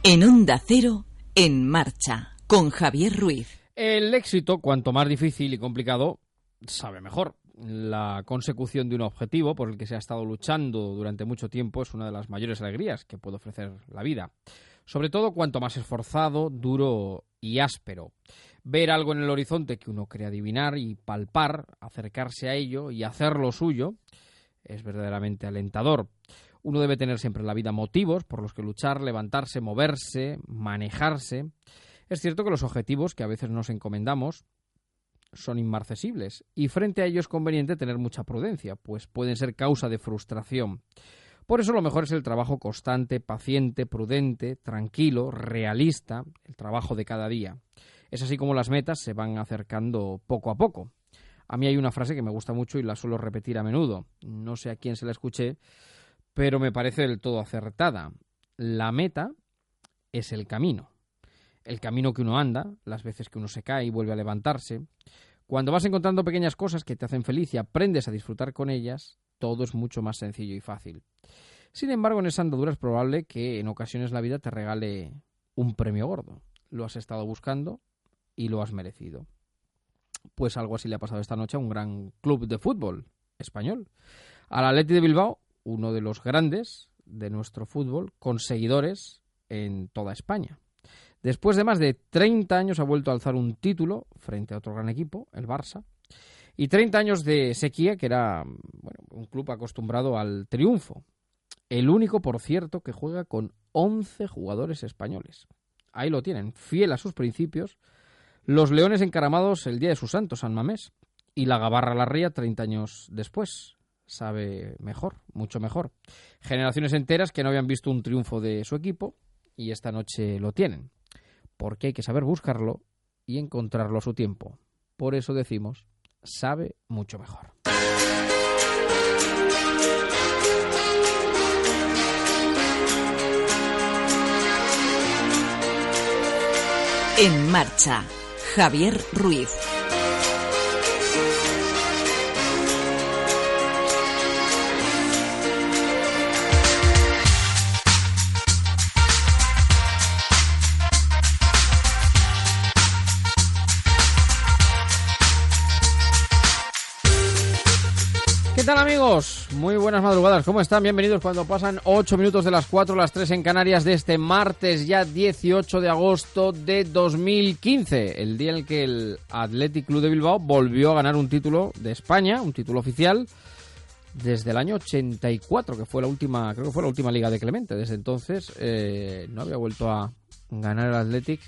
En Onda Cero, En Marcha, con Javier Ruiz. El éxito, cuanto más difícil y complicado, sabe mejor. La consecución de un objetivo por el que se ha estado luchando durante mucho tiempo es una de las mayores alegrías que puede ofrecer la vida. Sobre todo cuanto más esforzado, duro y áspero. Ver algo en el horizonte que uno cree adivinar y palpar, acercarse a ello y hacerlo suyo, es verdaderamente alentador. Uno debe tener siempre en la vida motivos por los que luchar, levantarse, moverse, manejarse. Es cierto que los objetivos que a veces nos encomendamos son inmarcesibles y frente a ello es conveniente tener mucha prudencia, pues pueden ser causa de frustración. Por eso lo mejor es el trabajo constante, paciente, prudente, tranquilo, realista, el trabajo de cada día. Es así como las metas se van acercando poco a poco. A mí hay una frase que me gusta mucho y la suelo repetir a menudo. No sé a quién se la escuché, pero me parece del todo acertada. La meta es el camino. El camino que uno anda, las veces que uno se cae y vuelve a levantarse. Cuando vas encontrando pequeñas cosas que te hacen feliz y aprendes a disfrutar con ellas, todo es mucho más sencillo y fácil. Sin embargo, en esa andadura es probable que en ocasiones la vida te regale un premio gordo. Lo has estado buscando y lo has merecido. Pues algo así le ha pasado esta noche a un gran club de fútbol español. Al Athletic de Bilbao, uno de los grandes de nuestro fútbol, con seguidores en toda España. Después de más de 30 años ha vuelto a alzar un título frente a otro gran equipo, el Barça, y 30 años de sequía, que era un club acostumbrado al triunfo. El único, por cierto, que juega con 11 jugadores españoles. Ahí lo tienen, fiel a sus principios, los leones encaramados el día de su santo, San Mamés, y la Gabarra la Ría 30 años después. Sabe mejor, mucho mejor. Generaciones enteras que no habían visto un triunfo de su equipo y esta noche lo tienen. Porque hay que saber buscarlo y encontrarlo a su tiempo. Por eso decimos, sabe mucho mejor. En Marcha, Javier Ruiz. ¿Qué tal, amigos? Muy buenas madrugadas, ¿cómo están? Bienvenidos cuando pasan 8 minutos de las 4, las 3 en Canarias de este martes ya 18 de agosto de 2015, el día en el que el Athletic Club de Bilbao volvió a ganar un título de España, un título oficial, desde el año 84, que fue la última, creo que fue la última Liga de Clemente. Desde entonces no había vuelto a ganar el Athletic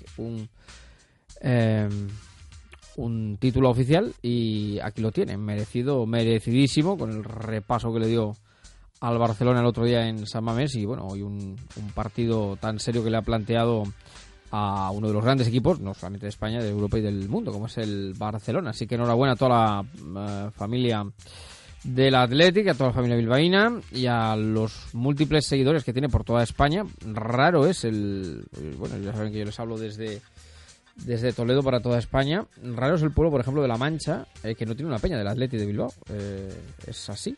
un título oficial y aquí lo tienen, merecidísimo, con el repaso que le dio al Barcelona el otro día en San Mamés y hoy un partido tan serio que le ha planteado a uno de los grandes equipos, no solamente de España, de Europa y del mundo, como es el Barcelona. Así que enhorabuena a toda la familia del Athletic, a toda la familia bilbaína y a los múltiples seguidores que tiene por toda España. Raro es ya saben que yo les hablo desde Toledo para toda España. Raro es el pueblo, por ejemplo, de La Mancha, que no tiene una peña del Athletic de Bilbao. Es así.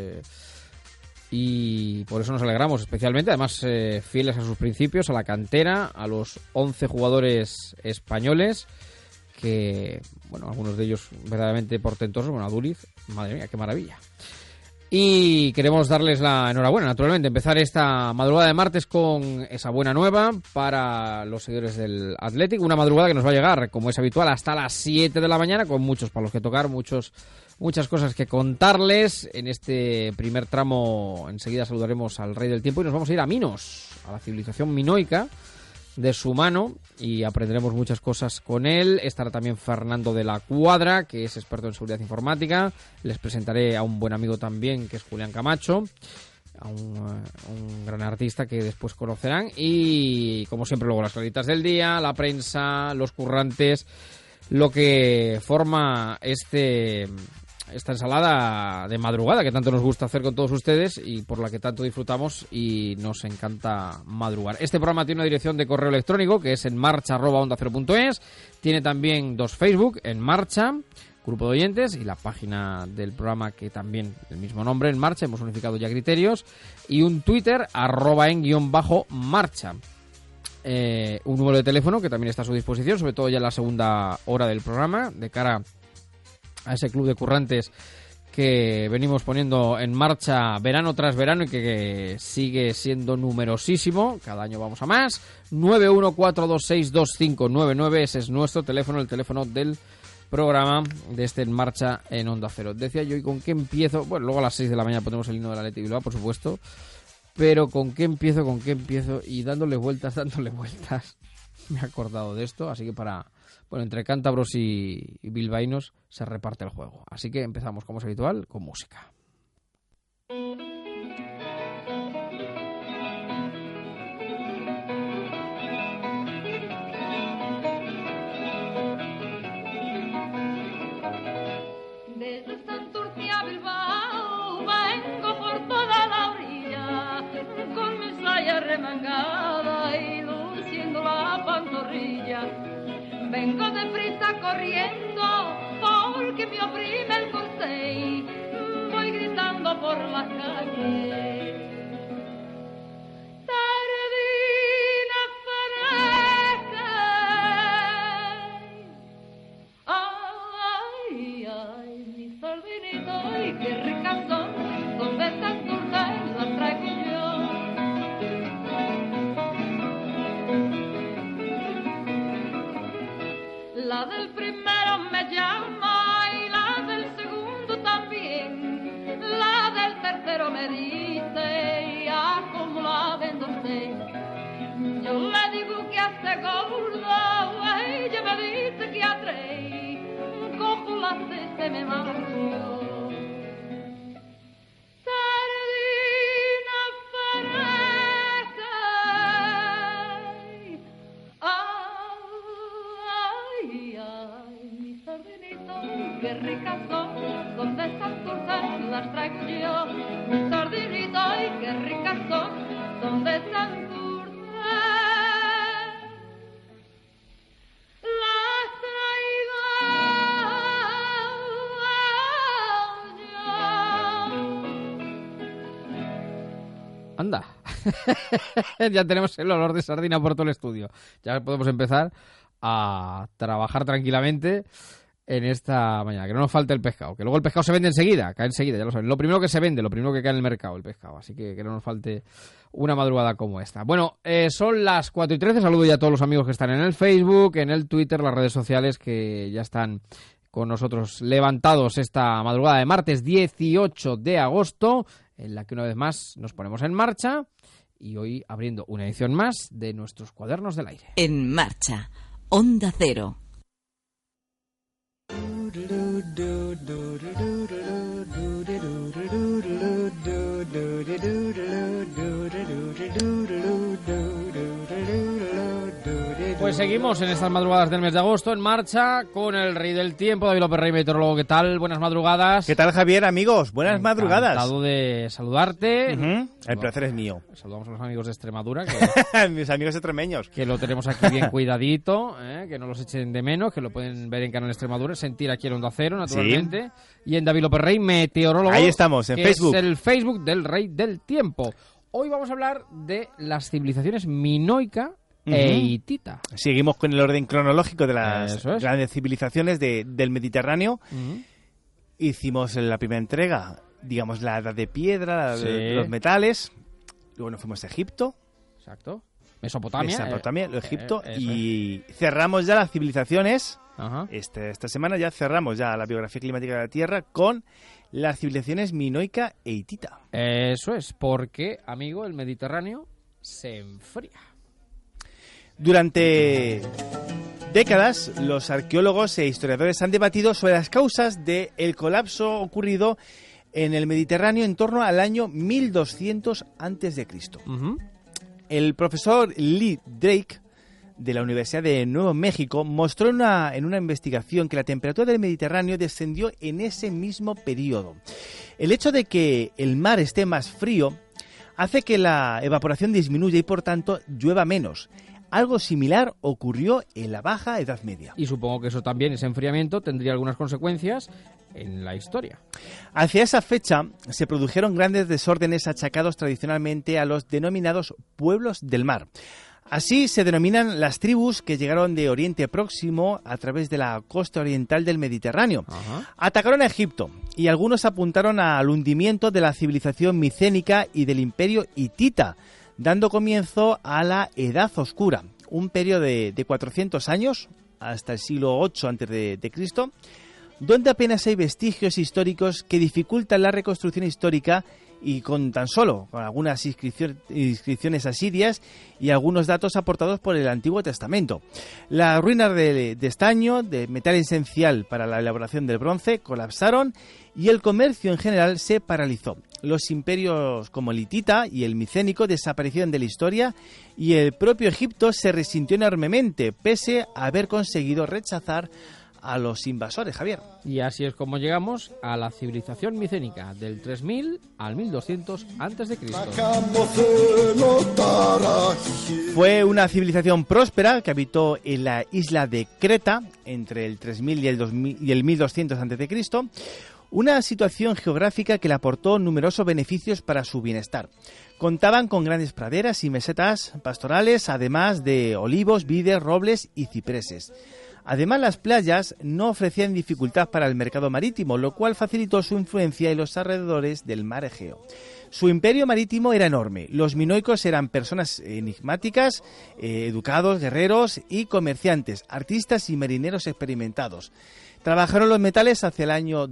Y por eso nos alegramos especialmente. Además, fieles a sus principios, a la cantera, a los 11 jugadores españoles, que, algunos de ellos verdaderamente portentosos. A Duriz, madre mía, qué maravilla. Y queremos darles la enhorabuena, naturalmente, empezar esta madrugada de martes con esa buena nueva para los seguidores del Athletic, una madrugada que nos va a llegar, como es habitual, hasta las 7 de la mañana, con muchos palos que tocar, muchas cosas que contarles. En este primer tramo enseguida saludaremos al Rey del Tiempo y nos vamos a ir a Minos, a la civilización minoica, de su mano, y aprenderemos muchas cosas con él. Estará también Fernando de la Cuadra, que es experto en seguridad informática. Les presentaré a un buen amigo también, que es Julián Camacho, a un gran artista que después conocerán. Y como siempre, luego las claritas del día, la prensa, los currantes, lo que forma esta ensalada de madrugada que tanto nos gusta hacer con todos ustedes y por la que tanto disfrutamos y nos encanta madrugar. Este programa tiene una dirección de correo electrónico que es enmarcha@ondacero.es. Tiene también 2 Facebook, En Marcha, grupo de oyentes, y la página del programa que también el mismo nombre, En Marcha. Hemos unificado ya criterios. Y un Twitter, @en_marcha. un número de teléfono que también está a su disposición, sobre todo ya en la segunda hora del programa, de cara a ese club de currantes que venimos poniendo en marcha verano tras verano y que sigue siendo numerosísimo. Cada año vamos a más. 914262599, ese es nuestro teléfono, el teléfono del programa de En Marcha en Onda Cero. Decía yo, ¿y con qué empiezo? Bueno, luego a las 6 de la mañana ponemos el himno del Athletic Bilbao, por supuesto. Pero ¿con qué empiezo? Y dándole vueltas, me he acordado de esto. Así que entre cántabros y bilbaínos se reparte el juego. Así que empezamos, como es habitual, con música. Desde Santurce a Bilbao vengo por toda la orilla, con mi saya remangada y luciendo la pantorrilla. Vengo deprisa corriendo porque me oprime el corsé, voy gritando por la calle. Sardina fresca, ay, ay, mi sardinita, ay, qué ricas son estas dulces las traigo yo. La del primero me llama y la del segundo también. La del tercero me dice, ya como la vendo usted. Yo le digo que hace gordo, ella me dice que a tres. Cojo las seis que me marcho. Sardina fresca, ay, ay, mi sardinito, qué ricas son de estas dulces las traigo yo. Mi sardinito, ay, qué ricas son de estas dulces las traigo yo. Anda, ya tenemos el olor de sardina por todo el estudio. Ya podemos empezar a trabajar tranquilamente en esta mañana. Que no nos falte el pescado, que luego el pescado se vende enseguida, cae enseguida, ya lo saben. Lo primero que se vende, lo primero que cae en el mercado, el pescado. Así que no nos falte una madrugada como esta. Bueno, son las 4:13. Saludo ya a todos los amigos que están en el Facebook, en el Twitter, las redes sociales que ya están con nosotros levantados esta madrugada de martes 18 de agosto, en la que una vez más nos ponemos en marcha y hoy abriendo una edición más de nuestros cuadernos del aire. En Marcha, Onda Cero. Pues seguimos en estas madrugadas del mes de agosto en marcha con el rey del tiempo, David López Rey, meteorólogo. ¿Qué tal? Buenas madrugadas. ¿Qué tal, Javier, amigos? Buenas madrugadas. Encantado de saludarte. El placer es mío. Saludamos a los amigos de Extremadura. Mis amigos extremeños. Que lo tenemos aquí bien cuidadito, que no los echen de menos, que lo pueden ver en Canal Extremadura, sentir aquí en Onda Cero, naturalmente. Sí. Y en David López Rey, meteorólogo. Ahí estamos, en que Facebook. Es el Facebook del rey del tiempo. Hoy vamos a hablar de las civilizaciones minoica e hitita. Seguimos con el orden cronológico de las grandes civilizaciones del Mediterráneo. Hicimos en la primera entrega, digamos, la edad de piedra, los metales. Luego nos fuimos a Egipto. Exacto. Mesopotamia, Egipto. Y cerramos ya las civilizaciones. Esta semana ya cerramos ya la biografía climática de la Tierra con las civilizaciones minoica e hitita. Eso es, porque, amigo, el Mediterráneo se enfría. Durante décadas, los arqueólogos e historiadores han debatido sobre las causas del colapso ocurrido en el Mediterráneo en torno al año 1200 a.C. El profesor Lee Drake, de la Universidad de Nuevo México, mostró en una investigación que la temperatura del Mediterráneo descendió en ese mismo periodo. El hecho de que el mar esté más frío hace que la evaporación disminuya y, por tanto, llueva menos. Algo similar ocurrió en la Baja Edad Media. Y supongo que eso también, ese enfriamiento, tendría algunas consecuencias en la historia. Hacia esa fecha se produjeron grandes desórdenes achacados tradicionalmente a los denominados pueblos del mar. Así se denominan las tribus que llegaron de Oriente Próximo a través de la costa oriental del Mediterráneo. Ajá. Atacaron a Egipto y algunos apuntaron al hundimiento de la civilización micénica y del imperio hitita, dando comienzo a la Edad Oscura, un periodo de 400 años, hasta el siglo VIII a.C., donde apenas hay vestigios históricos que dificultan la reconstrucción histórica y con algunas inscripciones asirias y algunos datos aportados por el Antiguo Testamento. Las ruinas de estaño, de metal esencial para la elaboración del bronce, colapsaron y el comercio en general se paralizó. Los imperios como el hitita y el micénico desaparecieron de la historia y el propio Egipto se resintió enormemente, pese a haber conseguido rechazar a los invasores, Javier. Y así es como llegamos a la civilización micénica, del 3000 al 1200 a.C. Fue una civilización próspera que habitó en la isla de Creta entre el 3000 y el 1200 a.C., una situación geográfica que le aportó numerosos beneficios para su bienestar. Contaban con grandes praderas y mesetas pastorales, además de olivos, vides, robles y cipreses. Además, las playas no ofrecían dificultad para el mercado marítimo, lo cual facilitó su influencia en los alrededores del mar Egeo. Su imperio marítimo era enorme. Los minoicos eran personas enigmáticas, educados, guerreros y comerciantes, artistas y marineros experimentados. Trabajaron los metales hacia el año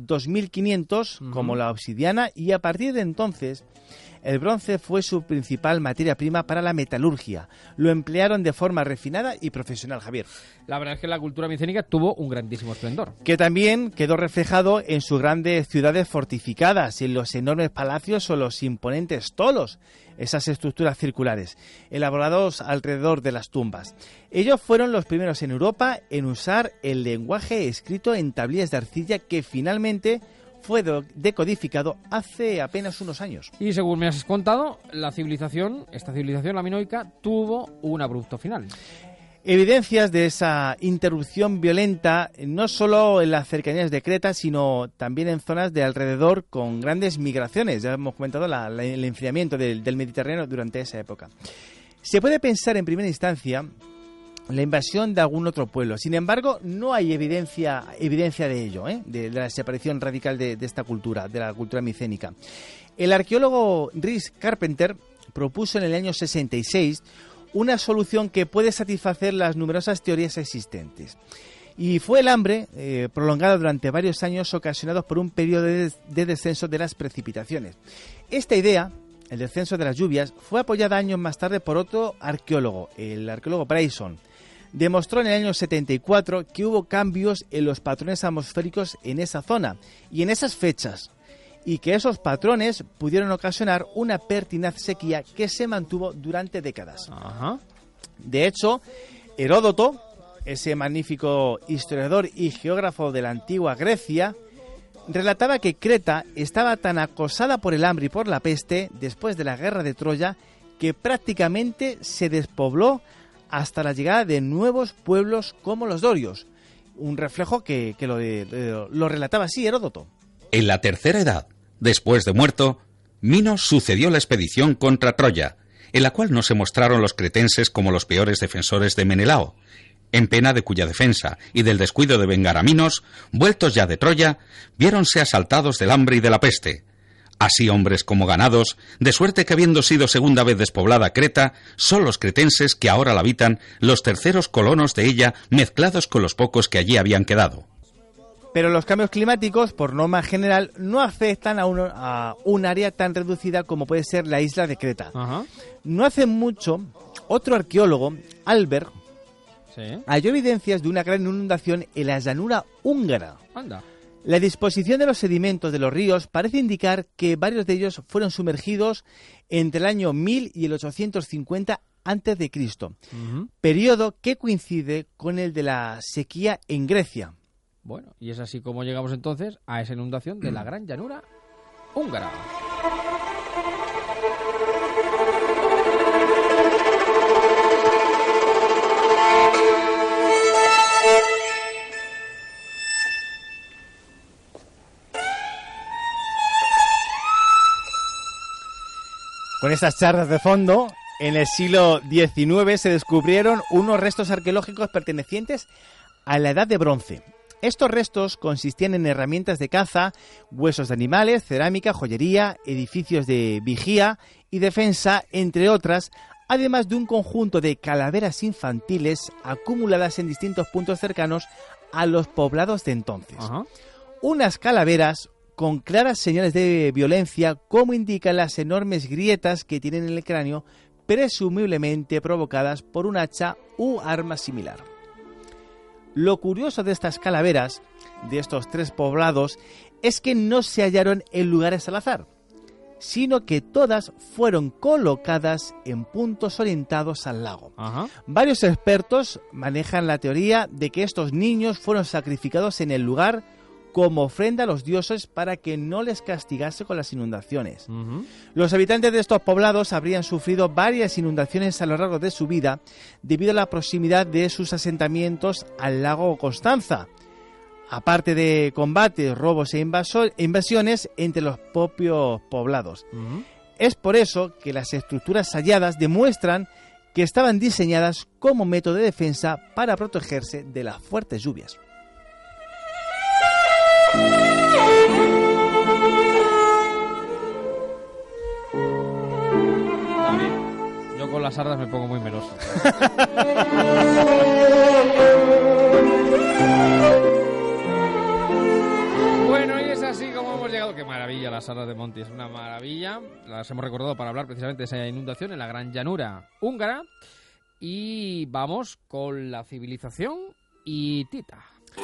2500, como la obsidiana, y a partir de entonces el bronce fue su principal materia prima para la metalurgia. Lo emplearon de forma refinada y profesional, Javier. La verdad es que la cultura micénica tuvo un grandísimo esplendor. Que también quedó reflejado en sus grandes ciudades fortificadas, en los enormes palacios o los imponentes tolos, esas estructuras circulares, elaborados alrededor de las tumbas. Ellos fueron los primeros en Europa en usar el lenguaje escrito en tablillas de arcilla que finalmente fue decodificado hace apenas unos años. Y según me has contado, esta civilización, la minoica, tuvo un abrupto final. Evidencias de esa interrupción violenta no solo en las cercanías de Creta, sino también en zonas de alrededor con grandes migraciones. Ya hemos comentado el enfriamiento del Mediterráneo durante esa época. Se puede pensar en primera instancia la invasión de algún otro pueblo. Sin embargo, no hay evidencia de ello, de la desaparición radical de esta cultura, de la cultura micénica. El arqueólogo Rhys Carpenter propuso en el año 66 una solución que puede satisfacer las numerosas teorías existentes. Y fue el hambre prolongado durante varios años, ocasionados por un periodo de descenso de las precipitaciones. Esta idea, el descenso de las lluvias, fue apoyada años más tarde por otro arqueólogo, el arqueólogo Bryson. Demostró en el año 74 que hubo cambios en los patrones atmosféricos en esa zona y en esas fechas, y que esos patrones pudieron ocasionar una pertinaz sequía que se mantuvo durante décadas. Ajá. De hecho, Heródoto, ese magnífico historiador y geógrafo de la antigua Grecia, relataba que Creta estaba tan acosada por el hambre y por la peste después de la guerra de Troya que prácticamente se despobló hasta la llegada de nuevos pueblos como los dorios. Un reflejo que lo relataba así Heródoto. En la tercera edad, después de muerto, Minos sucedió la expedición contra Troya, en la cual no se mostraron los cretenses como los peores defensores de Menelao, en pena de cuya defensa y del descuido de vengar a Minos, vueltos ya de Troya, viéronse asaltados del hambre y de la peste. Así hombres como ganados, de suerte que habiendo sido segunda vez despoblada Creta, son los cretenses que ahora la habitan los terceros colonos de ella mezclados con los pocos que allí habían quedado. Pero los cambios climáticos, por norma general, no afectan a un área tan reducida como puede ser la isla de Creta. Ajá. No hace mucho, otro arqueólogo, Albert, Sí. halló evidencias de una gran inundación en la llanura húngara. Anda. La disposición de los sedimentos de los ríos parece indicar que varios de ellos fueron sumergidos entre el año 1000 y el 850 a.C., periodo que coincide con el de la sequía en Grecia. Bueno, y es así como llegamos entonces a esa inundación de la gran llanura húngara. Con estas charlas de fondo, En el siglo XIX se descubrieron unos restos arqueológicos pertenecientes a la Edad de Bronce. Estos restos consistían en herramientas de caza, huesos de animales, cerámica, joyería, edificios de vigía y defensa, entre otras, además de un conjunto de calaveras infantiles acumuladas en distintos puntos cercanos a los poblados de entonces. Ajá. Unas calaveras con claras señales de violencia, como indican las enormes grietas que tienen en el cráneo, presumiblemente provocadas por un hacha u arma similar. Lo curioso de estas calaveras, de estos 3 poblados, es que no se hallaron en lugares al azar, sino que todas fueron colocadas en puntos orientados al lago. Ajá. Varios expertos manejan la teoría de que estos niños fueron sacrificados en el lugar como ofrenda a los dioses para que no les castigase con las inundaciones. Ujú. Los habitantes de estos poblados habrían sufrido varias inundaciones a lo largo de su vida debido a la proximidad de sus asentamientos al lago Constanza, aparte de combates, robos e invasiones entre los propios poblados. Ujú. Es por eso que las estructuras halladas demuestran que estaban diseñadas como método de defensa para protegerse de las fuertes lluvias. Yo con las sardas me pongo muy meloso. Bueno, y es así como hemos llegado. Qué maravilla las sardas de Monti, es una maravilla. Las hemos recordado para hablar precisamente de esa inundación en la gran llanura húngara. Y vamos con la civilización hitita.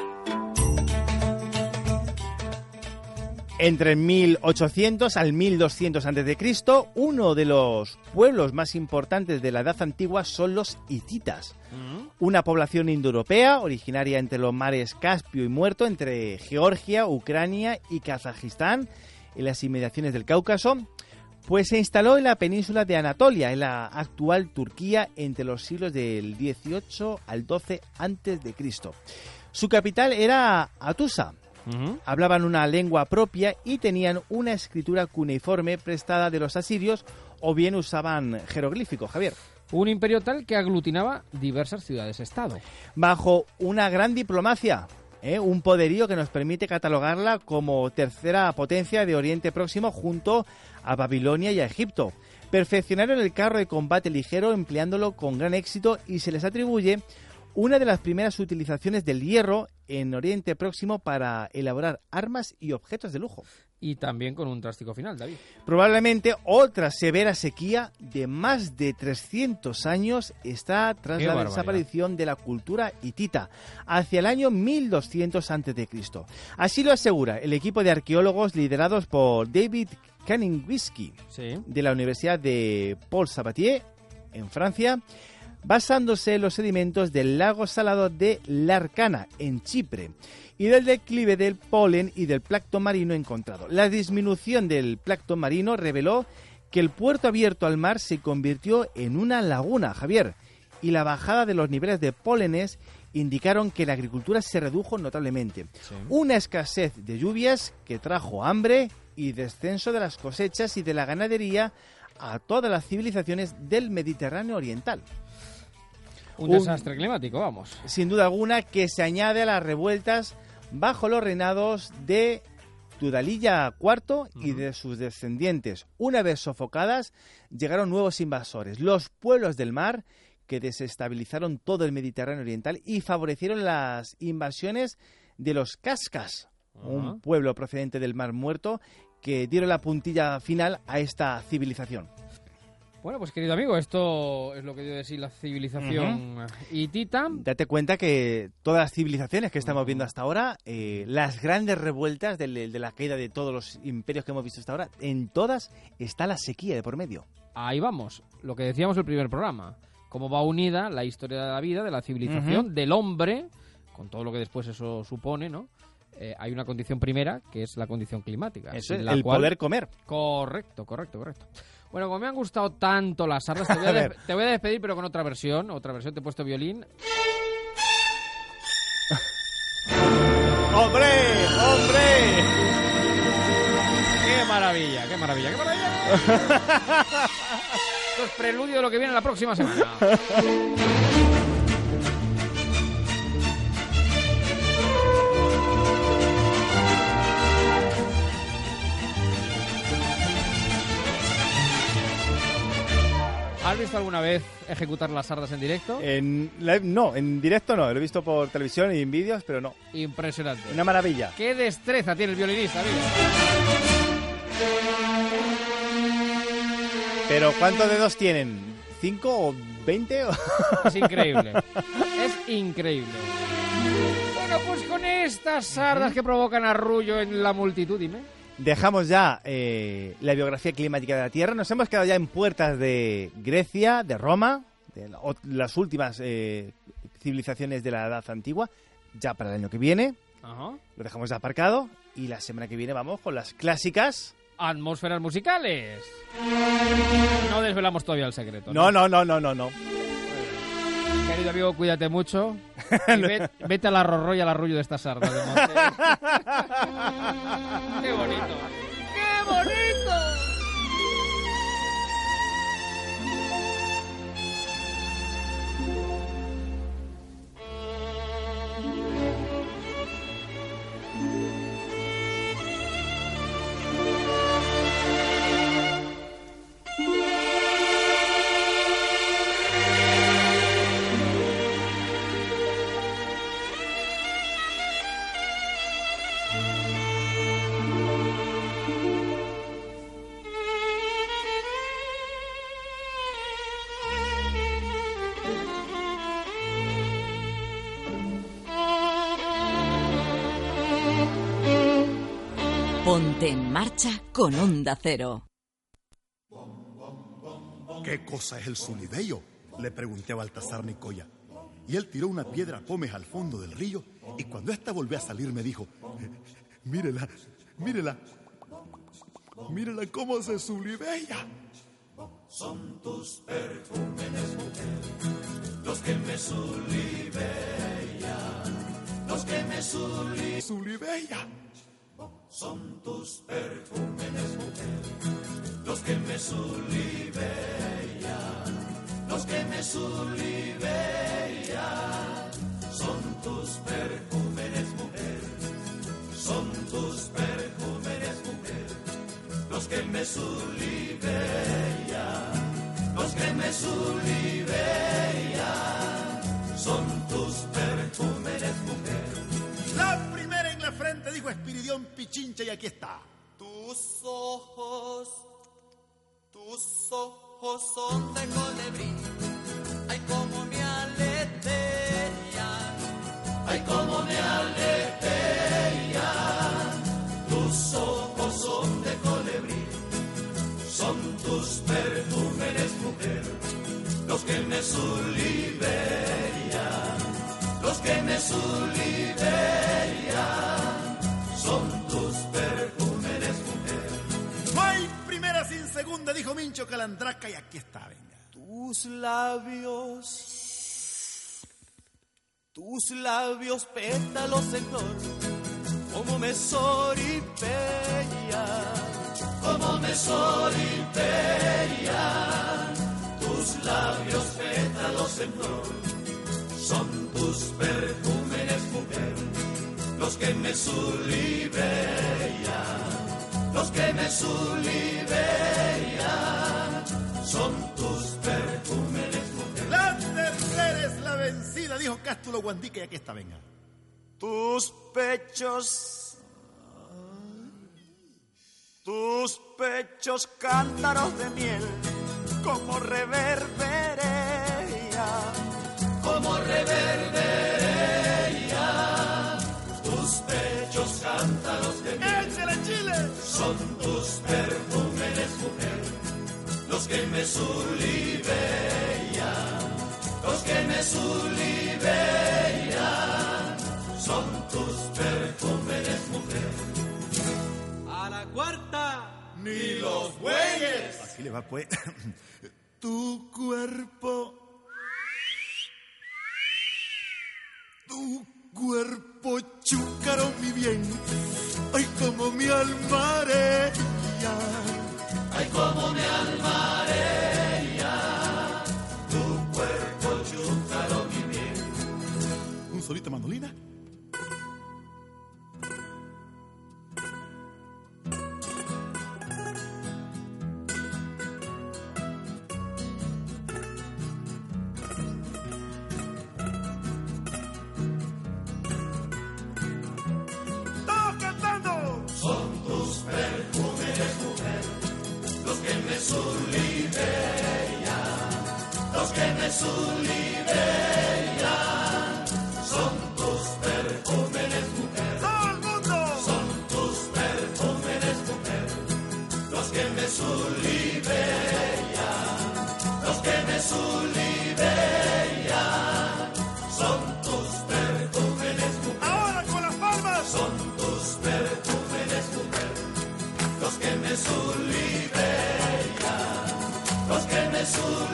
Entre el 1800 al 1200 a.C., uno de los pueblos más importantes de la Edad Antigua son los hititas. Una población indoeuropea originaria entre los mares Caspio y Muerto, entre Georgia, Ucrania y Kazajistán, en las inmediaciones del Cáucaso, pues se instaló en la península de Anatolia, en la actual Turquía, entre los siglos del 18 al 12 a.C. Su capital era Atusa. Hablaban una lengua propia y tenían una escritura cuneiforme prestada de los asirios, o bien usaban jeroglíficos, Javier. Un imperio tal que aglutinaba diversas ciudades-estado. Bajo una gran diplomacia, un poderío que nos permite catalogarla como tercera potencia de Oriente Próximo junto a Babilonia y a Egipto. Perfeccionaron el carro de combate ligero empleándolo con gran éxito y se les atribuye una de las primeras utilizaciones del hierro en Oriente Próximo para elaborar armas y objetos de lujo. Y también con un drástico final, David. Probablemente otra severa sequía de más de 300 años está tras ¡Qué la barbaridad! desaparición de la cultura hitita, hacia el año 1200 a.C. Así lo asegura el equipo de arqueólogos liderados por David Kaniewski, Sí. de la Universidad de Paul Sabatier, en Francia, basándose en los sedimentos del lago salado de Larcana, en Chipre, y del declive del polen y del plancton marino encontrado. La disminución del plancton marino reveló que el puerto abierto al mar se convirtió en una laguna, Javier, y la bajada de los niveles de pólenes indicaron que la agricultura se redujo notablemente. Sí. Una escasez de lluvias que trajo hambre y descenso de las cosechas y de la ganadería a todas las civilizaciones del Mediterráneo oriental. Un desastre climático, vamos. Sin duda alguna, que se añade a las revueltas bajo los reinados de Tudalilla IV y de sus descendientes. Una vez sofocadas, llegaron nuevos invasores, los pueblos del mar, que desestabilizaron todo el Mediterráneo oriental y favorecieron las invasiones de los Cascas, un pueblo procedente del Mar Muerto, que dieron la puntilla final a esta civilización. Bueno, pues querido amigo, esto es lo que dio de sí la civilización hitita. Date cuenta que todas las civilizaciones que estamos viendo hasta ahora, las grandes revueltas de la caída de todos los imperios que hemos visto hasta ahora, en todas está la sequía de por medio. Ahí vamos, lo que decíamos en el primer programa. Cómo va unida la historia de la vida, de la civilización, del hombre, con todo lo que después eso supone, ¿no? Hay una condición primera, que es la condición climática. Eso es, en la el cual... poder comer. Correcto. Bueno, como me han gustado tanto las sardas, te voy a despedir, pero con otra versión. Te he puesto violín. ¡Hombre! ¡Qué maravilla! Esto es preludio de lo que viene la próxima semana. ¿Has visto alguna vez ejecutar las sardas en directo? No, en directo no. Lo he visto por televisión y en vídeos, pero no. Impresionante. Una maravilla. ¡Qué destreza tiene el violinista, amigo! ¿Pero cuántos dedos tienen? ¿5 o 20? Es increíble. Es increíble. Bueno, pues con estas sardas que provocan arrullo en la multitud, dime. Dejamos ya la biografía climática de la Tierra. Nos hemos quedado ya en puertas de Grecia, de Roma, de las últimas civilizaciones de la Edad Antigua, ya para el año que viene. Ajá. Lo dejamos ya aparcado y la semana que viene vamos con las clásicas. Atmósferas musicales. No desvelamos todavía el secreto. No. Querido amigo, cuídate mucho. Y vete al arrorro y al arrullo de esta sarda de monte. ¡Qué bonito! ¡Qué bonito! Ponte en marcha con Onda Cero. ¿Qué cosa es el Sulibello?, le pregunté a Baltasar Nicoya. Y él tiró una piedra pómez al fondo del río, y cuando ésta volvió a salir me dijo: mírela, mírela, mírela cómo se sulibella. Son tus perfúmenes, mujer, los que me sulibellan, los que me sulibellan. Son tus perfúmenes, mujer, los que me sulibellan, los que me sulibellan. Son tus perfúmenes, mujer, son tus perfúmenes, mujer, los que me sulibellan, los que me sulibellan. Son tus perfúmenes, mujer. La primera en la frente dijo Espiridión Pichincha, y aquí está. Tus ojos son de colibrí. Ay, cómo me aletean, ay, cómo me aletean. Tus ojos son de colibrí, son tus perfúmenes, mujer, los que me sulibellan, los que me sulibellan. Son tus perfúmenes, mujer. No hay primera sin segunda, dijo Mincho Calandraca, y aquí está, venga. Tus pétalos en flor, como me soripellan, como me soripellan. Tus labios pétalos en flor, son tus perfúmenes, mujer, los que me sulibellan, los que me sulibellan. Son tus perfúmenes, mujer. La tercera es la vencida, dijo Cástulo Guandique, y aquí está, venga. Tus pechos cántaros de miel, como reverberea, como reverberea. Tus pechos cántaros de miel, ¡échale, Chile! Son tus perfúmenes, mujer, los que me sulibellan, los que me sulibellan. Son tus perfúmenes, mujer. A la cuarta, ni los bueyes. Así le va, pues. Tu cuerpo chúcaro, mi bien. Ay, como mi alma marea, ay, como mi alma marea. solita mandolina. ¡Todos cantando! Son tus perfumes, mujer, los que me sublimean, los que me sublimean. Son tus perfumes, mujer. ¡Todo el mundo! Son tus perfumes, mujer, los que me sublimean, los que me sublimean. Son tus perfumes, mujer. ¡Ahora con las palmas! Son tus perfumes, mujer, los que me sublimean, los que me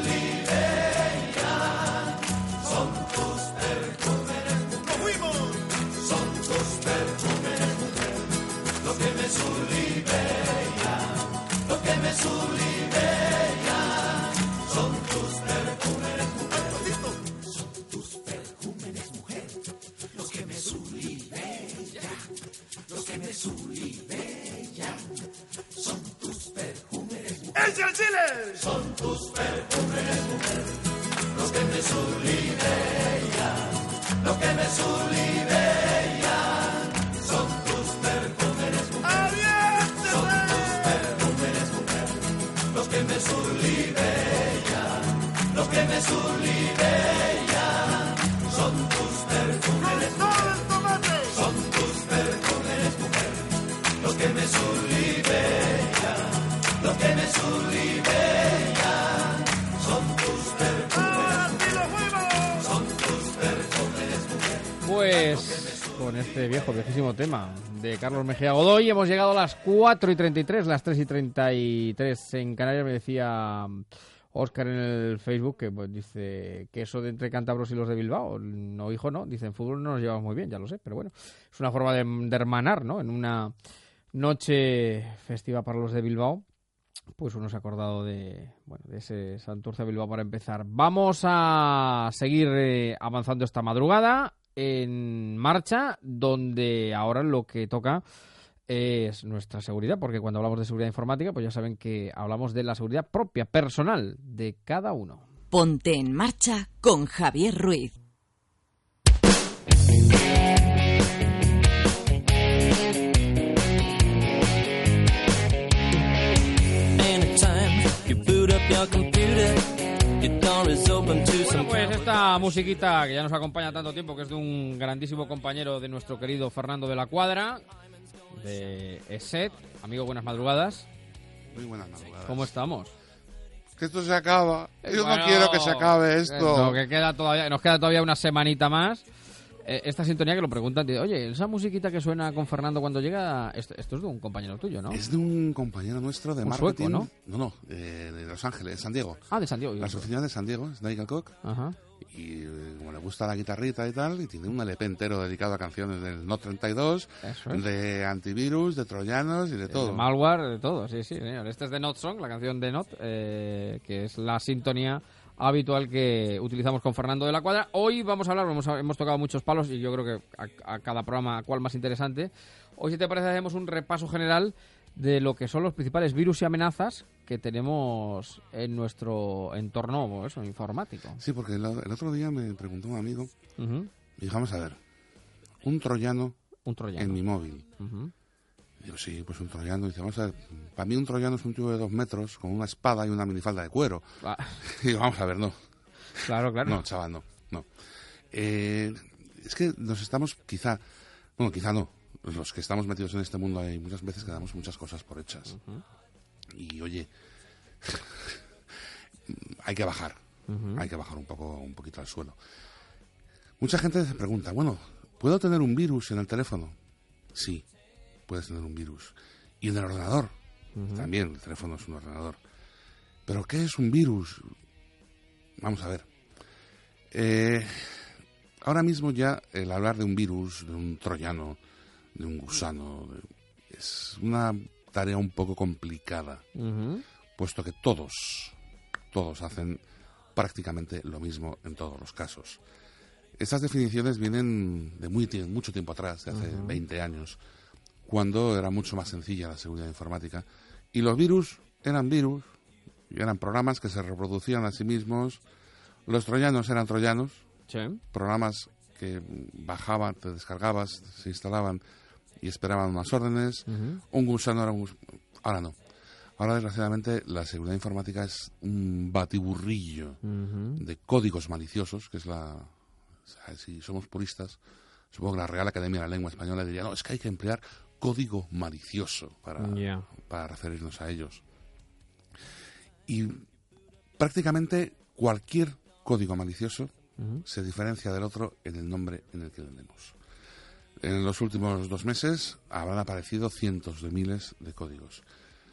sublimean. Son tus perfumes, mujer. ¡Nos fuimos! Son tus perfumes, mujer, los que me sublimean, los que me sublimean. Son tus perfumes, mujer. Son tus perfumes, mujer, los que me sublimean, los que me sublimean. Son tus perfumes, mujer. ¡Es el Chile! Son tus perfumes, mujer, los que me sublimean, los que me sublimean. Son tus perfumes, mujer. Son tus perfumes, mujer, los que me sublimean, los que me sublimean. Son tus perfumes, mujer. Son tus perfumes, mujer, los que me sublimean, los que me sublimean. Son tus perfumes, son tus perfumes, mujer. Pues con este viejísimo tema de Carlos Mejía Godoy hemos llegado a las 4:33, las 3:33 en Canarias. Me decía Óscar en el Facebook que pues, dice que eso de entre cántabros y los de Bilbao, no hijo, no, dice en fútbol no nos llevamos muy bien, ya lo sé, pero bueno, es una forma de hermanar, ¿no? En una noche festiva para los de Bilbao, pues uno se ha acordado de ese Santurce Bilbao para empezar. Vamos a seguir avanzando esta madrugada en Marcha, donde ahora lo que toca es nuestra seguridad, porque cuando hablamos de seguridad informática, pues ya saben que hablamos de la seguridad propia, personal, de cada uno. Ponte en Marcha con Javier Ruiz. Bueno, pues esta musiquita que ya nos acompaña tanto tiempo, que es de un grandísimo compañero de nuestro querido Fernando de la Cuadra, de ESET. Amigo, buenas madrugadas. Muy buenas madrugadas. ¿Cómo estamos? Que esto se acaba. Yo no quiero que se acabe esto. Que nos queda todavía una semanita más. Esta sintonía que lo preguntan, dice, oye, esa musiquita que suena con Fernando cuando llega, esto es de un compañero tuyo, ¿no? Es de un compañero nuestro de un marketing. Sueco, ¿no? No, de Los Ángeles, de San Diego. Ah, de San Diego. Las oficinas de San Diego, es Nigel Cook. Ajá. Y como le gusta la guitarrita y tal, y tiene un LP entero dedicado a canciones del Note 32, de antivirus, de troyanos y de todo. De malware, de todo, sí, señor. Este es de Not Song, la canción de Not, que es la sintonía habitual que utilizamos con Fernando de la Cuadra. Hoy vamos a hablar, hemos tocado muchos palos y yo creo que a cada programa cuál más interesante. Hoy, si te parece, hacemos un repaso general de lo que son los principales virus y amenazas que tenemos en nuestro entorno informático. Sí, porque el otro día me preguntó un amigo, y dijo, vamos a ver, un troyano en mi móvil. Digo, sí, pues un troyano. Dice, vamos a ver, para mí un troyano es un tío de 2 metros con una espada y una minifalda de cuero. Digo, vamos a ver, no. Claro. No, chaval, no. Es que nos estamos quizá no, los que estamos metidos en este mundo hay muchas veces que damos muchas cosas por hechas. Y oye, hay que bajar. Hay que bajar un poquito al suelo. Mucha gente se pregunta, bueno, ¿puedo tener un virus en el teléfono? Sí, puedes tener un virus. Y en el ordenador, también, el teléfono es un ordenador. ¿Pero qué es un virus? Vamos a ver. Ahora mismo ya el hablar de un virus, de un troyano, de un gusano, es una tarea un poco complicada, puesto que todos hacen prácticamente lo mismo en todos los casos. Estas definiciones vienen de mucho tiempo atrás, de hace 20 años, cuando era mucho más sencilla la seguridad informática. Y los virus, y eran programas que se reproducían a sí mismos. Los troyanos eran troyanos, programas que bajaban, te descargabas, se instalaban y esperaban unas órdenes. Un gusano era un gusano. Ahora no. Ahora, desgraciadamente, la seguridad informática es un batiburrillo de códigos maliciosos, que es o sea, si somos puristas, supongo que la Real Academia de la Lengua Española diría, no, es que hay que emplear código malicioso para referirnos a ellos. Y prácticamente cualquier código malicioso se diferencia del otro en el nombre en el que le demos. En los últimos 2 meses habrán aparecido cientos de miles de códigos.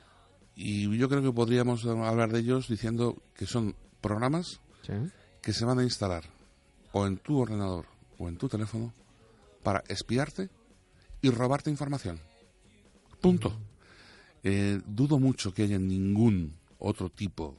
Y yo creo que podríamos hablar de ellos diciendo que son programas que se van a instalar o en tu ordenador o en tu teléfono para espiarte y robarte información. Punto. Dudo mucho que haya ningún otro tipo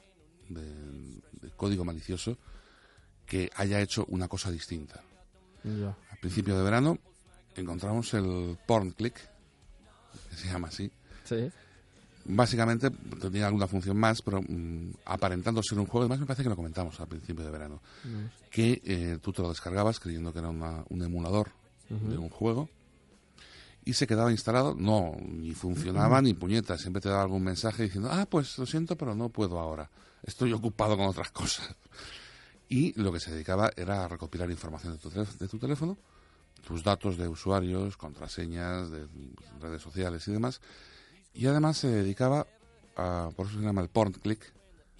de código malicioso que haya hecho una cosa distinta. Al principio de verano encontramos el porn click, que se llama así. Básicamente tenía alguna función más, pero aparentando ser un juego, además me parece que lo comentamos al principio de verano, que tú te lo descargabas creyendo que era un emulador de un juego y se quedaba instalado, ni funcionaba ni puñetas, siempre te daba algún mensaje diciendo, pues lo siento, pero no puedo ahora, estoy ocupado con otras cosas. Y lo que se dedicaba era a recopilar información de tu teléfono, tus datos de usuarios, contraseñas, de redes sociales y demás. Y además se dedicaba por eso se llama el porn click,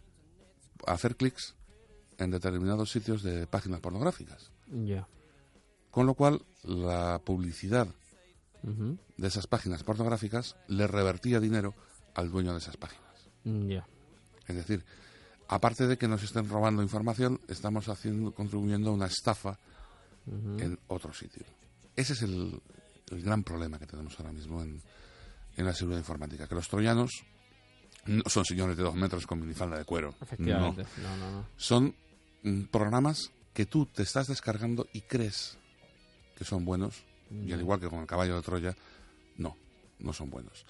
a hacer clics en determinados sitios de páginas pornográficas. Con lo cual, la publicidad de esas páginas pornográficas le revertía dinero al dueño de esas páginas. Es decir, aparte de que nos estén robando información, estamos contribuyendo a una estafa en otro sitio. Ese es el gran problema que tenemos ahora mismo en la seguridad informática, que los troyanos no son señores de 2 metros con minifalda de cuero. Efectivamente. No. Son programas que tú te estás descargando y crees que son buenos, y al igual que con el caballo de Troya, no son buenos.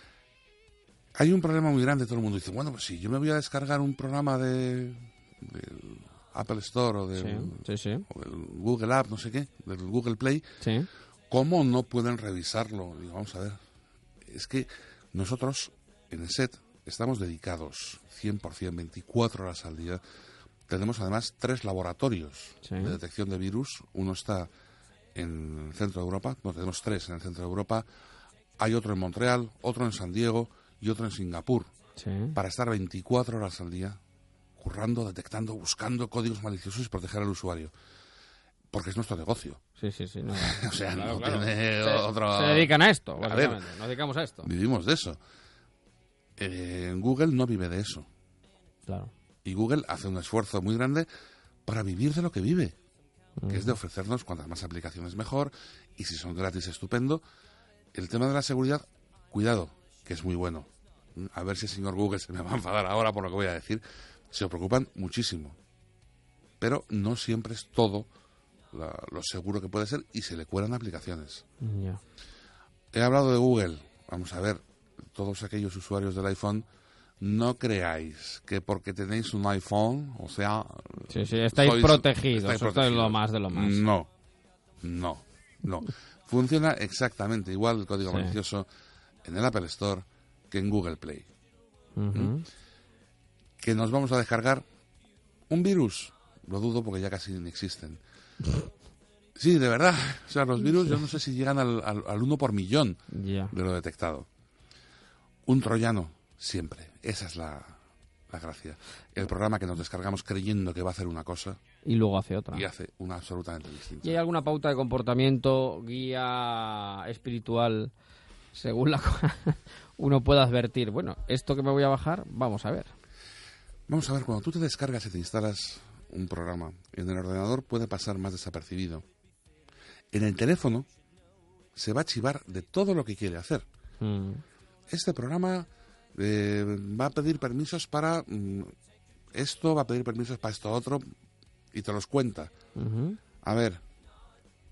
Hay un problema muy grande, todo el mundo dice, bueno, pues si yo me voy a descargar un programa del Apple Store o del Google App, no sé qué, del Google Play, ¿cómo no pueden revisarlo? Digo, vamos a ver, es que nosotros en el SET estamos dedicados 100%, 24 horas al día. Tenemos además 3 laboratorios de detección de virus. Uno está en el centro de Europa, tenemos 3 en el centro de Europa. Hay otro en Montreal, otro en San Diego y otro en Singapur. Para estar 24 horas al día currando, detectando, buscando códigos maliciosos y proteger al usuario. Porque es nuestro negocio. No, o sea, claro. Tiene otro... Se dedican a esto, básicamente. A ver, nos dedicamos a esto. Vivimos de eso. Google no vive de eso. Claro. Y Google hace un esfuerzo muy grande para vivir de lo que vive, que es de ofrecernos cuantas más aplicaciones mejor, y si son gratis, estupendo. El tema de la seguridad, cuidado, que es muy bueno. A ver si el señor Google se me va a enfadar ahora por lo que voy a decir. Se preocupan muchísimo. Pero no siempre es todo lo seguro que puede ser y se le cuelan aplicaciones. He hablado de Google. Vamos a ver, todos aquellos usuarios del iPhone, no creáis que porque tenéis un iPhone, o sea... estáis protegidos. Esto es lo más de lo más. No. Funciona exactamente igual el código malicioso en el Apple Store que en Google Play. ¿Que nos vamos a descargar un virus? Lo dudo porque ya casi ni existen. Sí, de verdad. O sea, los virus yo no sé si llegan al 1 por millón de lo detectado. Un troyano, siempre. Esa es la gracia. El programa que nos descargamos creyendo que va a hacer una cosa y luego hace otra. Y hace una absolutamente distinta. ¿Y hay alguna pauta de comportamiento, guía espiritual, según la cual uno pueda advertir, bueno, esto que me voy a bajar, vamos a ver? Vamos a ver, cuando tú te descargas y te instalas un programa en el ordenador puede pasar más desapercibido. En el teléfono se va a chivar de todo lo que quiere hacer. Este programa va a pedir permisos para esto, va a pedir permisos para esto otro, y te los cuenta. A ver,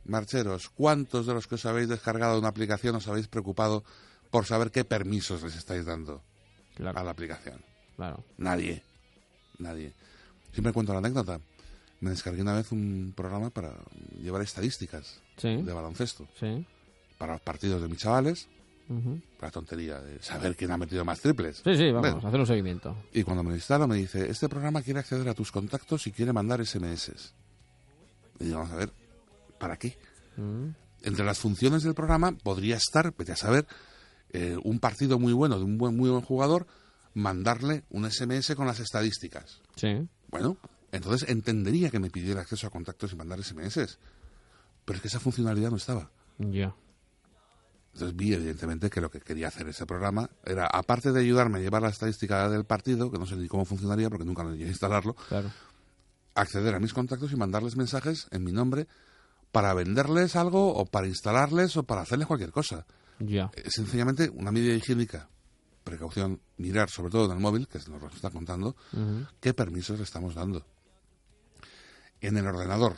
marcheros, ¿cuántos de los que os habéis descargado una aplicación os habéis preocupado por saber qué permisos les estáis dando a la aplicación? Claro. Nadie. Siempre cuento la anécdota. Me descargué una vez un programa para llevar estadísticas de baloncesto para los partidos de mis chavales. La tontería de saber quién ha metido más triples. Sí, vamos, hacer un seguimiento. Y cuando me lo instalo me dice, este programa quiere acceder a tus contactos y quiere mandar SMS. Y digo, vamos a ver, ¿para qué? Entre las funciones del programa podría estar, vete a saber, un partido muy bueno de un muy buen jugador, mandarle un SMS con las estadísticas. Sí. Bueno, entonces entendería que me pidiera acceso a contactos y mandar SMS. Pero es que esa funcionalidad no estaba. Ya. Entonces vi, evidentemente, que lo que quería hacer ese programa era, aparte de ayudarme a llevar la estadística del partido, que no sé ni cómo funcionaría porque nunca lo llegué a instalarlo, claro, acceder a mis contactos y mandarles mensajes en mi nombre para venderles algo o para instalarles o para hacerles cualquier cosa. Ya. Es sencillamente una medida higiénica. Precaución, mirar, sobre todo en el móvil, que nos lo está contando, qué permisos le estamos dando. En el ordenador,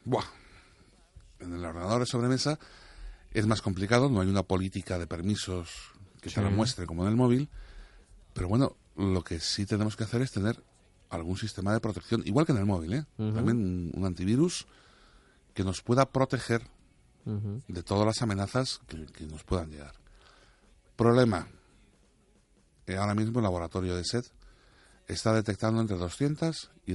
en el ordenador de sobremesa es más complicado, no hay una política de permisos que te lo muestre como en el móvil, pero bueno, lo que sí tenemos que hacer es tener algún sistema de protección, igual que en el móvil, también un antivirus que nos pueda proteger de todas las amenazas que nos puedan llegar. Problema, ahora mismo el laboratorio de SET está detectando entre 200 y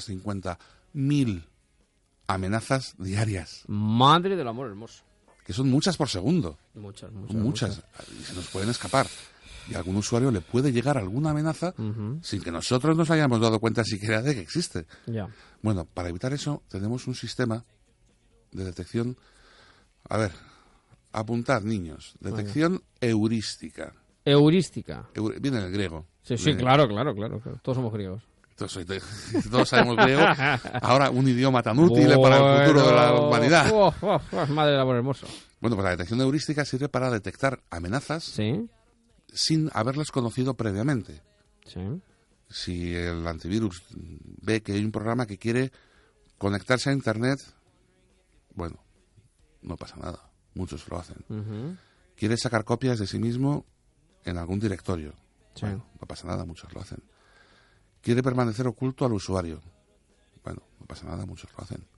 250.000 amenazas diarias. Madre del amor hermoso. Que son muchas por segundo. Muchas. Y se nos pueden escapar. Y a algún usuario le puede llegar alguna amenaza sin que nosotros nos hayamos dado cuenta siquiera de que existe. Ya. Bueno, para evitar eso tenemos un sistema de detección. A ver, apuntad, niños. Detección heurística. Heurística. Viene del griego. Sí, claro. Todos somos griegos. Todos sabemos griego. Ahora un idioma tan útil para el futuro de la humanidad. Madre del amor hermoso. Bueno, pues la detección heurística sirve para detectar amenazas sin haberlas conocido previamente. Sí. Si el antivirus ve que hay un programa que quiere conectarse a Internet, bueno, no pasa nada. Muchos lo hacen. Quiere sacar copias de sí mismo en algún directorio. Bueno, no pasa nada, muchos lo hacen. Quiere permanecer oculto al usuario. Bueno, no pasa nada, muchos lo hacen.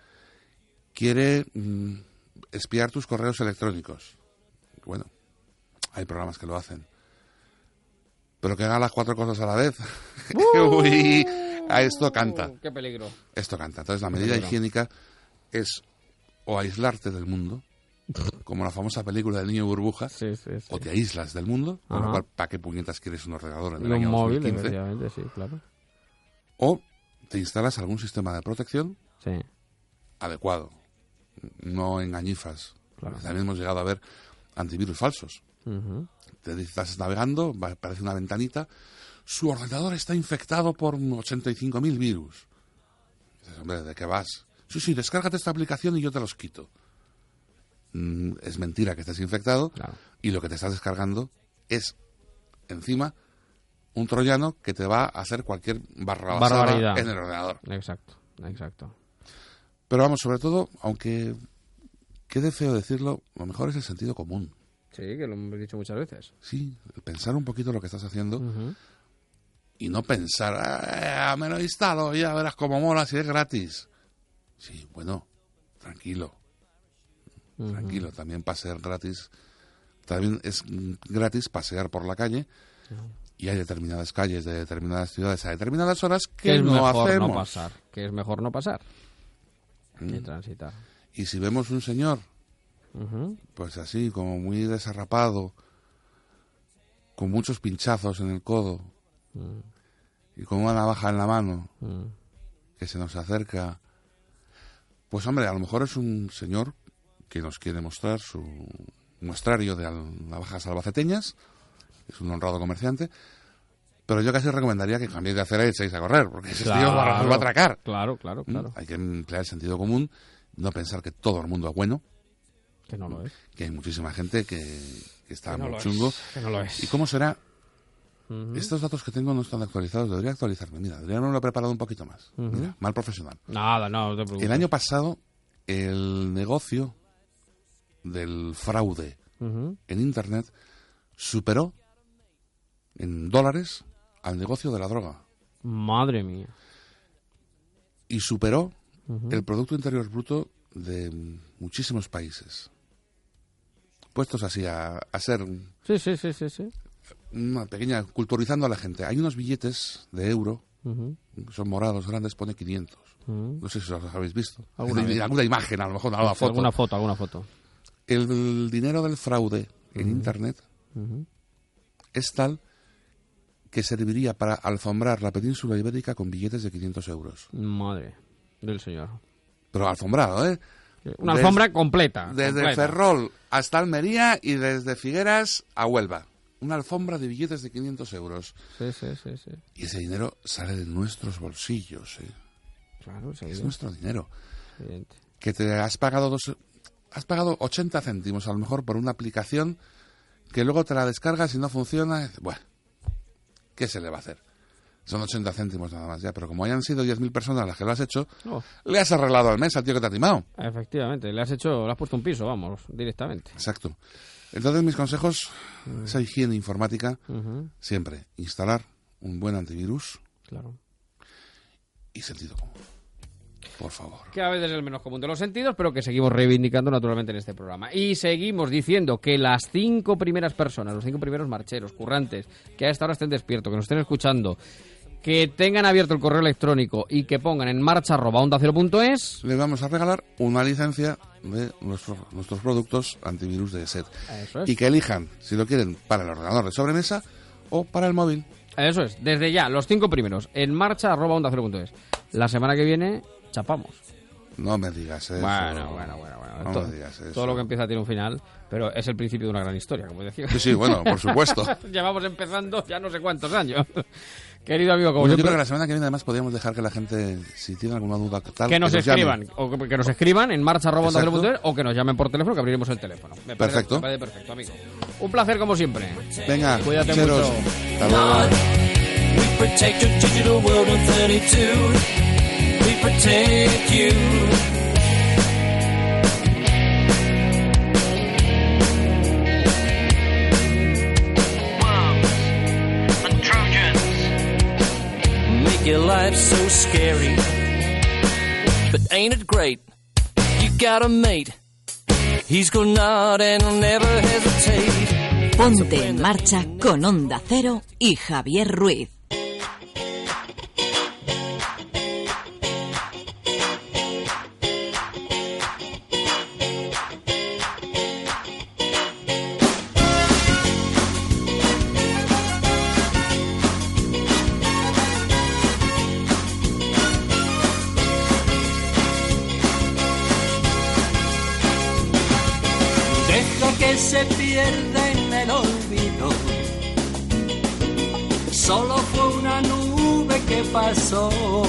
Quiere espiar tus correos electrónicos. Bueno, hay programas que lo hacen. Pero que haga las 4 cosas a la vez. Uy, a esto canta. ¡Qué peligro! Esto canta. Entonces la medida higiénica es o aislarte del mundo, como la famosa película del niño burbuja, o te aíslas del mundo, con lo cual, ¿para qué puñetas quieres un ordenador en el año 2015? Efectivamente, sí, claro. O te instalas algún sistema de protección adecuado, no engañifas. Claro. También hemos llegado a ver antivirus falsos. Te estás navegando, aparece una ventanita, su ordenador está infectado por 85.000 virus. Dices, hombre, ¿de qué vas? Sí, descárgate esta aplicación y yo te los quito. Es mentira que estés infectado, y lo que te estás descargando es, encima, un troyano que te va a hacer cualquier barbaridad en el ordenador. Exacto. Pero vamos, sobre todo, aunque quede feo decirlo, lo mejor es el sentido común. Sí, que lo hemos dicho muchas veces. Sí, pensar un poquito lo que estás haciendo y no pensar, me lo instalo, ya verás cómo mola si es gratis. Sí, bueno, tranquilo, también pasear gratis, también es gratis pasear por la calle y hay determinadas calles de determinadas ciudades a determinadas horas que no hacemos. Que es mejor no pasar que transitar. Y si vemos un señor, pues así, como muy desarrapado, con muchos pinchazos en el codo y con una navaja en la mano, que se nos acerca, pues hombre, a lo mejor es un señor que nos quiere mostrar su muestrario de navajas albaceteñas, es un honrado comerciante, pero yo casi recomendaría que cambiéis de acera y echéis a correr, porque ese tío nos va a atracar. Claro. Hay que emplear el sentido común, no pensar que todo el mundo es bueno. Que no lo es. Que hay muchísima gente que está muy chungo. Que no lo es. ¿Y cómo será? Estos datos que tengo no están actualizados. Debería actualizarme. Mira, debería haberlo preparado un poquito más. Mira, mal profesional. Nada, no te preocupes. El año pasado, el negocio del fraude en Internet superó en dólares al negocio de la droga. Madre mía. Y superó el Producto Interior Bruto de muchísimos países. Puestos así a ser Sí. una pequeña... culturizando a la gente. Hay unos billetes de euro, son morados, grandes, pone 500. No sé si los habéis visto. Alguna imagen, a lo mejor, alguna foto. Alguna foto. El dinero del fraude en Internet es tal que serviría para alfombrar la península ibérica con billetes de 500 euros. Madre del señor. Pero alfombrado, ¿eh? Una alfombra completa. Desde Ferrol hasta Almería y desde Figueras a Huelva. Una alfombra de billetes de 500 euros. Sí. Y ese dinero sale de nuestros bolsillos, ¿eh? Claro, es nuestro dinero. Evidente. Que te has pagado 80 céntimos a lo mejor por una aplicación que luego te la descargas y no funciona. Bueno, ¿qué se le va a hacer? Son 80 céntimos nada más ya, pero como hayan sido 10.000 personas las que lo has hecho, le has arreglado al mes al tío que te ha timado. Efectivamente, le has puesto un piso, vamos, directamente. Exacto. Entonces mis consejos, esa higiene informática, siempre instalar un buen antivirus. Claro. Y sentido común. Por favor. Que a veces es el menos común de los sentidos, pero que seguimos reivindicando naturalmente en este programa. Y seguimos diciendo que las 5 primeras personas, los 5 primeros marcheros, currantes, que a esta hora estén despiertos, que nos estén escuchando, que tengan abierto el correo electrónico y que pongan en marcha @ondacero.es, les vamos a regalar una licencia de nuestros productos antivirus de ESET. Eso es. Y que elijan si lo quieren para el ordenador de sobremesa o para el móvil. Eso es, desde ya, los 5 primeros, en marcha @ondacero.es. La semana que viene, chapamos. No me digas eso. Bueno. No me digas eso. Todo lo que empieza tiene un final, pero es el principio de una gran historia, como decía. Sí, bueno, por supuesto. Llevamos empezando ya no sé cuántos años. Querido amigo, como Yo siempre, creo que la semana que viene además podríamos dejar que la gente, si tiene alguna duda tal, que nos escriban, llame. o que nos escriban en marcha@ondacero.es o que nos llamen por teléfono, que abriremos el teléfono. Perfecto. Me parece perfecto, amigo. Un placer como siempre. Venga, cuídate cheros. mucho. Hasta luego. We protect your digital world on 32. We protect you. Your life's so scary, but ain't it great? You got a mate. He's going out and he'll never hesitate. Ponte en marcha con Onda Cero y Javier Ruiz. Se pierde en el olvido. Solo fue una nube que pasó.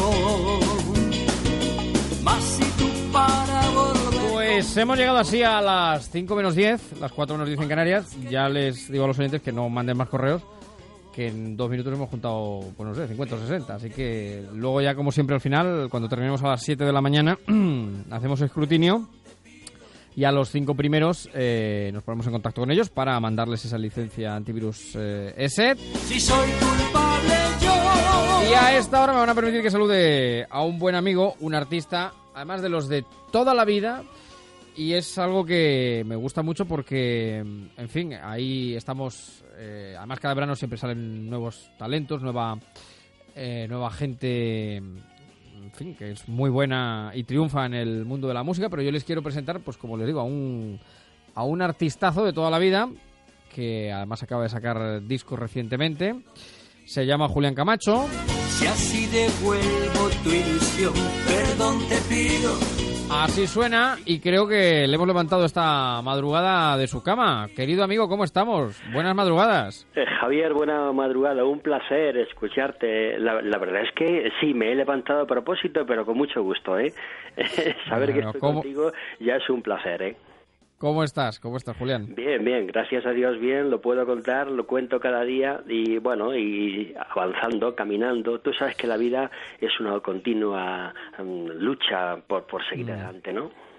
Más si tú para volver. Pues hemos llegado así a las 5 menos 10, las 4 menos 10 en Canarias. Ya les digo a los oyentes que no manden más correos, que en 2 minutos hemos juntado, pues no sé, 50 o 60. Así que luego ya, como siempre, al final, cuando terminemos a las 7 de la mañana, hacemos escrutinio. Y a los 5 primeros nos ponemos en contacto con ellos para mandarles esa licencia antivirus ESET. Si soy culpable yo. Y a esta hora me van a permitir que salude a un buen amigo, un artista, además de los de toda la vida. Y es algo que me gusta mucho porque, en fin, ahí estamos. Además, cada verano siempre salen nuevos talentos, nueva gente, en fin, que es muy buena y triunfa en el mundo de la música, pero yo les quiero presentar, pues como les digo, a un artistazo de toda la vida, que además acaba de sacar discos recientemente. Se llama Julián Camacho. Si así devuelvo tu ilusión, perdón te pido. Así suena, y creo que le hemos levantado esta madrugada de su cama. Querido amigo, ¿cómo estamos? Buenas madrugadas. Javier, buena madrugada, un placer escucharte. La verdad es que sí, me he levantado a propósito, pero con mucho gusto, ¿eh? Saber que estoy contigo ya es un placer, ¿eh? ¿Cómo estás? ¿Cómo estás, Julián? Bien, bien, gracias a Dios, bien, lo puedo contar, lo cuento cada día y bueno, y avanzando, caminando. Tú sabes que la vida es una continua lucha por seguir adelante, ¿no?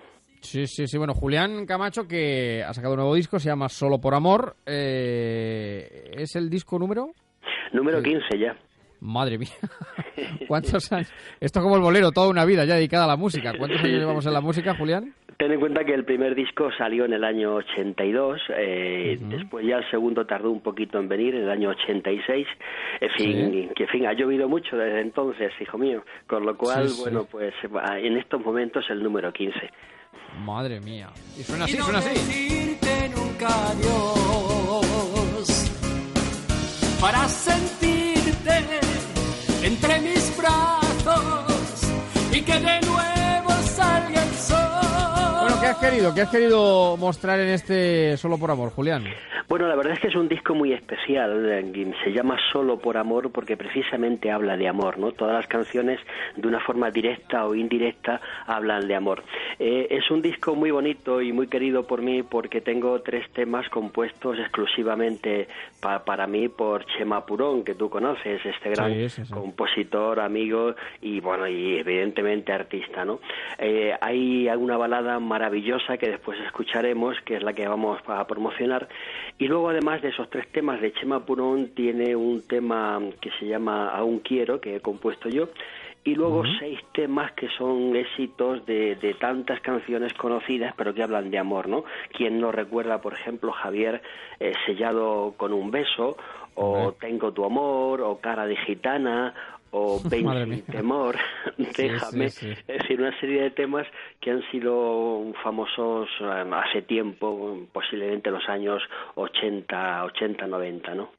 Sí. Bueno, Julián Camacho, que ha sacado un nuevo disco, se llama Solo por Amor. ¿Es el disco número? Número 15 ya. Madre mía. ¿Cuántos años? Esto como el bolero, toda una vida ya dedicada a la música. ¿Cuántos años llevamos en la música, Julián? Ten en cuenta que el primer disco salió en el año 82, después ya el segundo tardó un poquito en venir, en el año 86, en fin, ha llovido mucho desde entonces, hijo mío, con lo cual, pues en estos momentos el número 15. Madre mía. Y suena así, suena así. Decirte nunca adiós, para sentirte entre mis brazos y que de nuevo salga el sol. Bueno, ¿qué has querido mostrar en este Solo por Amor, Julián? Bueno, la verdad es que es un disco muy especial, se llama Solo por Amor porque precisamente habla de amor, ¿no? Todas las canciones, de una forma directa o indirecta, hablan de amor. Es un disco muy bonito y muy querido por mí porque tengo 3 temas compuestos exclusivamente para mí por Chema Purón, que tú conoces, este gran compositor, amigo y, bueno, y evidentemente artista, ¿no? Hay una balada maravillosa que después escucharemos, que es la que vamos a promocionar. Y luego, además de esos 3 temas de Chema Purón, tiene un tema que se llama Aún Quiero, que he compuesto yo, y luego 6 temas que son éxitos de tantas canciones conocidas, pero que hablan de amor, ¿no? ¿Quién no recuerda, por ejemplo, Javier, Sellado con un beso, o Tengo tu amor, o Cara de gitana, o Ven sin temor, Déjame, es decir, una serie de temas que han sido famosos hace tiempo, posiblemente en los años 80, 90, ¿no?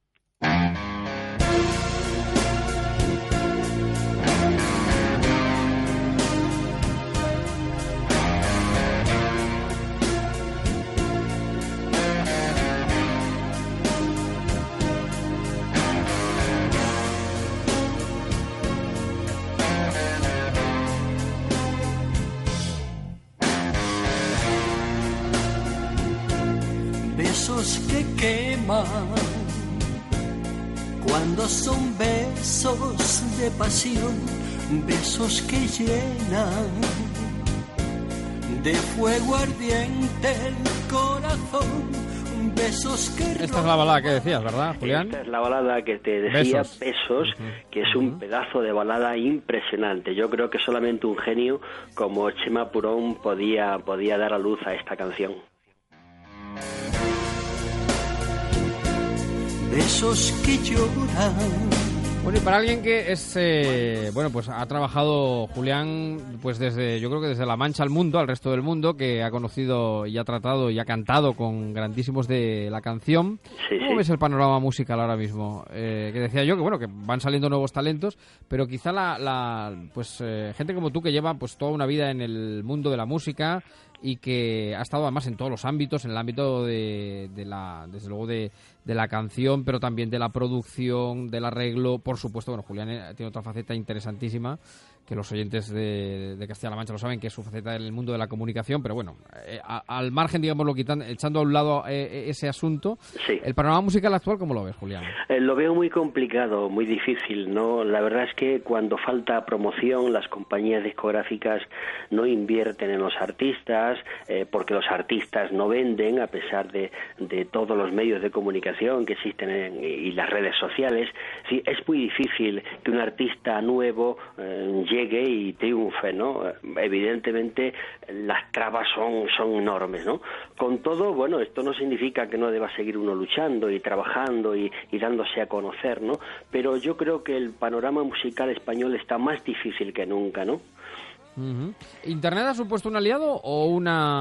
Besos que queman, cuando son besos de pasión, besos que llenan de fuego ardiente el corazón, besos que... Esta es la balada que decías, ¿verdad, Julián? Esta es la balada que te decía, Besos, que es un pedazo de balada impresionante. Yo creo que solamente un genio como Chema Purón podía dar a luz a esta canción. Besos que lloran. Bueno, y para alguien que es, pues ha trabajado, Julián, pues yo creo que desde La Mancha al mundo, al resto del mundo, que ha conocido y ha tratado y ha cantado con grandísimos de la canción. ¿Cómo ves el panorama musical ahora mismo? Que decía yo que, bueno, que van saliendo nuevos talentos, pero quizá gente como tú que lleva pues toda una vida en el mundo de la música y que ha estado además en todos los ámbitos, en el ámbito desde luego de la canción, pero también de la producción, del arreglo. Por supuesto, bueno, Julián tiene otra faceta interesantísima, que los oyentes de Castilla-La Mancha lo saben, que es su faceta en el mundo de la comunicación, pero bueno, al margen, digámoslo, echando a un lado ese asunto, el panorama musical actual, ¿cómo lo ves, Julián? Lo veo muy complicado, muy difícil, ¿no? La verdad es que cuando falta promoción, las compañías discográficas no invierten en los artistas, porque los artistas no venden, a pesar de todos los medios de comunicación que existen y las redes sociales. Sí, es muy difícil que un artista nuevo llegue y triunfe, ¿no? Evidentemente las trabas son enormes, ¿no? Con todo, bueno, esto no significa que no deba seguir uno luchando y trabajando y dándose a conocer, ¿no? Pero yo creo que el panorama musical español está más difícil que nunca, ¿no? ¿Internet ha supuesto un aliado o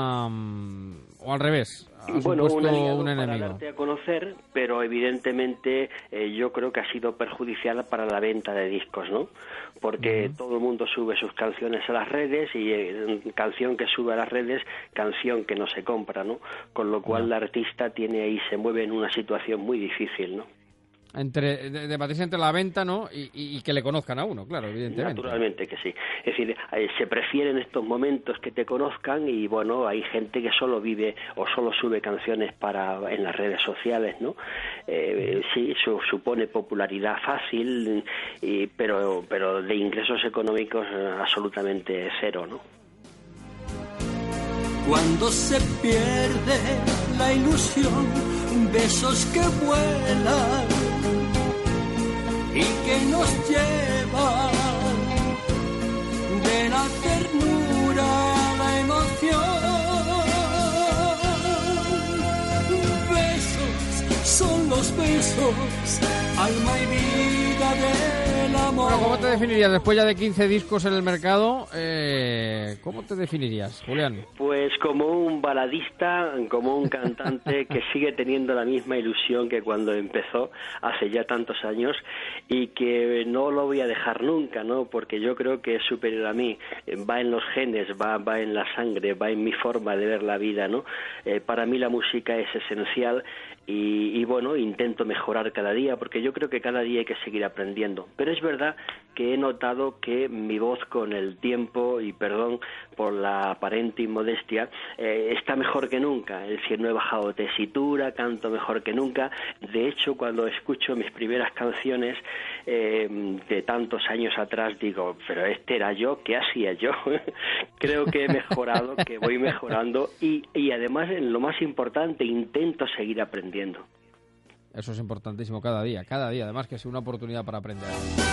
o al revés? Bueno, un aliado para darte a conocer, pero evidentemente yo creo que ha sido perjudicial para la venta de discos, ¿no? Porque todo el mundo sube sus canciones a las redes y canción que sube a las redes, canción que no se compra, ¿no? Con lo cual el artista se mueve en una situación muy difícil, ¿no? Debatirse entre la venta, ¿no? Y que le conozcan a uno, claro, evidentemente. Naturalmente que sí. Es decir, se prefiere en estos momentos que te conozcan y, bueno, hay gente que solo vive o solo sube canciones en las redes sociales, ¿no? Sí, supone popularidad fácil, pero de ingresos económicos absolutamente cero, ¿no? cuando se pierde la ilusión, besos que vuelan y que nos llevan de la ternura a la emoción. Besos son los besos, alma y vida del amor. Bueno, ¿cómo te definirías después ya de 15 discos en el mercado? ¿Cómo te definirías, Julián? Pues como un baladista, como un cantante que sigue teniendo la misma ilusión que cuando empezó hace ya tantos años y que no lo voy a dejar nunca, ¿no? Porque yo creo que es superior a mí, va en los genes, va en la sangre, va en mi forma de ver la vida, ¿no? Para mí la música es esencial. Y bueno, intento mejorar cada día, porque yo creo que cada día hay que seguir aprendiendo. Pero es verdad que he notado que mi voz con el tiempo, y perdón por la aparente inmodestia, está mejor que nunca. Es decir, no he bajado tesitura, canto mejor que nunca. De hecho, cuando escucho mis primeras canciones de tantos años atrás, digo, pero este era yo, ¿qué hacía yo? Creo que he mejorado, que voy mejorando y además, en lo más importante, intento seguir aprendiendo. Eso es importantísimo cada día, además que es una oportunidad para aprender.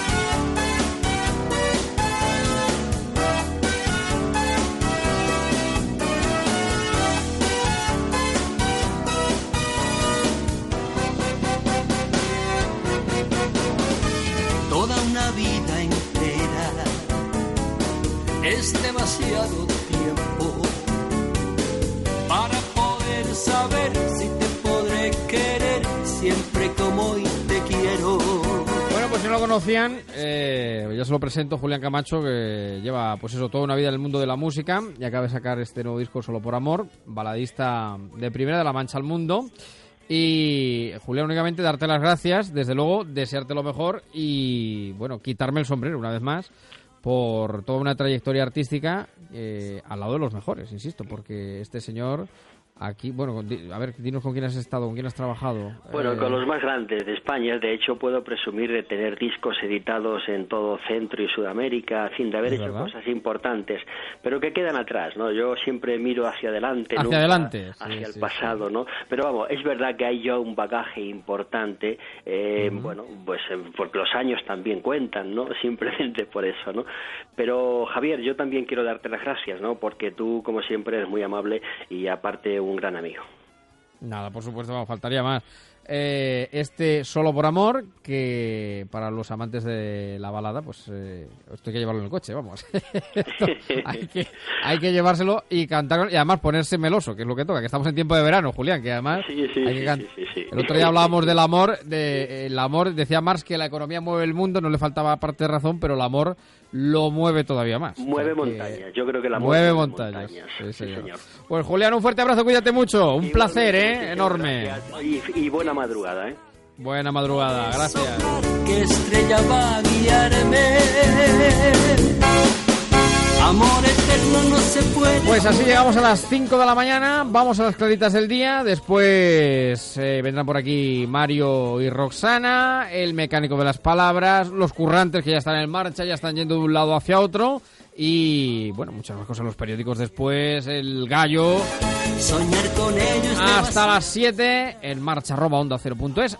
Toda una vida entera es demasiado tiempo para poder saber si te podré querer siempre como hoy te quiero. Bueno, pues si no lo conocían, ya se lo presento, Julián Camacho, que lleva pues eso, toda una vida en el mundo de la música y acaba de sacar este nuevo disco Solo por Amor, baladista de primera de La Mancha al Mundo. Y Julián, únicamente darte las gracias, desde luego desearte lo mejor y bueno, quitarme el sombrero una vez más por toda una trayectoria artística al lado de los mejores, insisto, porque este señor aquí, bueno, a ver, dinos con quién has estado, con quién has trabajado. Bueno, con los más grandes de España. De hecho, puedo presumir de tener discos editados en todo Centro y Sudamérica, en fin, de haber hecho cosas importantes, pero que quedan atrás, ¿no? Yo siempre miro hacia adelante, hacia adelante, hacia el pasado, ¿no? Pero vamos, es verdad que hay ya un bagaje importante, bueno, pues porque los años también cuentan, ¿no? Simplemente por eso, ¿no? Pero, Javier, yo también quiero darte las gracias, ¿no? Porque tú, como siempre, eres muy amable y aparte un gran amigo. Nada, por supuesto, me faltaría más. Este Solo por Amor, que para los amantes de la balada, pues esto hay que llevarlo en el coche, vamos. hay que llevárselo y cantar, y además ponerse meloso, que es lo que toca, que estamos en tiempo de verano, Julián, que además sí. El otro día hablábamos del amor, el amor, decía Marx que la economía mueve el mundo, no le faltaba parte de razón, pero el amor lo mueve todavía más. Mueve montañas, yo creo que el amor mueve montañas. Sí, señor. Pues Julián, un fuerte abrazo, cuídate mucho, un placer, enorme. Y buena madrugada, Buena madrugada, gracias. ¿Qué estrella va a guiarme? Amor eterno no se puede. Pues así llegamos a las 5 de la mañana, vamos a las claritas del día, después vendrán por aquí Mario y Roxana, el mecánico de las palabras, los currantes que ya están en marcha, ya están yendo de un lado hacia otro y bueno, muchas más cosas en los periódicos después, el gallo. Soñar con ellos hasta las 7 en marcha @ondacero.es.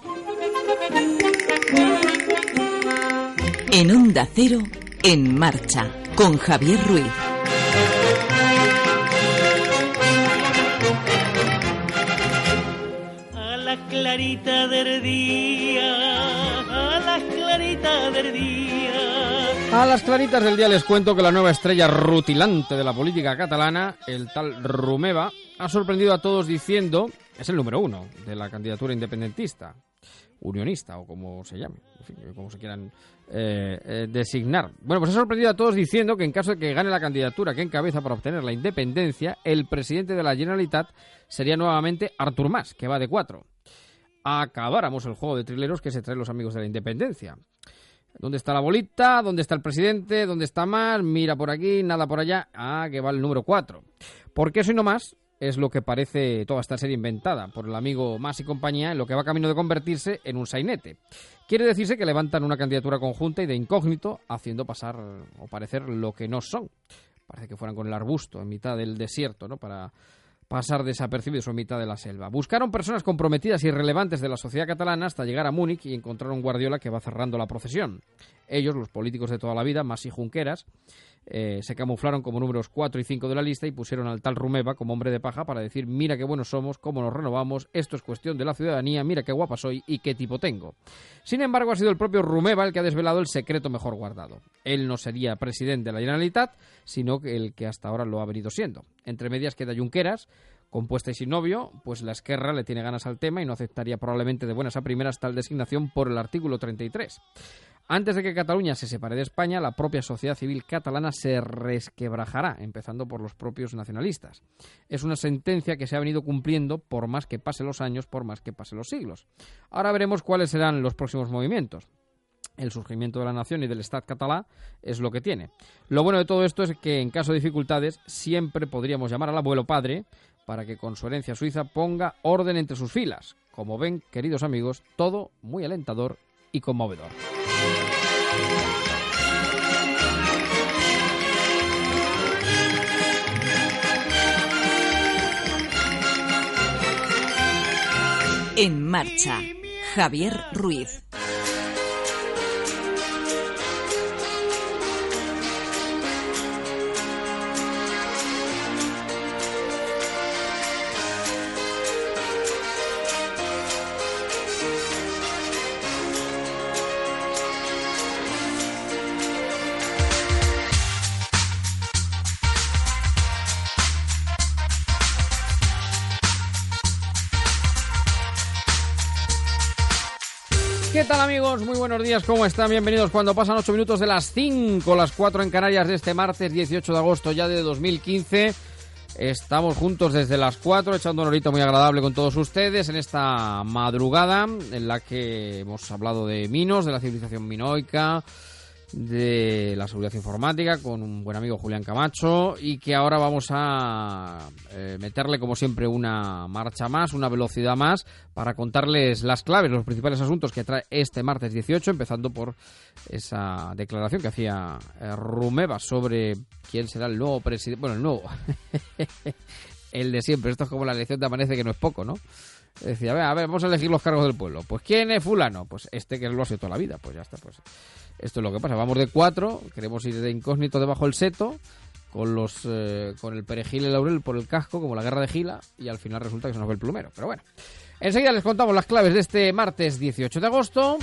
En Onda Cero, En Marcha, con Javier Ruiz. A la clarita del día, a la clarita del día. A las claritas del día les cuento que la nueva estrella rutilante de la política catalana, el tal Romeva, ha sorprendido a todos diciendo, es el número 1 de la candidatura independentista, unionista o como se llame, en fin, como se quieran designar. Bueno, pues ha sorprendido a todos diciendo que en caso de que gane la candidatura que encabeza para obtener la independencia, el presidente de la Generalitat sería nuevamente Artur Mas, que va de 4. Acabáramos el juego de trileros que se traen los amigos de la independencia. ¿Dónde está la bolita? ¿Dónde está el presidente? ¿Dónde está Mas? Mira por aquí, nada por allá. Ah, que va el número 4. Porque eso y no más es lo que parece toda esta serie inventada por el amigo Mas y compañía, en lo que va camino de convertirse en un sainete. Quiere decirse que levantan una candidatura conjunta y de incógnito, haciendo pasar o parecer lo que no son. parece que fueran con el arbusto en mitad del desierto, ¿no?, para pasar desapercibidos en mitad de la selva. Buscaron personas comprometidas y relevantes de la sociedad catalana hasta llegar a Múnich y encontraron Guardiola, que va cerrando la procesión. Ellos, los políticos de toda la vida, Mas y Junqueras, se camuflaron como números 4 y 5 de la lista y pusieron al tal Romeva como hombre de paja para decir: mira qué buenos somos, cómo nos renovamos, esto es cuestión de la ciudadanía, mira qué guapa soy y qué tipo tengo. Sin embargo, ha sido el propio Romeva el que ha desvelado el secreto mejor guardado. Él no sería presidente de la Generalitat, sino que el que hasta ahora lo ha venido siendo. Entre medias queda Junqueras, compuesta y sin novio, pues la Esquerra le tiene ganas al tema y no aceptaría probablemente de buenas a primeras tal designación por el artículo 33. Antes de que Cataluña se separe de España, la propia sociedad civil catalana se resquebrajará, empezando por los propios nacionalistas. Es una sentencia que se ha venido cumpliendo por más que pasen los años, por más que pasen los siglos. Ahora veremos cuáles serán los próximos movimientos. El surgimiento de la nación y del Estat català es lo que tiene. Lo bueno de todo esto es que en caso de dificultades siempre podríamos llamar al abuelo padre para que con su herencia suiza ponga orden entre sus filas. Como ven, queridos amigos, todo muy alentador y conmovedor. En marcha, Javier Ruiz. ¿Qué tal, amigos? Muy buenos días, ¿cómo están? Bienvenidos cuando pasan 8 minutos de las 5, las 4 en Canarias de este martes 18 de agosto ya de 2015. Estamos juntos desde las 4, echando una horita muy agradable con todos ustedes en esta madrugada en la que hemos hablado de Minos, de la civilización minoica, de la seguridad informática con un buen amigo Julián Camacho, y que ahora vamos a meterle como siempre una marcha más, una velocidad más para contarles las claves, los principales asuntos que trae este martes 18, empezando por esa declaración que hacía Romeva sobre quién será el nuevo presidente, bueno, el nuevo el de siempre. Esto es como la elección de Amanece, que no es poco, ¿no? Decía, a ver, vamos a elegir los cargos del pueblo. Pues ¿quién es fulano? Pues este, que lo ha sido toda la vida. Pues ya está, pues esto es lo que pasa. Vamos de 4, queremos ir de incógnito debajo del seto, con con el perejil y el laurel por el casco, como la guerra de Gila, y al final resulta que se nos ve el plumero. Pero bueno, enseguida les contamos las claves de este martes 18 de agosto.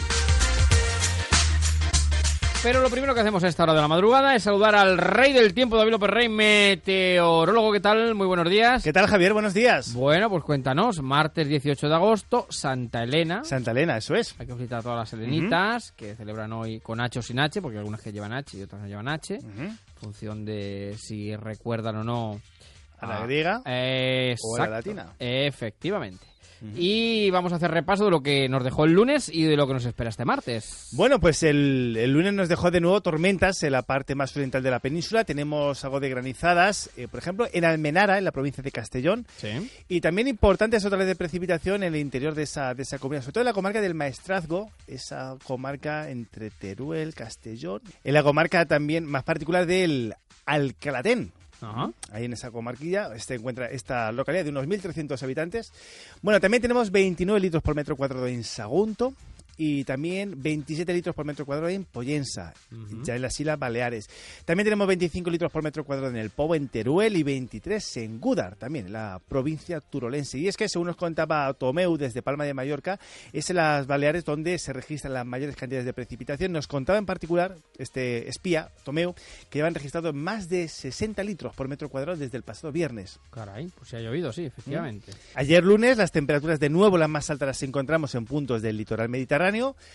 Pero lo primero que hacemos a esta hora de la madrugada es saludar al rey del tiempo, David López Rey, meteorólogo. ¿Qué tal? Muy buenos días. ¿Qué tal, Javier? Buenos días. Bueno, pues cuéntanos, martes 18 de agosto, Santa Elena. Santa Elena, eso es. Hay que felicitar a todas las elenitas que celebran hoy con H o sin H, porque hay algunas que llevan H y otras no llevan H, en función de si recuerdan o no a la griega o a la latina. Efectivamente. Y vamos a hacer repaso de lo que nos dejó el lunes y de lo que nos espera este martes. Bueno, pues el lunes nos dejó de nuevo tormentas en la parte más occidental de la península. Tenemos algo de granizadas, por ejemplo, en Almenara, en la provincia de Castellón. Sí. Y también importantes otra vez de precipitación en el interior de esa comunidad, sobre todo en la comarca del Maestrazgo, esa comarca entre Teruel, Castellón. En la comarca también más particular del Alcalatén. Ajá. Ahí en esa comarquilla se encuentra esta localidad de unos 1.300 habitantes. Bueno, también tenemos 29 litros por metro cuadrado en Sagunto y también 27 litros por metro cuadrado en Pollensa, ya en las Islas Baleares. También tenemos 25 litros por metro cuadrado en El Pobo, en Teruel, y 23 en Gúdar, también en la provincia turolense. Y es que, según nos contaba Tomeu desde Palma de Mallorca, es en las Baleares donde se registran las mayores cantidades de precipitación. Nos contaba en particular este espía, Tomeu, que llevan registrado más de 60 litros por metro cuadrado desde el pasado viernes. Caray, pues se ha llovido, sí, efectivamente. Ayer lunes las temperaturas de nuevo las más altas las encontramos en puntos del litoral mediterráneo.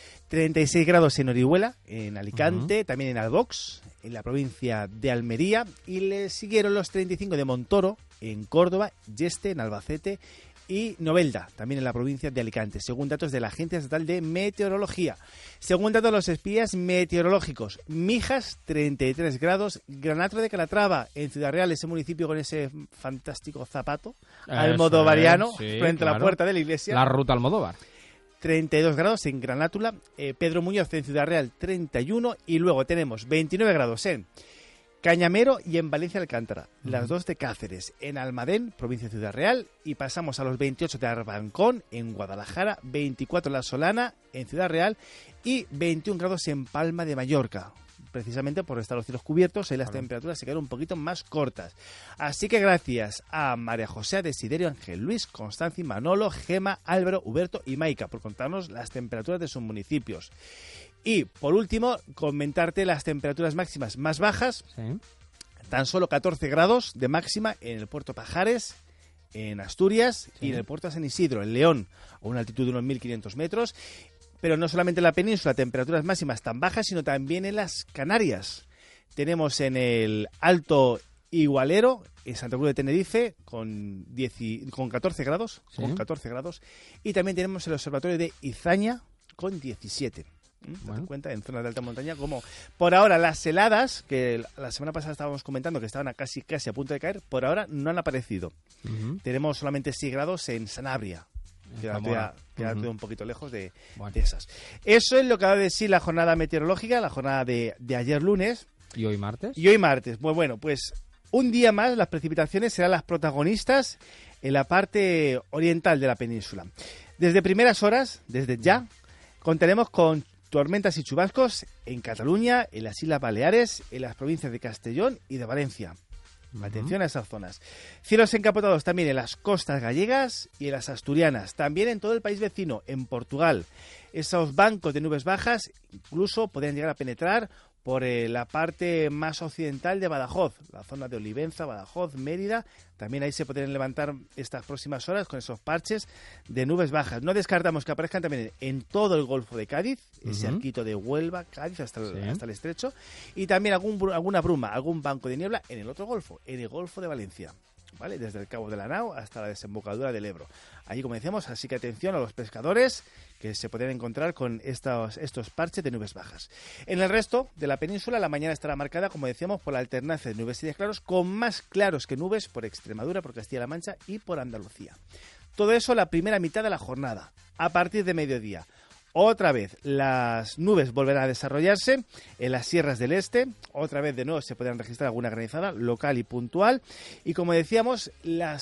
36 grados en Orihuela, en Alicante, también en Albox, en la provincia de Almería, y le siguieron los 35 de Montoro, en Córdoba, Yeste, en Albacete, y Novelda, también en la provincia de Alicante, según datos de la Agencia Estatal de Meteorología. Según datos de los espías meteorológicos, Mijas, 33 grados, Granatro de Calatrava, en Ciudad Real, ese municipio con ese fantástico zapato almodovariano, frente a la puerta de la iglesia. La ruta Almodóvar. 32 grados en Granátula, Pedro Muñoz en Ciudad Real 31, y luego tenemos 29 grados en Cañamero y en Valencia Alcántara, las 2 de Cáceres, en Almadén, provincia de Ciudad Real, y pasamos a los 28 de Arbancón, en Guadalajara, 24 en La Solana, en Ciudad Real, y 21 grados en Palma de Mallorca. Precisamente por estar los cielos cubiertos, ahí las temperaturas se quedan un poquito más cortas. Así que gracias a María José, Desiderio, Ángel Luis, Constanzi, Manolo, Gema, Álvaro, Huberto y Maica por contarnos las temperaturas de sus municipios. Y por último, comentarte las temperaturas máximas más bajas. Sí. Tan solo 14 grados de máxima en el puerto Pajares, en Asturias, y en el puerto San Isidro, en León, a una altitud de unos 1.500 metros. Pero no solamente en la península, temperaturas máximas tan bajas, sino también en las Canarias. Tenemos en el Alto Igualero, en Santa Cruz de Tenerife, con 14 grados, Sí. con 14 grados. Y también tenemos el Observatorio de Izaña, con 17. Date cuenta, en zonas de alta montaña, como por ahora las heladas, que la semana pasada estábamos comentando que estaban casi a punto de caer, por ahora no han aparecido. Tenemos solamente 6 grados en Sanabria. Queda todavía un poquito lejos de esas. Eso es lo que ha de decir la jornada meteorológica, la jornada de ayer lunes. ¿Y hoy martes? Bueno, pues un día más las precipitaciones serán las protagonistas en la parte oriental de la península. Desde primeras horas, desde ya, contaremos con tormentas y chubascos en Cataluña, en las Islas Baleares, en las provincias de Castellón y de Valencia. Atención a esas zonas. Cielos encapotados también en las costas gallegas y en las asturianas. También en todo el país vecino, en Portugal. Esos bancos de nubes bajas incluso podrían llegar a penetrar por la parte más occidental de Badajoz, la zona de Olivenza, Badajoz, Mérida. También ahí se podrían levantar estas próximas horas con esos parches de nubes bajas. No descartamos que aparezcan también en todo el Golfo de Cádiz, ese arquito de Huelva, Cádiz, hasta el Estrecho, y también alguna bruma, algún banco de niebla en el otro Golfo, en el Golfo de Valencia. ¿Vale? Desde el Cabo de la Nao hasta la desembocadura del Ebro. Ahí, como decíamos, así que atención a los pescadores que se podrían encontrar con estos parches de nubes bajas. En el resto de la península, la mañana estará marcada, como decíamos, por la alternancia de nubes y días claros, con más claros que nubes por Extremadura, por Castilla-La Mancha y por Andalucía. Todo eso la primera mitad de la jornada. A partir de mediodía, otra vez las nubes volverán a desarrollarse en las sierras del este. Otra vez de nuevo se podrán registrar alguna granizada local y puntual. Y como decíamos, la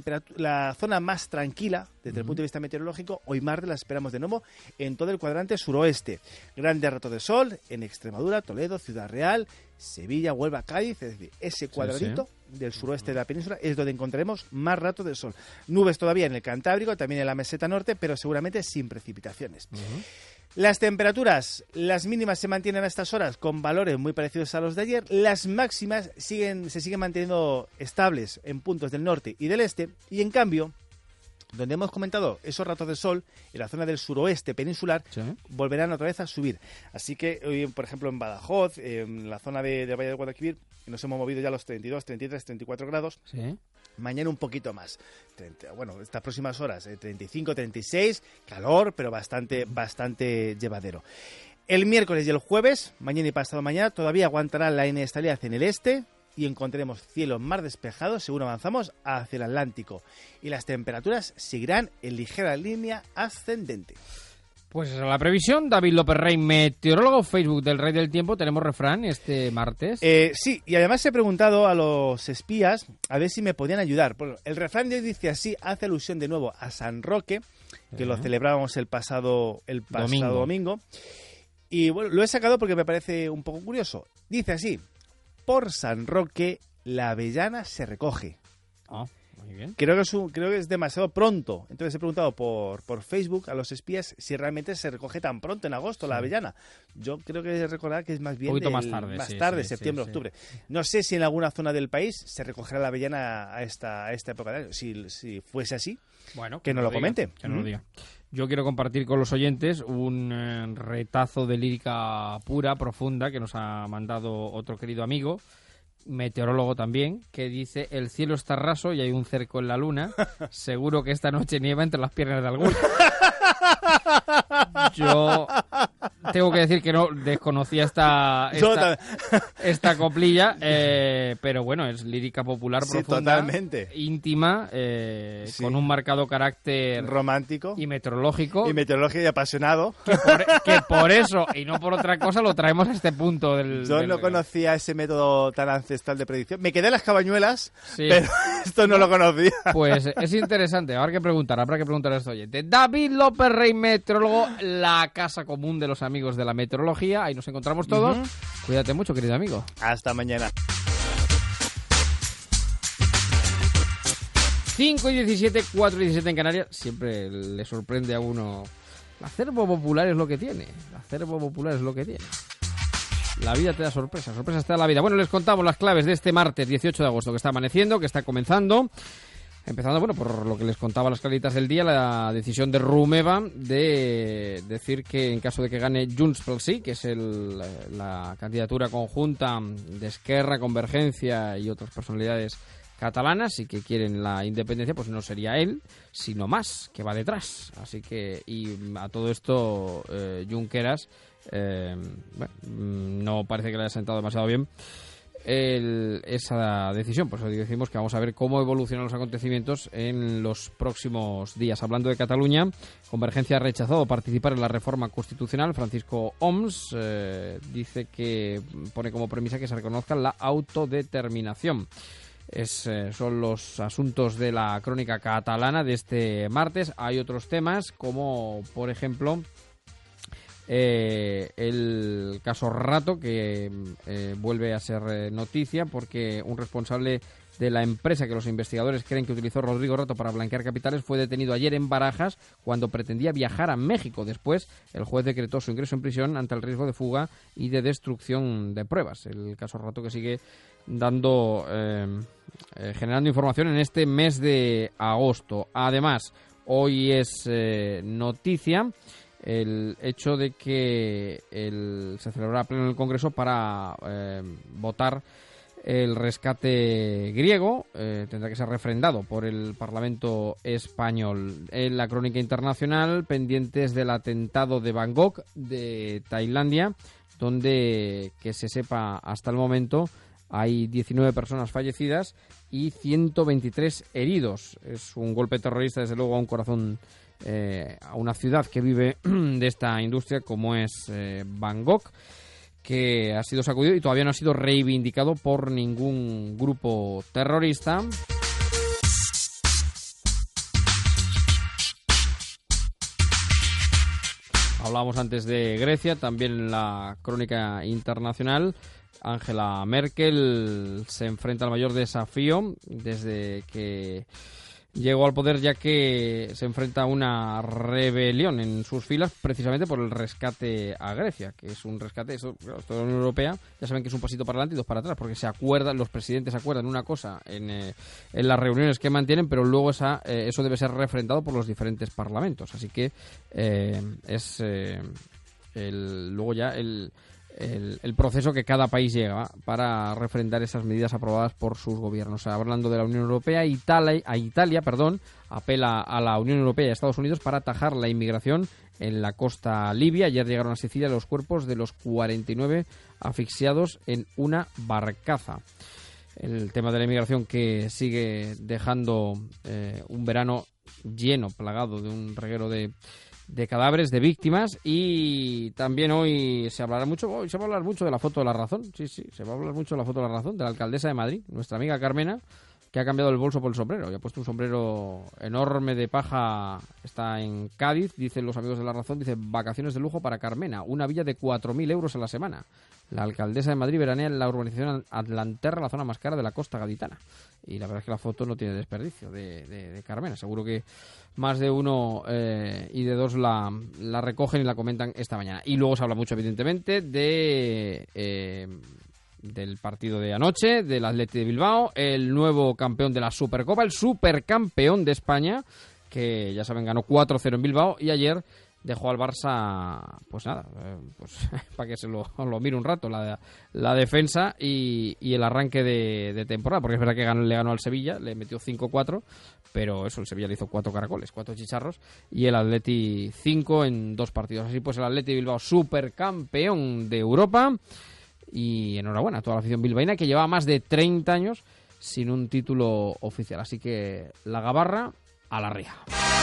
zona más tranquila desde el punto de vista meteorológico, hoy martes la esperamos de nuevo en todo el cuadrante suroeste. Grandes ratos de sol en Extremadura, Toledo, Ciudad Real, Sevilla, Huelva, Cádiz. Es decir, ese cuadradito del suroeste de la península es donde encontraremos más ratos de sol. Nubes todavía en el Cantábrico, también en la meseta norte, pero seguramente sin precipitaciones. Las temperaturas, las mínimas se mantienen a estas horas con valores muy parecidos a los de ayer. Las máximas se siguen manteniendo estables en puntos del norte y del este. Y en cambio, donde hemos comentado esos ratos de sol, en la zona del suroeste peninsular, volverán otra vez a subir. Así que hoy, por ejemplo, en Badajoz, en la zona del Valle del Guadalquivir, nos hemos movido ya a los 32, 33, 34 grados. Mañana un poquito más. Estas próximas horas, 35, 36, calor, pero bastante llevadero. El miércoles y el jueves, mañana y pasado mañana, todavía aguantará la inestabilidad en el este y encontraremos cielos más despejados según avanzamos hacia el Atlántico. Y las temperaturas seguirán en ligera línea ascendente. Pues esa es la previsión. David López Rey, meteorólogo, Facebook del Rey del Tiempo. ¿Tenemos refrán este martes? Sí, y además he preguntado a los espías a ver si me podían ayudar. Bueno, el refrán de hoy dice así, hace alusión de nuevo a San Roque, que lo celebrábamos el pasado domingo. Y bueno, lo he sacado porque me parece un poco curioso. Dice así: por San Roque la avellana se recoge. Muy bien. Creo que es demasiado pronto. Entonces he preguntado por Facebook a los espías si realmente se recoge tan pronto en agosto la avellana. Yo creo que recordar que es más bien un poquito más tarde, septiembre, octubre. No sé si en alguna zona del país se recogerá la avellana a esta época de año. Si fuese así, bueno, que nos lo comente. Que nos lo diga. Yo quiero compartir con los oyentes un retazo de lírica pura, profunda, que nos ha mandado otro querido amigo, meteorólogo también, que dice: el cielo está raso y hay un cerco en la luna, seguro que esta noche nieva entre las piernas de alguno. Yo tengo que decir que no desconocía esta coplilla, pero bueno, es lírica popular profunda, totalmente. Íntima, con un marcado carácter romántico y meteorológico. Y apasionado. Que por eso, y no por otra cosa, lo traemos a este punto del... Yo no conocía ese método tan ancestral de predicción. Me quedé en las cabañuelas, sí, pero esto no lo conocía. Pues es interesante, habrá que preguntar a este oyente. David López Rey, meteorólogo, la casa común de los amigos de la meteorología. Ahí nos encontramos todos. Cuídate mucho, querido amigo. Hasta mañana. 5:17, 4:17 en Canarias. Siempre le sorprende a uno. El acervo popular es lo que tiene. La vida te da sorpresas te da la vida. Bueno, les contamos las claves de este martes 18 de agosto, que está amaneciendo, que está comenzando. Empezando, bueno, por lo que les contaba las claritas del día, la decisión de Rumeva de decir que en caso de que gane Junts pel Sí, que es la candidatura conjunta de Esquerra, Convergencia y otras personalidades catalanas y que quieren la independencia, pues no sería él, sino Mas, que va detrás. Así que, y a todo esto, Junqueras, no parece que le haya sentado demasiado bien esa decisión. Por eso decimos que vamos a ver cómo evolucionan los acontecimientos en los próximos días. Hablando de Cataluña, Convergencia ha rechazado participar en la reforma constitucional. Francisco Homs dice que pone como premisa que se reconozca la autodeterminación. Son los asuntos de la crónica catalana de este martes. Hay otros temas como, por ejemplo, el caso Rato, que vuelve a ser noticia porque un responsable de la empresa que los investigadores creen que utilizó Rodrigo Rato para blanquear capitales fue detenido ayer en Barajas cuando pretendía viajar a México. Después, el juez decretó su ingreso en prisión ante el riesgo de fuga y de destrucción de pruebas. El caso Rato que sigue generando información en este mes de agosto. Además, hoy es noticia el hecho de que se celebrará pleno en el Congreso para votar el rescate griego. Tendrá que ser refrendado por el Parlamento español. En la crónica internacional, pendientes del atentado de Bangkok, de Tailandia, donde, que se sepa hasta el momento, hay 19 personas fallecidas y 123 heridos. Es un golpe terrorista, desde luego, a un corazón, a una ciudad que vive de esta industria como es Bangkok, que ha sido sacudido y todavía no ha sido reivindicado por ningún grupo terrorista. Hablábamos antes de Grecia, también en la crónica internacional. Angela Merkel se enfrenta al mayor desafío desde que llegó al poder, ya que se enfrenta a una rebelión en sus filas precisamente por el rescate a Grecia, que es un rescate, esto de la Unión Europea, ya saben que es un pasito para adelante y dos para atrás, porque los presidentes acuerdan una cosa en las reuniones que mantienen, pero luego eso debe ser refrendado por los diferentes parlamentos, así que luego ya el proceso que cada país llega para refrendar esas medidas aprobadas por sus gobiernos. Hablando de la Unión Europea, Italia apela a la Unión Europea y a Estados Unidos para atajar la inmigración en la costa libia. Ayer llegaron a Sicilia los cuerpos de los 49 asfixiados en una barcaza. El tema de la inmigración que sigue dejando un verano lleno, plagado de un reguero de cadáveres, de víctimas. Y también hoy se va a hablar mucho de la foto de la razón. Sí, se va a hablar mucho de la foto de la razón de la alcaldesa de Madrid, nuestra amiga Carmena, que ha cambiado el bolso por el sombrero y ha puesto un sombrero enorme de paja. Está en Cádiz, dicen los amigos de la razón, dice: vacaciones de lujo para Carmena, una villa de 4.000 euros a la semana. La alcaldesa de Madrid veranea en la urbanización Atlanterra, la zona más cara de la costa gaditana. Y la verdad es que la foto no tiene desperdicio de Carmena. Seguro que más de uno y de dos la recogen y la comentan esta mañana. Y luego se habla mucho, evidentemente, del partido de anoche, del Athletic de Bilbao, el nuevo campeón de la Supercopa, el supercampeón de España, que ya saben, ganó 4-0 en Bilbao, y ayer dejó al Barça, pues nada, pues para que se lo mire un rato, la defensa y el arranque de temporada, porque es verdad que le ganó al Sevilla, le metió 5-4, pero eso, el Sevilla le hizo 4 caracoles, 4 chicharros, y el Atleti 5 en 2 partidos. Así pues el Atleti Bilbao supercampeón de Europa, y enhorabuena a toda la afición bilbaína, que llevaba más de 30 años sin un título oficial. Así que la gabarra a la ría.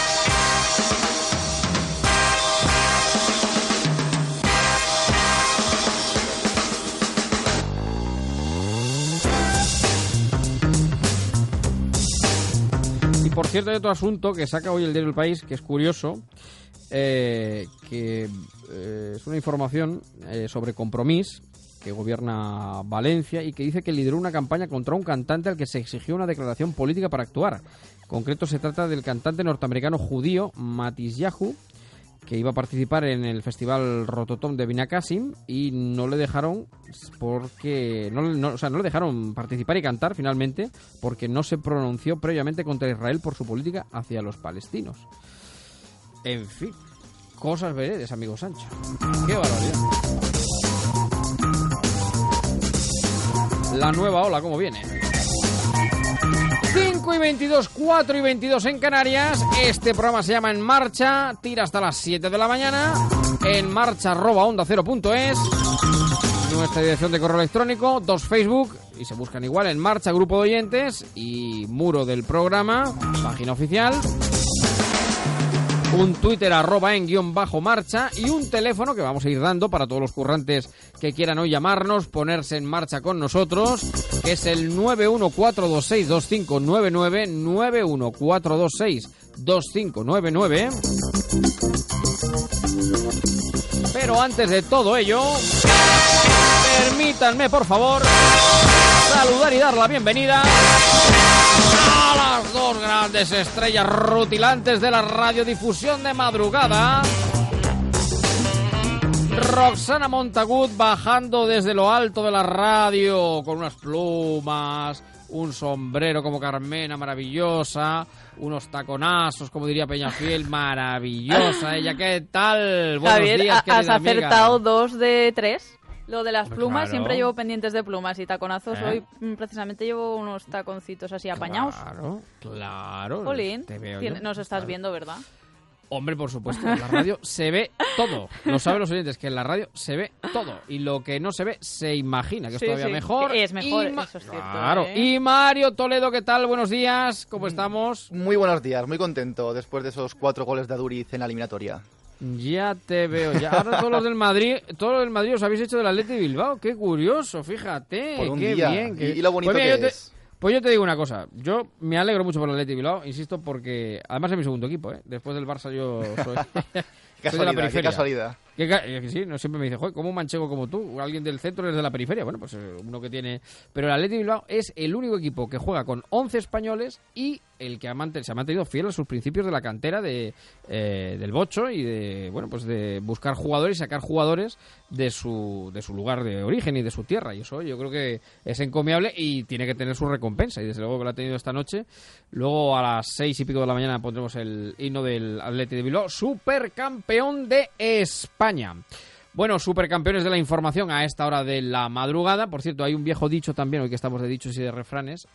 Y por cierto, hay otro asunto que saca hoy el diario El País, que es curioso, que es una información sobre Compromís, que gobierna Valencia y que dice que lideró una campaña contra un cantante al que se exigió una declaración política para actuar. En concreto se trata del cantante norteamericano judío Matisyahu, que iba a participar en el festival Rototom de Benicàssim y no le dejaron porque no le dejaron participar y cantar finalmente porque no se pronunció previamente contra Israel por su política hacia los palestinos. En fin, cosas veredes, amigo Sancho. ¡Qué barbaridad! La nueva ola, ¿cómo viene? 5 y 22, 4 y 22 en Canarias. Este programa se llama En Marcha, tira hasta las 7 de la mañana. enmarcha@ondacero.es, nuestra dirección de correo electrónico, 2 Facebook, y se buscan igual En Marcha, grupo de oyentes, y muro del programa, página oficial. Un Twitter @en_marcha y un teléfono que vamos a ir dando para todos los currantes que quieran hoy llamarnos, ponerse en marcha con nosotros, que es el 914262599, 914262599. Pero antes de todo ello, permítanme por favor saludar y dar la bienvenida a las 2 grandes estrellas rutilantes de la radiodifusión de madrugada. Roxana Montagut bajando desde lo alto de la radio con unas plumas, un sombrero como Carmena maravillosa, unos taconazos como diría Peñafiel, maravillosa. Ella, ¿qué tal? Buenos Javier, días, querida has acertado amiga. 2 de 3. Lo de las plumas, Claro. siempre llevo pendientes de plumas y taconazos. ¿Eh? Hoy precisamente llevo unos taconcitos así apañados. Claro. Jolín, Te veo yo. nos estás viendo, ¿verdad? Hombre, por supuesto, en la radio se ve todo. Lo saben los oyentes, que en la radio se ve todo. Y lo que no se ve, se imagina, que es Sí, todavía sí. mejor. Es mejor, Y eso es cierto. Claro. ¿eh? Y Mario Toledo, ¿qué tal? Buenos días, ¿cómo estamos? Muy buenos días, muy contento después de esos 4 goles de Aduriz en la eliminatoria. Ya te veo. Ya. Ahora todos los del Madrid os habéis hecho del Atleti Bilbao. Qué curioso, fíjate. Por un qué día. bien. Y lo bonito Pues mira, que es. Pues yo te digo una cosa, yo me alegro mucho por el Atleti Bilbao, insisto, porque además es mi segundo equipo, ¿eh? Después del Barça yo soy, soy de la periferia. Qué casualidad. Sí, no, siempre me dice, joder, ¿cómo un manchego como tú? Alguien del centro es de la periferia. Bueno, pues uno que tiene... Pero el Atleti Bilbao es el único equipo que juega con 11 españoles y el que se ha mantenido fiel a sus principios de la cantera del bocho y de, bueno, pues de buscar jugadores y sacar jugadores de su lugar de origen y de su tierra. Y eso yo creo que es encomiable y tiene que tener su recompensa. Y desde luego que lo ha tenido esta noche. Luego a las 6 y pico de la mañana pondremos el himno del Atleti de Bilbao, supercampeón de España. Bueno, supercampeones de la información a esta hora de la madrugada. Por cierto, hay un viejo dicho también, hoy que estamos de dichos y de refranes,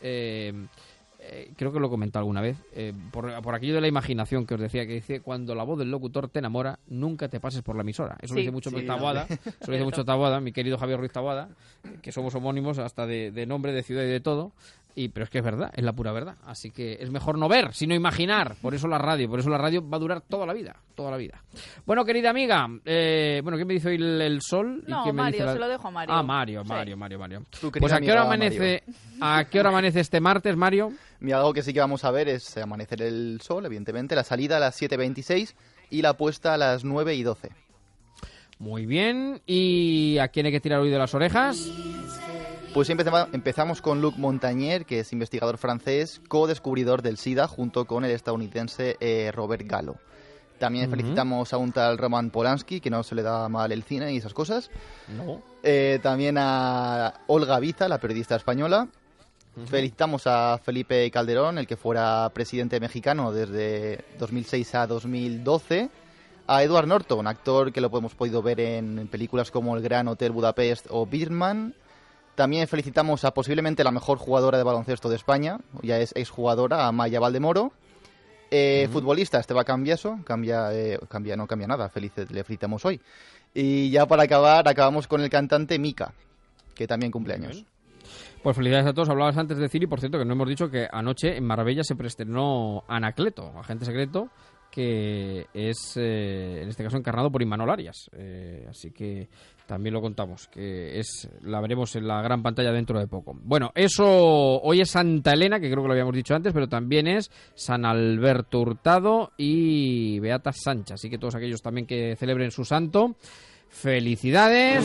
creo que lo he comentado alguna vez, por aquello de la imaginación que os decía, que dice, cuando la voz del locutor te enamora, nunca te pases por la emisora. Eso lo dice mucho Taboada, eso lo dice mucho Taboada, mi querido Javier Ruiz Taboada, que somos homónimos hasta de nombre, de ciudad y de todo. Pero es que es verdad, es la pura verdad. Así que es mejor no ver, sino imaginar. Por eso la radio va a durar toda la vida, toda la vida. Bueno, querida amiga, ¿quién me dice hoy el sol? No, ¿Y quién me Mario, dice se lo dejo a Mario. Ah, Mario. Tu Pues ¿a qué hora amiga, amanece? ¿A qué hora amanece este martes, Mario? Mira, algo que sí que vamos a ver es amanecer el sol, evidentemente, la salida a las 7:26 y la puesta a las 9:12. Muy bien. ¿Y a quién hay que tirar hoy de las orejas? Pues empezamos con Luc Montagnier, que es investigador francés, co-descubridor del SIDA, junto con el estadounidense Robert Gallo. También felicitamos a un tal Roman Polanski, que no se le da mal el cine y esas cosas. No. También a Olga Biza, la periodista española. Felicitamos a Felipe Calderón, el que fuera presidente mexicano desde 2006 a 2012. A Edward Norton, actor que lo hemos podido ver en películas como El Gran Hotel Budapest o Birdman. También felicitamos a posiblemente la mejor jugadora de baloncesto de España, ya es exjugadora, a Maya Valdemoro. Futbolista, Esteba Cambiaso, no cambia nada, le felicitamos hoy. Y ya para acabar, acabamos con el cantante Mika, que también cumple años. Pues felicidades a todos. Hablabas antes de Ciri, por cierto, que no hemos dicho que anoche en Marbella se preestrenó Anacleto, agente secreto, que es, en este caso, encarnado por Imanol Arias. Así que también lo contamos, que la veremos en la gran pantalla dentro de poco. Bueno, hoy es Santa Elena, que creo que lo habíamos dicho antes, pero también es San Alberto Hurtado y Beata Sancha. Así que todos aquellos también que celebren su santo, felicidades.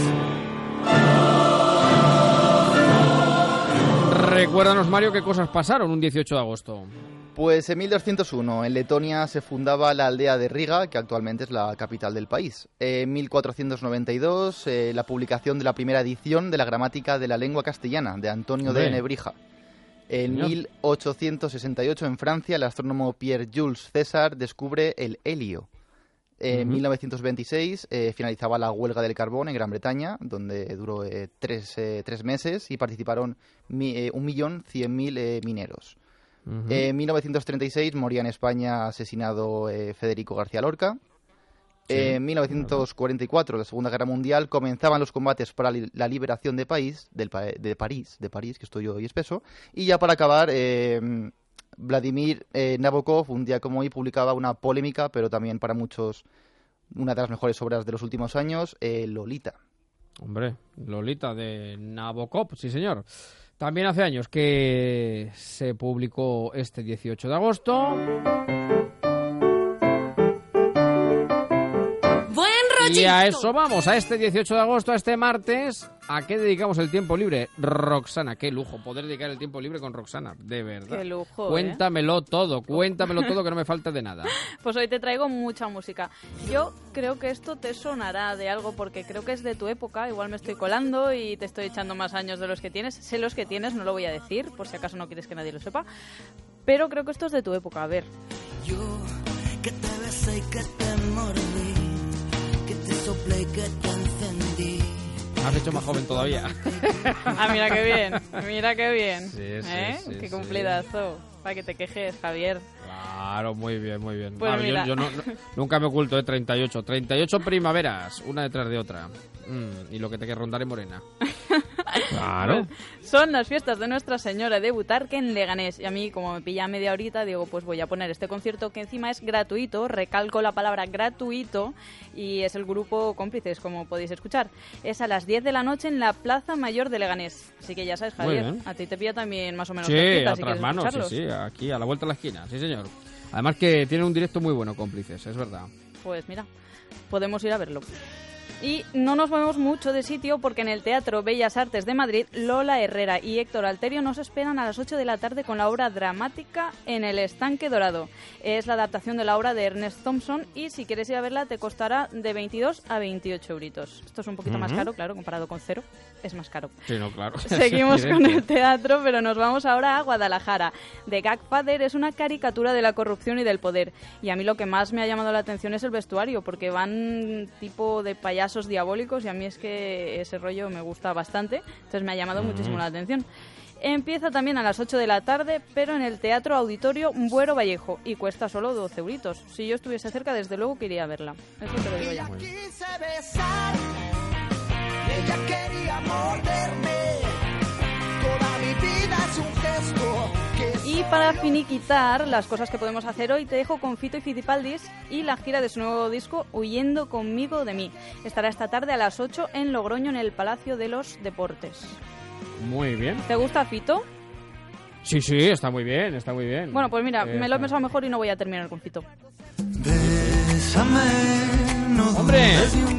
Recuérdanos, Mario, qué cosas pasaron un 18 de agosto. Pues en 1201 en Letonia se fundaba la aldea de Riga, que actualmente es la capital del país. En 1492 la publicación de la primera edición de la gramática de la lengua castellana, de Antonio de Nebrija. En 1868 en Francia el astrónomo Pierre-Jules César descubre el helio. En 1926 finalizaba la huelga del carbón en Gran Bretaña, donde duró 3 meses y participaron 1.100.000 mineros. En 1936 moría en España asesinado Federico García Lorca. En 1944, la Segunda Guerra Mundial, comenzaban los combates para la liberación de París, que estoy hoy espeso. Y ya para acabar, Vladimir Nabokov, un día como hoy, publicaba una polémica, pero también para muchos una de las mejores obras de los últimos años, Lolita. Hombre, Lolita de Nabokov, sí señor. También hace años que se publicó este 18 de agosto. Y a eso vamos, a este 18 de agosto, a este martes. ¿A qué dedicamos el tiempo libre? Roxana, qué lujo poder dedicar el tiempo libre con Roxana, de verdad. Qué lujo, Cuéntamelo todo, que no me falte de nada. Pues hoy te traigo mucha música. Yo creo que esto te sonará de algo porque creo que es de tu época. Igual me estoy colando y te estoy echando más años de los que tienes. Sé los que tienes, no lo voy a decir, por si acaso no quieres que nadie lo sepa. Pero creo que esto es de tu época, a ver. Yo, que te besé y que te mordí, que te soplé y que te encendí. Has hecho más joven todavía. Ah, mira qué bien, mira qué bien. Sí, qué cumplidazo. Para que te quejes, Javier. Claro, muy bien, muy bien. Pues mira. Yo nunca me oculto de 38 primaveras, una detrás de otra. Y lo que te que rondar en Morena. Claro. Son las fiestas de Nuestra Señora de Butarque en Leganés. Y a mí, como me pilla media horita, digo, pues voy a poner este concierto que encima es gratuito. Recalco la palabra gratuito. Y es el grupo Cómplices, como podéis escuchar. Es a las 10 de la noche en la Plaza Mayor de Leganés. Así que ya sabes, Javier, a ti te pilla también más o menos cerquita, a otras manos, sí, aquí a la vuelta de la esquina, sí señor. Además que tienen un directo muy bueno, Cómplices, es verdad. Pues mira, podemos ir a verlo. Y no nos movemos mucho de sitio porque en el Teatro Bellas Artes de Madrid, Lola Herrera y Héctor Alterio nos esperan a las 8 de la tarde con la obra dramática En el Estanque Dorado. Es la adaptación de la obra de Ernest Thompson y si quieres ir a verla te costará de 22 a 28 euritos. Esto es un poquito más caro, claro, comparado con Cero, es más caro. Sí, no, claro. Seguimos con el teatro, pero nos vamos ahora a Guadalajara. The Godfather es una caricatura de la corrupción y del poder. Y a mí lo que más me ha llamado la atención es el vestuario, porque van tipo de payasos diabólicos y a mí es que ese rollo me gusta bastante, entonces me ha llamado muchísimo la atención. Empieza también a las 8 de la tarde, pero en el Teatro Auditorio Buero Vallejo y cuesta solo 12 euritos. Si yo estuviese cerca, desde luego que iría a verla. Eso te lo digo ya. Quise besar, ella quería morderme, toda mi vida es un gesto. Y para finiquitar las cosas que podemos hacer hoy, te dejo con Fito y Fitipaldis y la gira de su nuevo disco Huyendo conmigo de mí. Estará esta tarde a las 8 en Logroño, en el Palacio de los Deportes. Muy bien. ¿Te gusta Fito? Sí, está muy bien, está muy bien. Bueno, pues mira, me lo he pensado mejor y no voy a terminar con Fito. Bésame, no ¡hombre!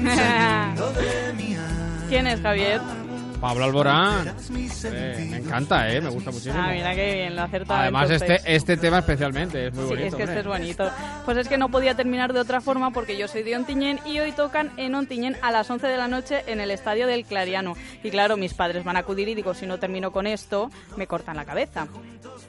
¿Quién es, Javier? Pablo Alborán. Me encanta, me gusta muchísimo. Ah, mira qué bien, lo acertado. Además, este tema especialmente es muy bonito. Sí, es que este es bonito. Pues es que no podía terminar de otra forma porque yo soy de Ontinyent y hoy tocan en Ontinyent a las 11 de la noche en el Estadio del Clariano. Y claro, mis padres van a acudir y digo, si no termino con esto, me cortan la cabeza.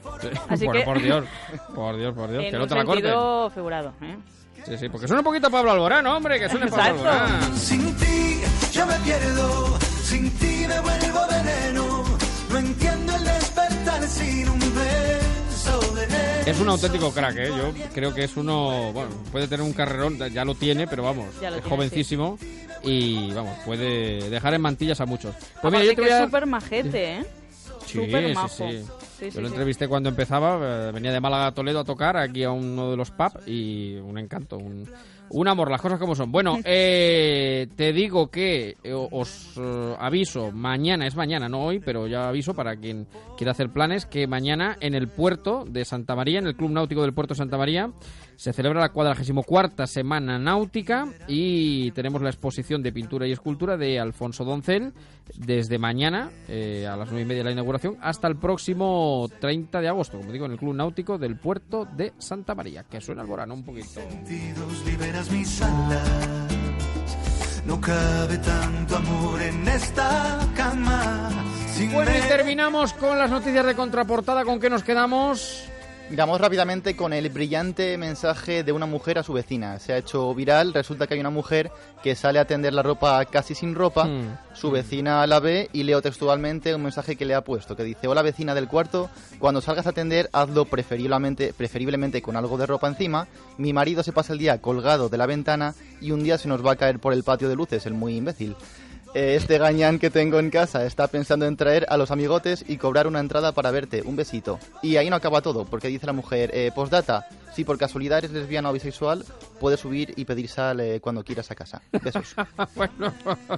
Así bueno, que... por Dios, en que no un te la corten. sentido figurado, ¿eh? Sí, porque suena un poquito Pablo Alborán, hombre, que suene Pablo Exacto. Alborán. Sin ti yo me pierdo, sin ti me vuelvo veneno. No entiendo el despertar sin un beso de enero. Es un auténtico crack, ¿eh? Yo creo que es uno... Bueno, puede tener un carrerón, ya lo tiene, pero vamos, Ya lo es tiene, jovencísimo y, vamos, puede dejar en mantillas a muchos. Pues Aparte mira, yo te que voy a... es súper majete, ¿eh? Sí, Súper sí, majo. sí. Sí, Yo lo sí. entrevisté cuando empezaba, venía de Málaga a Toledo a tocar aquí a uno de los pubs y un encanto, un amor, las cosas como son. Bueno, te digo que os aviso, mañana, es mañana, no hoy, pero ya aviso para quien quiera hacer planes, que mañana en el puerto de Santa María, en el Club Náutico del Puerto de Santa María, se celebra la 44ª Semana Náutica y tenemos la exposición de pintura y escultura de Alfonso Doncel desde mañana a las 9:30 de la inauguración hasta el próximo 30 de agosto, como digo, en el Club Náutico del Puerto de Santa María. Que suena Alborán un poquito. Sentidos liberas mis alas. No cabe tanto amor en esta cama. Bueno, y terminamos con las noticias de contraportada. ¿Con qué nos quedamos? Miramos rápidamente con el brillante mensaje de una mujer a su vecina. Se ha hecho viral, resulta que hay una mujer que sale a tender la ropa casi sin ropa, su vecina la ve y leo textualmente un mensaje que le ha puesto, que dice: hola vecina del cuarto, cuando salgas a tender hazlo preferiblemente con algo de ropa encima, mi marido se pasa el día colgado de la ventana y un día se nos va a caer por el patio de luces, el muy imbécil. Este gañán que tengo en casa está pensando en traer a los amigotes y cobrar una entrada para verte. Un besito. Y ahí no acaba todo, porque dice la mujer, postdata, si por casualidad eres lesbiana o bisexual, puedes subir y pedir sal cuando quieras a casa. Besos. Bueno,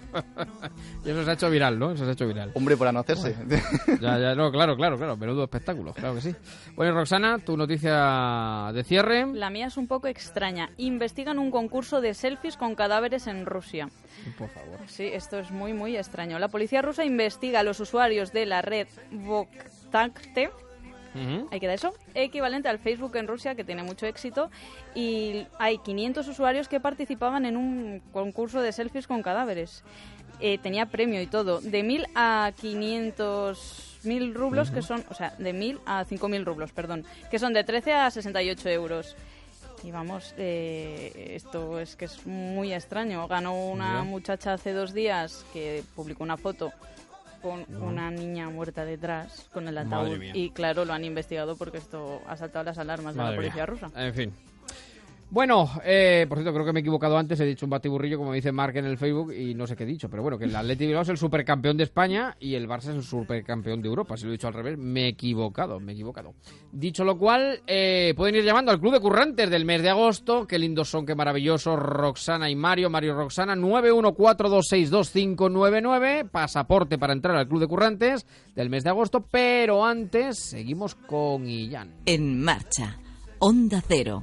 y eso se ha hecho viral, ¿no? Eso se ha hecho viral. Hombre, para no hacerse. Ya, no, claro. Menudo espectáculo, claro que sí. Bueno, Roxana, tu noticia de cierre. La mía es un poco extraña. Investigan un concurso de selfies con cadáveres en Rusia. Por favor. Sí, esto es muy, muy extraño. La policía rusa investiga a los usuarios de la red Vkontakte, ahí queda eso, equivalente al Facebook en Rusia, que tiene mucho éxito, y hay 500 usuarios que participaban en un concurso de selfies con cadáveres. Tenía premio y todo, de 1.000 a 500.000 rublos, que son, o sea, de 1.000 a 5.000 rublos, perdón, que son de 13 a 68 euros. Y vamos, esto es que es muy extraño. Ganó una muchacha hace 2 días que publicó una foto con una niña muerta detrás, con el ataúd. Y claro, lo han investigado porque esto ha saltado las alarmas de la policía rusa. En fin. Bueno, por cierto, creo que me he equivocado antes, he dicho un batiburrillo, como dice Marc en el Facebook, y no sé qué he dicho, pero bueno, que el Athletic Bilbao es el supercampeón de España y el Barça es el supercampeón de Europa. Si lo he dicho al revés, me he equivocado. Dicho lo cual, pueden ir llamando al Club de Currantes del mes de agosto. Qué lindos son, qué maravillosos, Roxana y Mario Roxana, 914262599, pasaporte para entrar al Club de Currantes del mes de agosto, pero antes seguimos con Illán. En marcha, Onda Cero.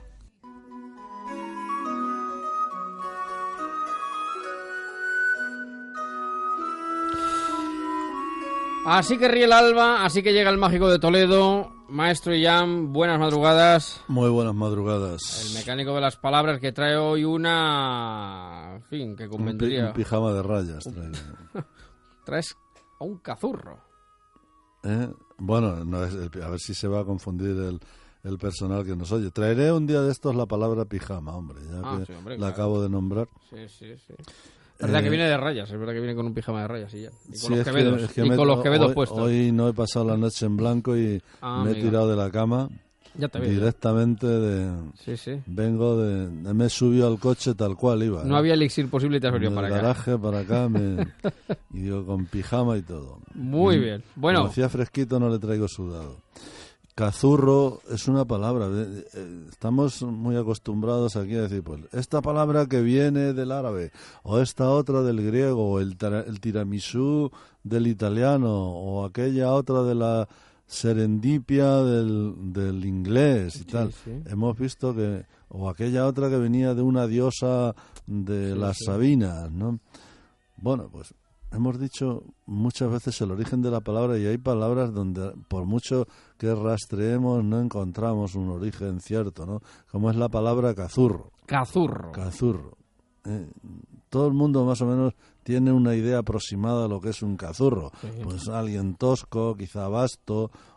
Así que ríe el alba, así que llega el mágico de Toledo. Maestro Illán, buenas madrugadas. Muy buenas madrugadas. El mecánico de las palabras, que trae hoy una... En fin, que convendría... Un pijama de rayas traigo. Traes a un cazurro. Bueno, no es, a ver si se va a confundir el personal que nos oye. Traeré un día de estos la palabra pijama, hombre, ya que sí, hombre, la acabo de nombrar. Sí. Es verdad que viene de rayas, es verdad que viene con un pijama de rayas y ya. Y con Sí, los quevedos, con los quevedos puestos. Hoy no he pasado la noche en blanco y me he tirado de la cama. Ya te veo, directamente de... Sí. Vengo de... Me he subido al coche tal cual iba. No había elixir posible y te has venido para acá. Del garaje para acá y digo, con pijama y todo. Muy bien. Bueno. Como hacía fresquito, no le traigo sudado. Cazurro es una palabra. Estamos muy acostumbrados aquí a decir, pues, esta palabra que viene del árabe, o esta otra del griego, o el tiramisú del italiano, o aquella otra de la serendipia del inglés y tal. Sí. Hemos visto que... O aquella otra que venía de una diosa de las Sabinas, ¿no? Bueno, pues... Hemos dicho muchas veces el origen de la palabra y hay palabras donde por mucho que rastreemos no encontramos un origen cierto, ¿no? Como es la palabra cazurro. Cazurro. Todo el mundo más o menos tiene una idea aproximada de lo que es un cazurro. Sí. Pues alguien tosco, quizá vasto,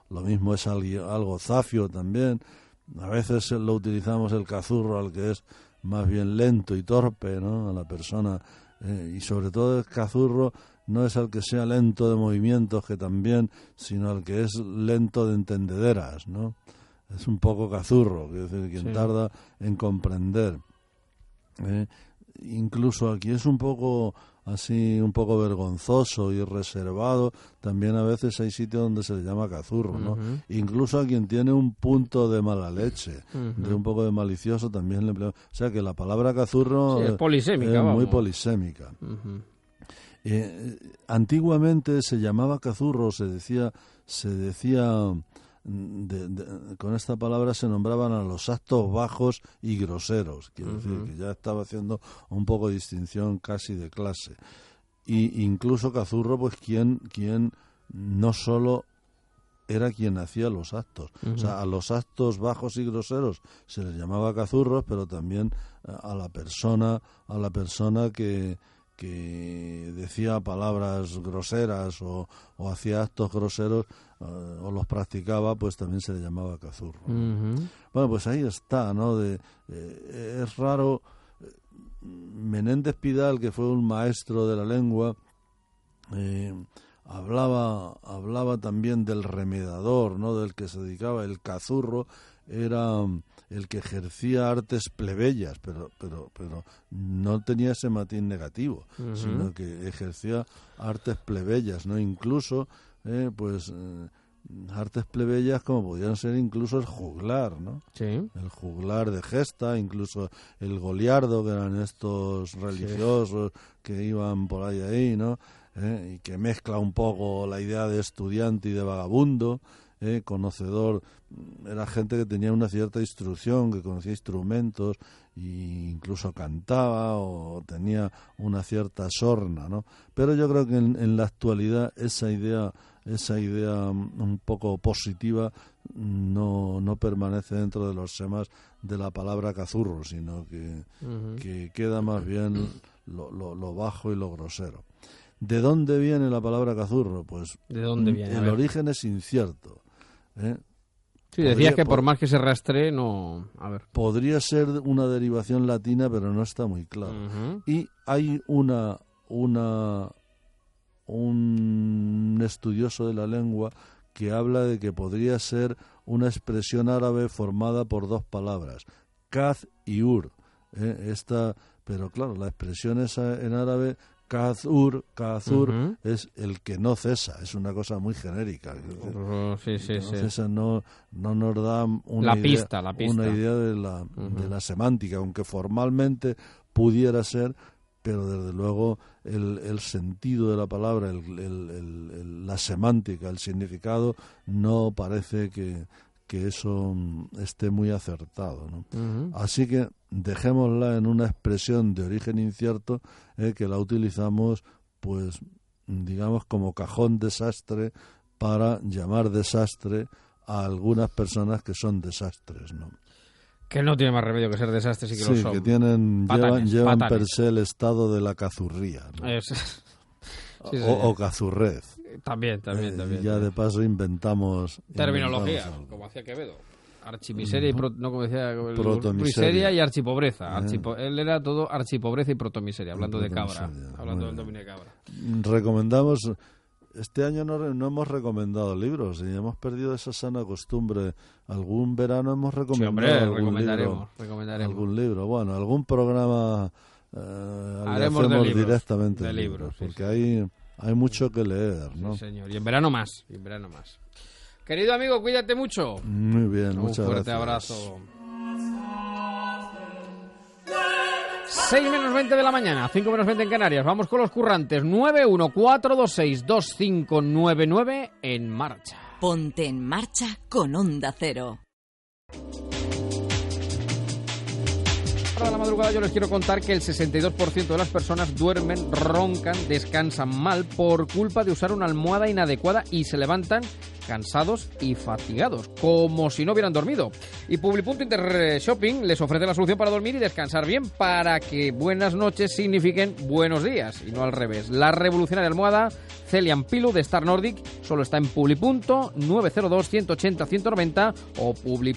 lo mismo es algo zafio también. A veces lo utilizamos el cazurro al que es más bien lento y torpe, ¿no? A la persona, y sobre todo el cazurro no es al que sea lento de movimientos, que también, sino al que es lento de entendederas, ¿no? Es un poco cazurro, es decir, quien tarda en comprender. Incluso aquí es un poco así, un poco vergonzoso y reservado. También a veces hay sitios donde se le llama cazurro, ¿no? Incluso a quien tiene un punto de mala leche, de un poco de malicioso, también le emplea. O sea que la palabra cazurro es polisémica, muy polisémica. Antiguamente se llamaba cazurro, se decía con esta palabra se nombraban a los actos bajos y groseros, quiero decir que ya estaba haciendo un poco de distinción casi de clase. Y incluso cazurro, pues quien no solo era quien hacía los actos, o sea, a los actos bajos y groseros se les llamaba cazurros, pero también a la persona que decía palabras groseras o hacía actos groseros o los practicaba, pues también se le llamaba cazurro. Bueno, pues ahí está, ¿no? Es raro. Menéndez Pidal, que fue un maestro de la lengua, hablaba también del remedador, ¿no? Del que se dedicaba. El cazurro era el que ejercía artes plebeyas, pero no tenía ese matiz negativo, sino que ejercía artes plebeyas, ¿no? Incluso, artes plebeyas como podían ser incluso el juglar, ¿no? Sí. El juglar de gesta, incluso el goliardo, que eran estos religiosos que iban por ahí, ¿no? Y que mezcla un poco la idea de estudiante y de vagabundo. Conocedor, era gente que tenía una cierta instrucción, que conocía instrumentos e incluso cantaba o tenía una cierta sorna, ¿no? Pero yo creo que en la actualidad esa idea un poco positiva no permanece dentro de los semas de la palabra cazurro, sino que queda más bien lo bajo y lo grosero. ¿De dónde viene la palabra cazurro? Pues ¿de dónde viene? El origen es incierto. Sí, decías que por más que se rastree, no... A ver. Podría ser una derivación latina, pero no está muy claro. Y hay un estudioso de la lengua que habla de que podría ser una expresión árabe formada por dos palabras, kaz y ur. Pero claro, la expresión esa en árabe... Kazur es el que no cesa, es una cosa muy genérica. Cesa no nos da una idea de la semántica, aunque formalmente pudiera ser, pero desde luego el sentido de la palabra, la semántica, el significado, no parece que eso esté muy acertado, ¿no? Así que dejémosla en una expresión de origen incierto, que la utilizamos, pues, digamos, como cajón desastre para llamar desastre a algunas personas que son desastres, ¿no? Que no tiene más remedio que ser desastres y que lo son. Sí, que llevan per se el estado de la cazurría, ¿no? O cazurrez. También. Ya de paso inventamos terminología, como hacía Quevedo. Archimiseria y como decía, protomiseria y archipobreza. Él era todo archipobreza y protomiseria, hablando de cabra, hablando del dominio de cabra. Recomendamos. Este año no hemos recomendado libros y hemos perdido esa sana costumbre. Algún verano hemos recomendado algún libro. Bueno, algún programa haremos de libros, directamente de libros, porque hay mucho que leer, ¿no? Sí, señor. Y en verano más. Querido amigo, cuídate mucho. Muy bien, muchas gracias. Un fuerte abrazo. 6:20 de la mañana, 5:20 en Canarias. Vamos con los currantes. 914262599 en marcha. Ponte en marcha con Onda Cero. Para la madrugada yo les quiero contar que el 62% de las personas duermen, roncan, descansan mal por culpa de usar una almohada inadecuada y se levantan cansados y fatigados, como si no hubieran dormido. Y Publi.Inter Shopping les ofrece la solución para dormir y descansar bien, para que buenas noches signifiquen buenos días, y no al revés. La revolucionaria almohada Celian Pillow de Star Nordic solo está en Publi., 902-180-190 o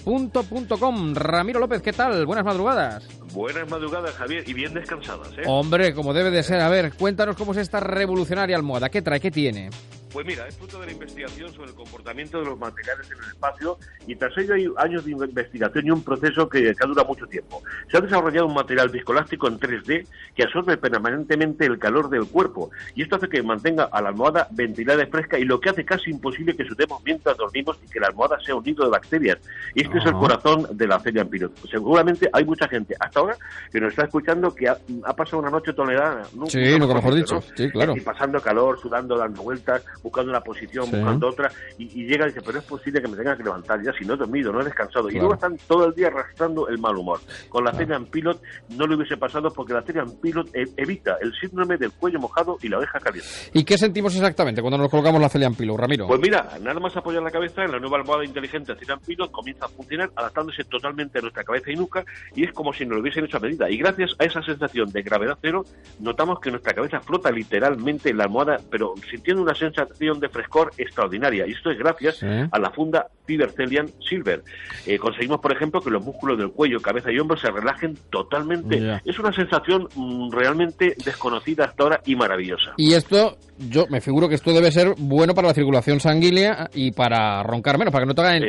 publi.com. Ramiro López, ¿qué tal? Buenas madrugadas. Buenas madrugadas, Javier, y bien descansadas, ¿eh? Hombre, como debe de ser. A ver, cuéntanos cómo es esta revolucionaria almohada. ¿Qué trae? ¿Qué tiene? Pues mira, es fruto de la investigación sobre el comportamiento de los materiales en el espacio, y tras ello hay años de investigación y un proceso que dura mucho tiempo. Se ha desarrollado un material viscoelástico en 3D que absorbe permanentemente el calor del cuerpo, y esto hace que mantenga a la almohada ventilada y fresca, y lo que hace casi imposible que sudemos mientras dormimos y que la almohada sea un nido de bacterias. Y este es el corazón de la Celian Pillow. Seguramente hay mucha gente hasta ahora que nos está escuchando que ha pasado una noche tolerada, ¿no? Sí, nunca mejor dicho, ¿no? Sí, claro. Y pasando calor, sudando, dando vueltas, buscando una posición, buscando otra, y llega y dice, pero es posible que me tenga que levantar ya si no he dormido, no he descansado. Claro. Y luego están todo el día arrastrando el mal humor. Con la Celian Pillow no le hubiese pasado, porque la Celian Pillow evita el síndrome del cuello mojado y la oreja caliente. ¿Y qué sentimos exactamente cuando nos colocamos la Celian Pillow, Ramiro? Pues mira, nada más apoyar la cabeza en la nueva almohada inteligente Celian Pillow comienza a funcionar, adaptándose totalmente a nuestra cabeza y nuca, y es como si nos lo hubiesen hecho a medida. Y gracias a esa sensación de gravedad cero, notamos que nuestra cabeza flota literalmente en la almohada, pero sintiendo una sensación de frescor extraordinaria. Y esto es gracias a la funda Fiber Celian Silver. Conseguimos, por ejemplo, que los músculos del cuello, cabeza y hombros se relajen totalmente. Es una sensación realmente desconocida hasta ahora y maravillosa. Y esto, yo me figuro que esto debe ser bueno para la circulación sanguínea y para roncar menos, para que no te hagan...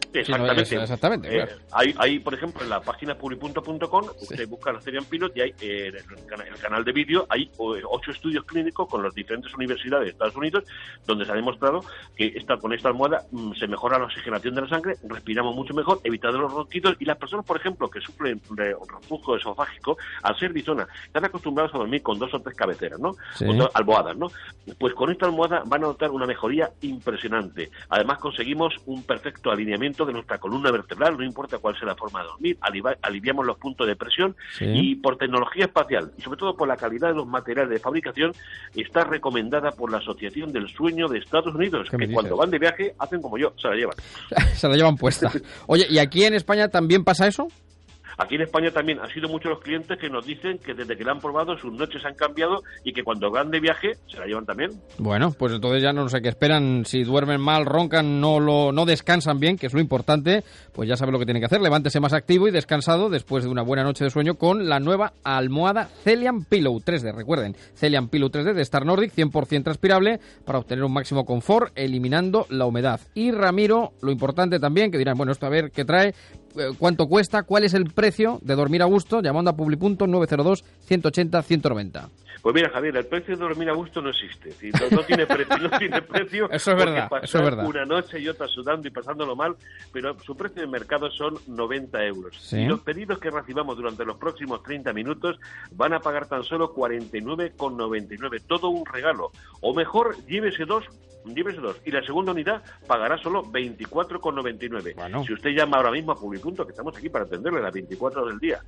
Exactamente. Claro. Hay, por ejemplo, en la página publi.com, usted busca la Celian Pillow y hay en el canal de vídeo hay 8 estudios clínicos con las diferentes universidades de Estados Unidos, donde se ha demostrado que con esta almohada se mejora la oxigenación de la sangre, respiramos mucho mejor, evitando los ronquidos, y las personas, por ejemplo, que sufren de reflujo esofágico, al ser bisonas, están acostumbrados a dormir con 2 o 3 cabeceras, ¿no? Con 2 almohadas, ¿no? Pues con esta almohada van a notar una mejoría impresionante. Además, conseguimos un perfecto alineamiento de nuestra columna vertebral, no importa cuál sea la forma de dormir, aliviamos los puntos de presión, y por tecnología espacial y sobre todo por la calidad de los materiales de fabricación, está recomendada por la Asociación del Sueño de Estados Unidos, que cuando van de viaje hacen como yo, se la llevan. Se la llevan puesta. Oye, ¿y aquí en España también pasa eso? Aquí en España también han sido muchos los clientes que nos dicen que desde que la han probado sus noches han cambiado, y que cuando van de viaje se la llevan también. Bueno, pues entonces ya no sé qué esperan. Si duermen mal, roncan, no descansan bien, que es lo importante, pues ya saben lo que tienen que hacer. Levántese más activo y descansado después de una buena noche de sueño con la nueva almohada Celian Pillow 3D. Recuerden, Celian Pillow 3D de Star Nordic, 100% transpirable, para obtener un máximo confort, eliminando la humedad. Y Ramiro, lo importante también, que dirán, bueno, esto a ver qué trae, cuánto cuesta, cuál es el precio de dormir a gusto, llamando a Publi., 902-180-190. Pues mira, Javier, el precio de dormir a gusto no existe. No tiene precio, no tiene precio. Eso es verdad, eso es verdad. Una noche y otra sudando y pasándolo mal, pero su precio de mercado son 90 euros. ¿Sí? Y los pedidos que recibamos durante los próximos 30 minutos van a pagar tan solo 49,99. Todo un regalo. O mejor, llévese dos, y la segunda unidad pagará solo 24,99. Bueno. Si usted llama ahora mismo a Publi., que estamos aquí para atenderle las 24 horas del día,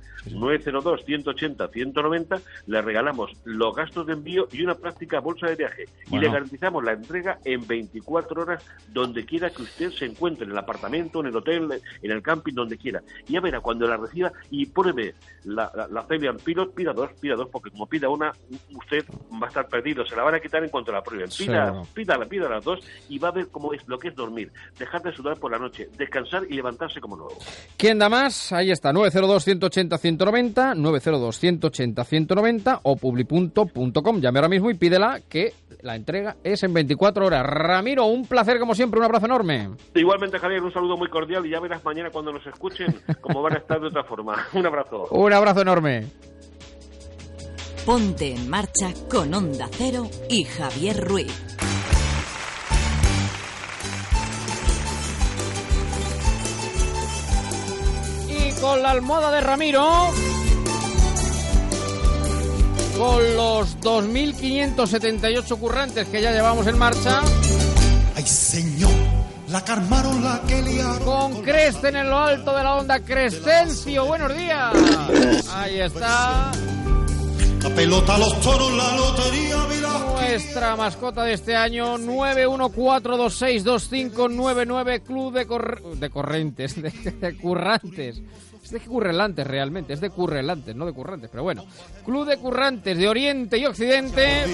902-180-190, le regalamos los gastos de envío y una práctica bolsa de viaje. Y le garantizamos la entrega en 24 horas donde quiera que usted se encuentre, en el apartamento, en el hotel, en el camping, donde quiera. Y ya verá, cuando la reciba y pruebe la Celian Pillow, pida dos, porque como pida una, usted va a estar perdido, se la van a quitar en cuanto la prueben. Pida las dos y va a ver cómo es lo que es dormir, dejar de sudar por la noche, descansar y levantarse como nuevo. ¿Quién da más? Ahí está, 902-180-190, 902-180-190 o publi.com. Llame ahora mismo y pídela, que la entrega es en 24 horas. Ramiro, un placer como siempre, un abrazo enorme. Igualmente, Javier, un saludo muy cordial, y ya verás mañana cuando nos escuchen cómo van a estar de otra forma. Un abrazo. Un abrazo enorme. Ponte en marcha con Onda Cero y Javier Ruiz. Y con la almohada de Ramiro, con los 2.578 currantes que ya llevamos en marcha. ¡Ay, señor! La que armaron, la que liaron. Con Cresten en lo alto de la onda. Crescencio, buenos días. Ahí está. La pelota, los toros, la lotería, Nuestra mascota de este año, 914262599, Club de Correntes, de Currantes. Es de Currelantes realmente, es de Currelantes, no de Currantes, pero bueno. Club de Currantes de Oriente y Occidente.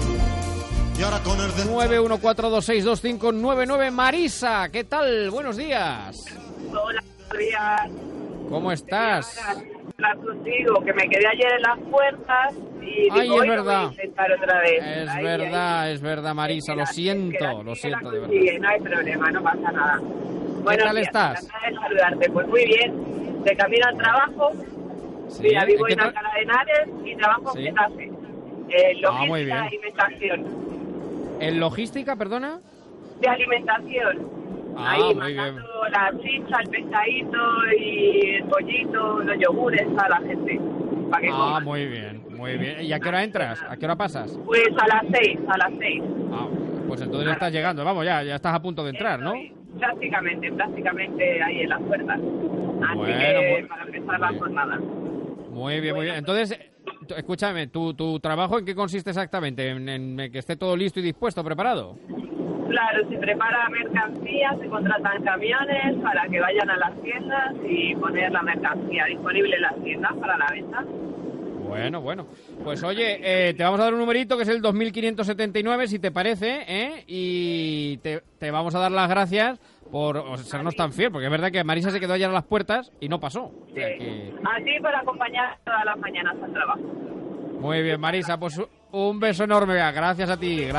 914262599. Marisa, ¿qué tal? Buenos días. Hola, buenos días. ¿Cómo estás? Hablar contigo, que me quedé ayer en las puertas y ay, digo, es verdad. Voy a intentar otra vez. Es verdad, Marisa, lo siento de verdad. No hay problema, no pasa nada. ¿Qué tal estás? Encantada de saludarte. Pues muy bien, de camino al trabajo. Sí, Mira, vivo en Alcalá de Henares y trabajo en Getafe. Muy bien. Logística y alimentación. ¿En logística, perdona? De alimentación. Ahí mandando la chicha, el pescadito y el pollito, los yogures a la gente. Para que coman. Muy bien, muy bien. ¿Y a qué hora entras? ¿A qué hora pasas? Pues a las 6. Pues entonces ya estás llegando. Vamos, ya estás a punto de entrar, ¿no? Prácticamente ahí en las puertas. Así que para empezar la jornada. Muy bien, muy bien. Entonces, escúchame, ¿tu trabajo en qué consiste exactamente? ¿En que esté todo listo y dispuesto, preparado? Claro, se prepara mercancía, se contratan camiones para que vayan a las tiendas y poner la mercancía disponible en las tiendas para la venta. Bueno. Pues oye, te vamos a dar un numerito que es el 2579, si te parece, y te vamos a dar las gracias por sernos tan fiel, porque es verdad que Marisa se quedó ayer a las puertas y no pasó. O sea que... A ti por acompañar todas las mañanas al trabajo. Muy bien, Marisa, pues un beso enorme. Gracias a ti.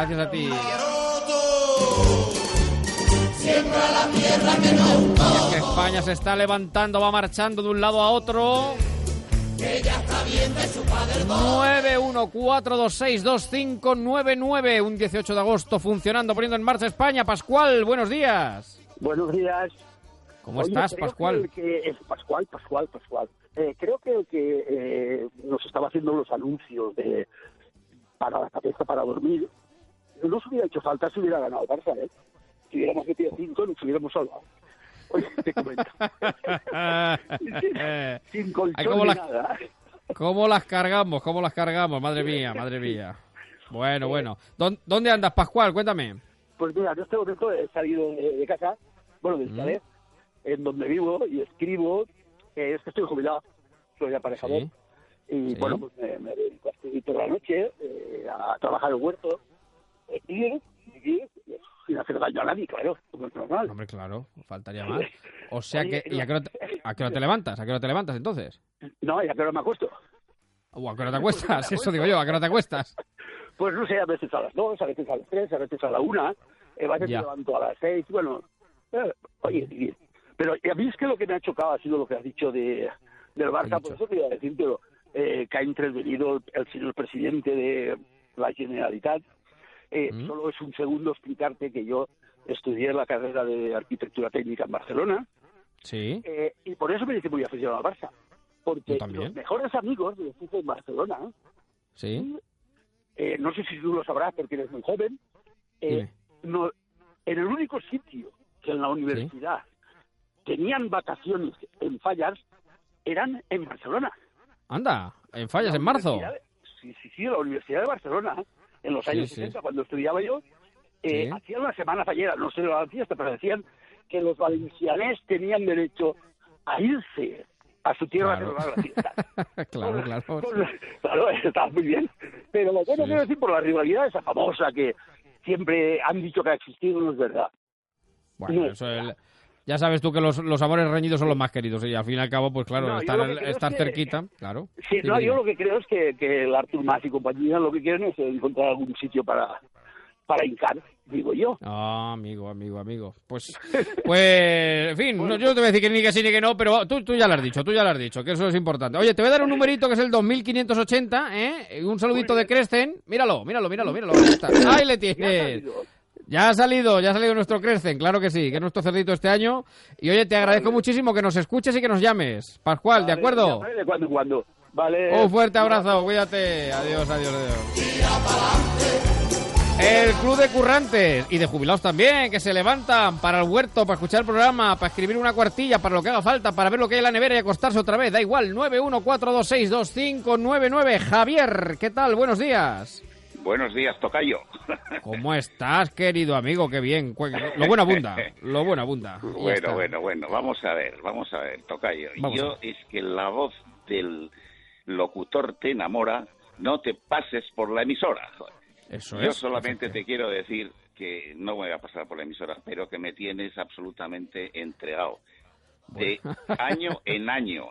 Siembra la tierra que no. Es que España se está levantando, va marchando de un lado a otro. Que ya está bien de su padre. 914262599, un 18 de agosto funcionando, poniendo en marcha España. Pascual, buenos días. Buenos días. ¿Cómo estás, Pascual? Que es Pascual. Creo que el que nos estaba haciendo los anuncios para la cabeza, para dormir, no nos hubiera hecho falta si hubiera ganado Barça, ¿eh? Si hubiéramos metido 5, nos hubiéramos salvado. Oye, te comento. sin colchón ni nada. ¿Cómo las cargamos? Madre mía. Bueno. ¿Dónde andas, Pascual? Cuéntame. Pues mira, en este momento he salido de casa, del chalet, en donde vivo y escribo. Es que estoy jubilado, soy aparejador. ¿Sí? Y bueno, pues me dedico a escribir toda la noche, a trabajar en el huerto, vivir sin hacer daño a nadie, claro, como es normal. Hombre, claro, faltaría más. O sea que, ¿y a qué hora te levantas? ¿A qué hora te levantas entonces? No, ¿y a qué hora me acuesto? ¿O a qué hora te acuestas? Eso digo yo, ¿a qué hora te acuestas? Pues no sé, a veces a las 2, a veces a las 3, a veces a la 1, a veces me levanto a las 6, bueno, oye, bien. Pero a mí es que lo que me ha chocado ha sido lo que has dicho del Barça, por eso te iba a decir, pero que ha intervenido el señor presidente de la Generalitat. Solo es un segundo explicarte que yo estudié la carrera de arquitectura técnica en Barcelona. Sí. Y por eso me dice muy aficionado al Barça. Porque los mejores amigos de los en Barcelona, sí. No sé si tú lo sabrás porque eres muy joven, no, en el único sitio que en la universidad tenían vacaciones en Fallas, eran en Barcelona. Anda, en Fallas, en marzo. Sí, la Universidad de Barcelona, en los años 60, cuando estudiaba yo, hacían una semana fallera, no sé la fiesta, pero decían que los valencianes tenían derecho a irse a su tierra a celebrar la fiesta. Claro, está muy bien. Pero lo bueno quiero decir, por la rivalidad esa famosa que siempre han dicho que ha existido, no es verdad. Bueno, eso ya sabes tú que los amores reñidos son los más queridos y al fin y al cabo, pues claro, estar cerquita, claro. Sí, yo lo que creo es que el Artur Mas y compañía lo que quieren es encontrar algún sitio para hincar, digo yo. Amigo. Pues, en fin, yo no te voy a decir que ni que sí ni que no, pero tú ya lo has dicho, que eso es importante. Oye, te voy a dar un numerito que es el 2580, un saludito de Crescen. Míralo. Ahí le tienes. Ya ha salido nuestro Crescen, claro que sí, que es nuestro cerdito este año. Y oye, te agradezco muchísimo que nos escuches y que nos llames. Pascual, ¿de acuerdo? De cuando en cuando. Vale. Un fuerte abrazo, cuídate. Adiós. Tira pa'lante, El Club de Currantes y de jubilados también, que se levantan para el huerto, para escuchar el programa, para escribir una cuartilla, para lo que haga falta, para ver lo que hay en la nevera y acostarse otra vez. Da igual, 914262599. Javier, ¿qué tal? Buenos días. Buenos días, tocayo. ¿Cómo estás, querido amigo? Qué bien. Lo bueno abunda, lo bueno abunda. Bueno. Vamos a ver, tocayo. Es que la voz del locutor te enamora, no te pases por la emisora. Eso Yo solamente te quiero decir que no voy a pasar por la emisora, pero que me tienes absolutamente entregado. De año en año,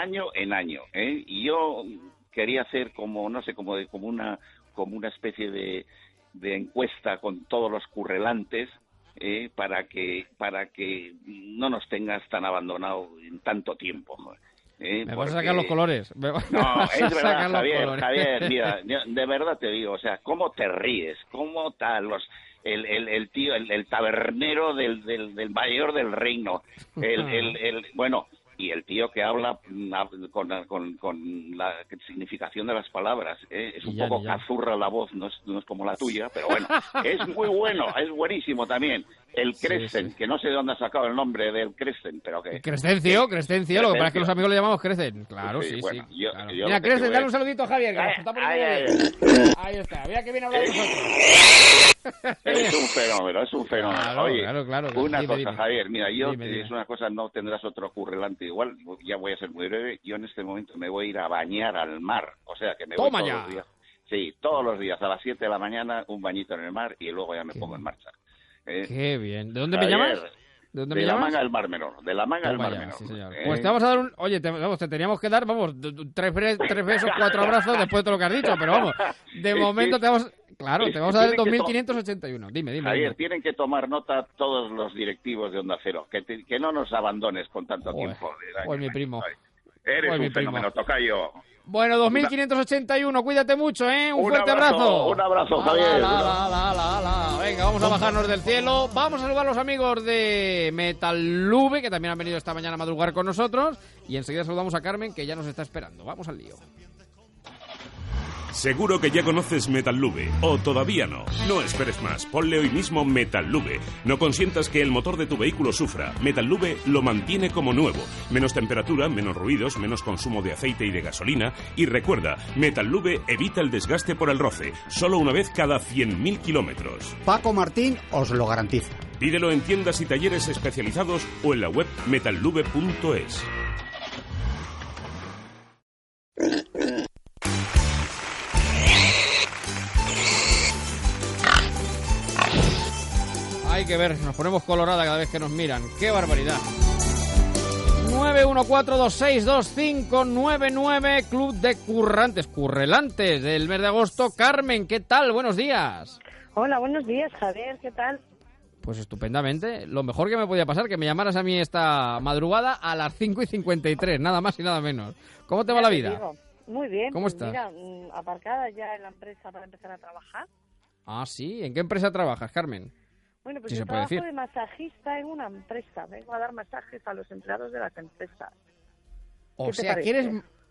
Y yo quería hacer como una especie de encuesta con todos los currelantes, para que no nos tengas tan abandonados en tanto tiempo. Me vas a sacar los colores. No, es verdad, Javier, mira, de verdad te digo, o sea, ¿cómo te ríes? ¿Cómo tal el tío, el tabernero del mayor del reino? Bueno, y el tío que habla con la significación de las palabras, es un poco cazurra la voz, no es como la tuya, pero bueno, es muy bueno, es buenísimo también. El Crescent, que no sé de dónde ha sacado el nombre del Crescent, pero que... Crescencio, lo que pasa es que los amigos le llamamos Crescent, claro, claro. Yo mira, Crescent, dale un saludito a Javier, que nos está poniendo bien. Ahí está, mira que viene a hablar de nosotros. Es un fenómeno. Claro, Oye, claro. Una cosa, dime. Javier, mira, Dime. es una cosa, no tendrás otro currelante igual, ya voy a ser muy breve, yo en este momento me voy a ir a bañar al mar, o sea que me voy todos los días. Sí, todos los días, a las 7 de la mañana, un bañito en el mar y luego ya me pongo en marcha. Qué bien. ¿De dónde me llamas? ¿De dónde me llamas? La Manga del Mar Menor. De la Manga del Mar Menor. Sí, señor. Pues te vamos a dar un... Oye, te teníamos que dar, 3 besos, 4 abrazos después de todo lo que has dicho, pero vamos, de momento te vamos... Claro, te vamos a dar el 2581. Dime. Javier, tienen que tomar nota todos los directivos de Onda Cero, que no nos abandones con tanto tiempo. Pues mi primo. Eres un fenómeno, tocayo. Bueno, 2581, cuídate mucho, Un fuerte abrazo. Un abrazo, Javier. Venga, vamos a bajarnos del cielo. Vamos a saludar a los amigos de Metallube, que también han venido esta mañana a madrugar con nosotros. Y enseguida saludamos a Carmen, que ya nos está esperando. Vamos al lío. Seguro que ya conoces Metallube, o todavía no. No esperes más, ponle hoy mismo Metallube. No consientas que el motor de tu vehículo sufra. Metallube lo mantiene como nuevo. Menos temperatura, menos ruidos, menos consumo de aceite y de gasolina. Y recuerda, Metallube evita el desgaste por el roce. Solo una vez cada 100.000 kilómetros. Paco Martín os lo garantiza. Pídelo en tiendas y talleres especializados o en la web metallube.es. Hay que ver, nos ponemos colorada cada vez que nos miran. ¡Qué barbaridad! 914262599, Club de Currelantes del mes de agosto. Carmen, ¿qué tal? Buenos días. Hola, buenos días, Javier, ¿qué tal? Pues estupendamente. Lo mejor que me podía pasar, que me llamaras a mí esta madrugada a las 5:53, nada más y nada menos. ¿Cómo te va la vida? Digo, muy bien. ¿Cómo estás? Mira, aparcada ya en la empresa para empezar a trabajar. Ah, sí. ¿En qué empresa trabajas, Carmen? Bueno, pues Sí, yo se puede trabajo decir. de masajista en una empresa. Vengo a dar masajes a los empleados de las empresas. O ¿Qué te sea, parece? que eres...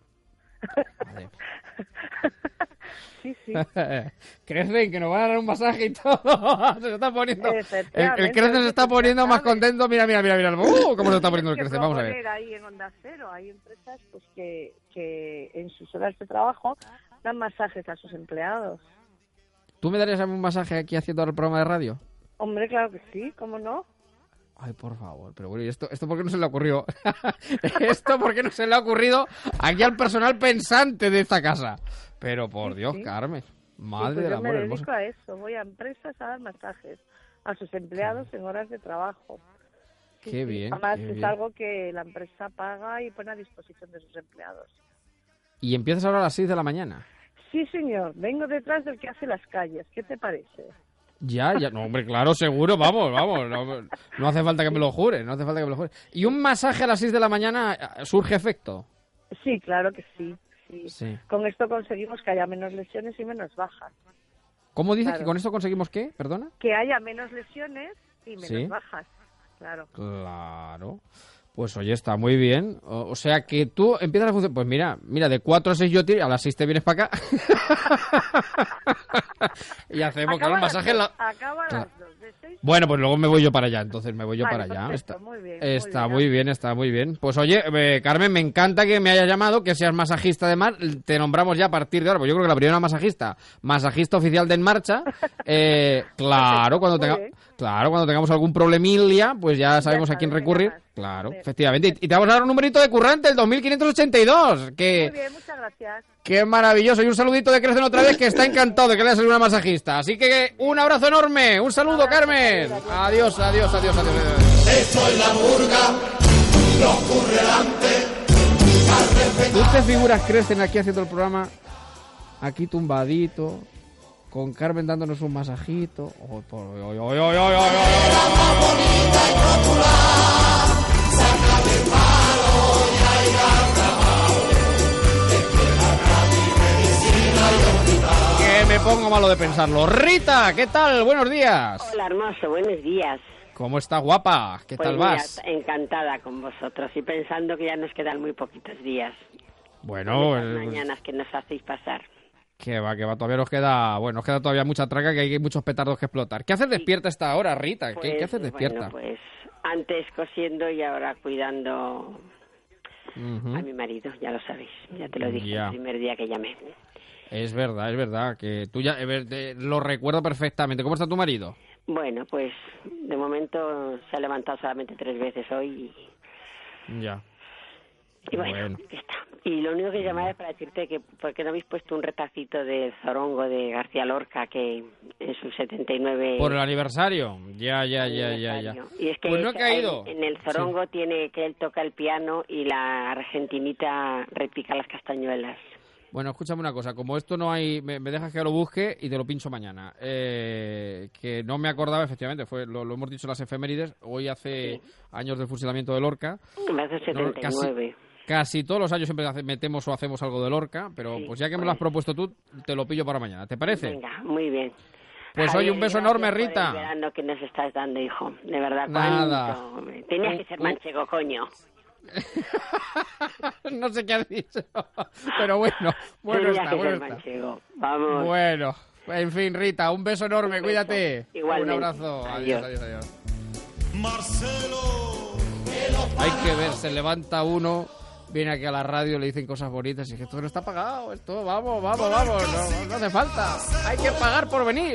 Sí. Crecen, que nos van a dar un masaje y todo. Se está poniendo... El Efectivamente, Crecen se está poniendo más contento. Mira. ¿Cómo se está poniendo el Hay que Crecen? Vamos a ver. proponer ahí en Onda Cero, hay empresas pues que en sus horas de trabajo dan masajes a sus empleados. ¿Tú me darías a mí un masaje aquí haciendo el programa de radio? Hombre, claro que sí, ¿cómo no? Ay, por favor. Pero bueno, ¿y esto por qué no se le ocurrió? ¿Esto por qué no se le ha ocurrido aquí al personal pensante de esta casa? Pero por Dios, sí. Carmen. Madre Pues del yo amor me hermoso. dedico a eso, voy a empresas a dar masajes a sus empleados en horas de trabajo. Qué bien. Además qué es bien. algo que la empresa paga y pone a disposición de sus empleados. Y empiezas ahora a las 6 de la mañana. Sí, señor, vengo detrás del que hace las calles. ¿Qué te parece? Ya. No, hombre, claro, seguro, vamos. No hace falta que me lo jure, ¿Y un masaje a las 6 de la mañana surge efecto? Sí, claro que sí. Sí. Con esto conseguimos que haya menos lesiones y menos bajas. ¿Cómo dices Claro. que con esto conseguimos qué? ¿Perdona? Que haya menos lesiones y menos Sí. bajas, claro. Claro. Pues oye, está muy bien. O sea que tú empiezas a funcionar. Pues mira, de 4 a 6 yo tiro, a las 6 te vienes para acá. Y hacemos, claro, el masaje en la... Acaba las 2, de 6. Bueno, pues luego me voy yo para allá, entonces me voy yo para allá. Perfecto, muy bien, Está muy bien. Pues oye, Carmen, me encanta que me hayas llamado, que seas masajista además. Te nombramos ya a partir de ahora, pues yo creo que la primera masajista oficial de En Marcha. Claro, cuando tengamos algún problemilla, pues ya sabemos a quién recurrir. Claro, efectivamente. Y te vamos a dar un numerito de currante, el 2582. Que... Muy bien, muchas gracias. Qué maravilloso. Y un saludito de Crecen otra vez, que está encantado de que le haya salido una masajista. Así que un abrazo enorme. Un saludo, Carmen. Adiós. Esto es la murga, no ocurre delante. ¿Tú te figuras, Crecen, aquí haciendo el programa? Aquí tumbadito, con Carmen dándonos un masajito. Que me pongo malo de pensarlo. Rita, ¿qué tal? Buenos días. Hola, hermoso, buenos días. ¿Cómo está, guapa? ¿Qué Pues tal mira, vas? encantada con vosotros y pensando que ya nos quedan muy poquitos días. Bueno, Las mañanas que nos hacéis pasar. que va, todavía nos queda todavía mucha traca, que hay muchos petardos que explotar. ¿Qué haces despierta esta hora, Rita? ¿Qué Pues, haces despierta? Bueno, pues antes cosiendo y ahora cuidando Ujú. a mi marido, ya lo sabéis, ya te lo dije Ya. el primer día que llamé. Es verdad, que tú ya lo recuerdo perfectamente. ¿Cómo está tu marido? Bueno, pues de momento se ha levantado solamente 3 veces hoy Ya. y bueno, ya está. Y lo único que llamaba es para decirte que ¿por qué no habéis puesto un retacito de Zorongo de García Lorca que en su 79... ¿Por el aniversario? Ya. Y es que Pues no he caído. en el Zorongo tiene que él toca el piano y la argentinita repica las castañuelas. Bueno, escúchame una cosa, como esto no hay, me dejas que lo busque y te lo pincho mañana. Que no me acordaba, efectivamente, lo hemos dicho en las efemérides, hoy hace años del fusilamiento de Lorca. Hace 79. Casi todos los años siempre metemos o hacemos algo de Lorca, pero pues ya que me lo has propuesto tú, te lo pillo para mañana, ¿te parece? Venga, muy bien. Pues Javier, oye, un beso gracias enorme, por el Rita. verano que nos estás dando, hijo. De verdad, Nada. cuánto. Tenías que ser manchego, coño. No sé qué has dicho, pero bueno Tenías está, que bueno ser está. manchego. Vamos. Bueno, en fin, Rita, un beso enorme, cuídate. Igualmente. Un abrazo. Adiós. Adiós. Hay que ver, se levanta uno, viene aquí a la radio, le dicen cosas bonitas y que esto no está pagado, esto, vamos, no hace falta. Hay que pagar por venir.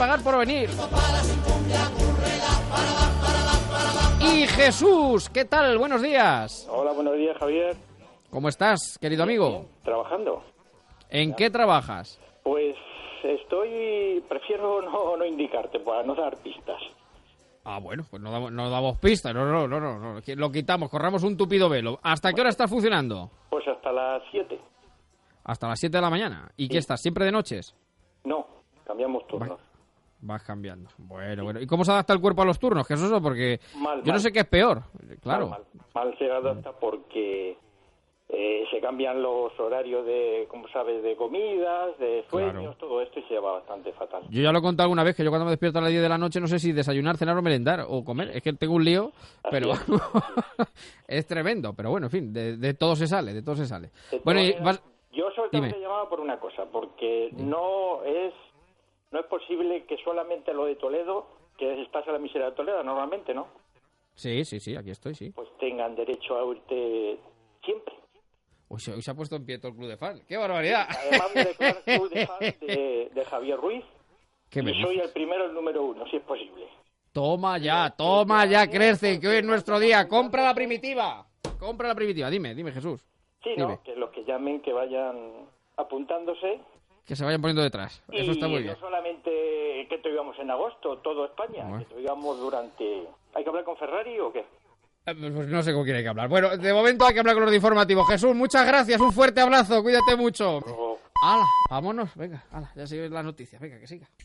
Y Jesús, ¿qué tal? Buenos días. Hola, buenos días, Javier. ¿Cómo estás, querido amigo? ¿Trabajando? ¿En qué trabajas? Pues prefiero no indicarte para no dar pistas. Ah, bueno, pues no damos pistas, no, lo quitamos, corramos un tupido velo. ¿Hasta qué hora estás funcionando? Pues hasta las 7. Hasta las 7 de la mañana. ¿Y qué estás, siempre de noches? No, cambiamos turnos. Vas cambiando. Bueno. ¿Y cómo se adapta el cuerpo a los turnos, Jesús? Porque yo no sé qué es peor, claro. Mal se adapta porque se cambian los horarios de, como sabes, de comidas, de sueños, todo esto y se lleva bastante fatal. Yo ya lo he contado alguna vez, que yo cuando me despierto a las 10 de la noche no sé si desayunar, cenar o merendar o comer. Es que tengo un lío, pero es tremendo. Pero bueno, en fin, de todo se sale, Bueno, yo sobre todo te llamaba por una cosa, porque no es posible que solamente lo de Toledo, que estás en la miseria de Toledo normalmente, ¿no? Sí, aquí estoy, sí. Pues tengan derecho a oírte siempre. Hoy se ha puesto en pie todo el club de fans. ¡Qué barbaridad! Además me declaro el club de fans de Javier Ruiz. Y soy el primero, el número 1, si es posible. Toma ya, Crece, que hoy es nuestro día. ¡Compra la primitiva! Dime, Jesús. Sí, ¿no? Que los que llamen, que vayan apuntándose. Que se vayan poniendo detrás. Eso está muy bien. No solamente que te oigamos en agosto, todo España, que te oigamos durante... ¿Hay que hablar con Ferrari o qué? Pues no sé con quién hay que hablar. Bueno, de momento hay que hablar con los de informativos. Jesús, muchas gracias, un fuerte abrazo, cuídate mucho. ¡Hala! Vámonos, venga, hala, ya siguen las noticias, venga, que siga.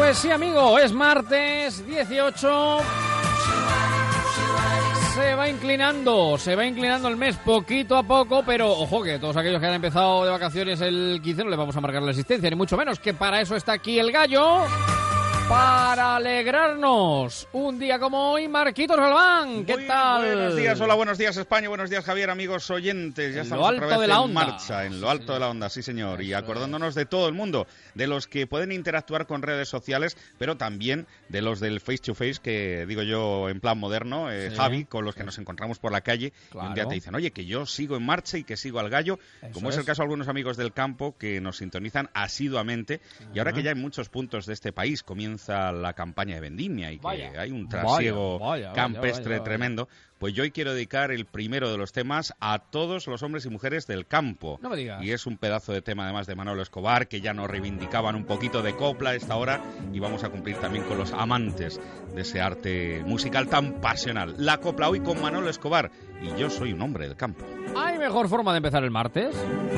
Pues sí, amigo, es martes 18. Se va inclinando el mes poquito a poco, pero ojo que todos aquellos que han empezado de vacaciones el 15 no les vamos a marcar la existencia, ni mucho menos, que para eso está aquí el gallo. Para alegrarnos un día como hoy, Marquitos Galván, ¿qué tal? Buenos días, hola, buenos días España, buenos días Javier, amigos oyentes, ya estamos otra vez en marcha, en lo alto de la onda, sí señor, y acordándonos de todo el mundo, de los que pueden interactuar con redes sociales, pero también de los del face to face, que digo yo en plan moderno, Javi, con los que nos encontramos por la calle, y un día te dicen, oye, que yo sigo en marcha y que sigo al gallo, como es el caso de algunos amigos del campo que nos sintonizan asiduamente, y ahora que ya en muchos puntos de este país comienza la campaña de vendimia y que hay un trasiego campestre tremendo, pues yo hoy quiero dedicar el primero de los temas a todos los hombres y mujeres del campo. No me digas. Y es un pedazo de tema además de Manolo Escobar, que ya nos reivindicaban un poquito de copla a esta hora, y vamos a cumplir también con los amantes de ese arte musical tan pasional. La copla hoy con Manolo Escobar, y yo soy un hombre del campo. ¿Hay mejor forma de empezar el martes?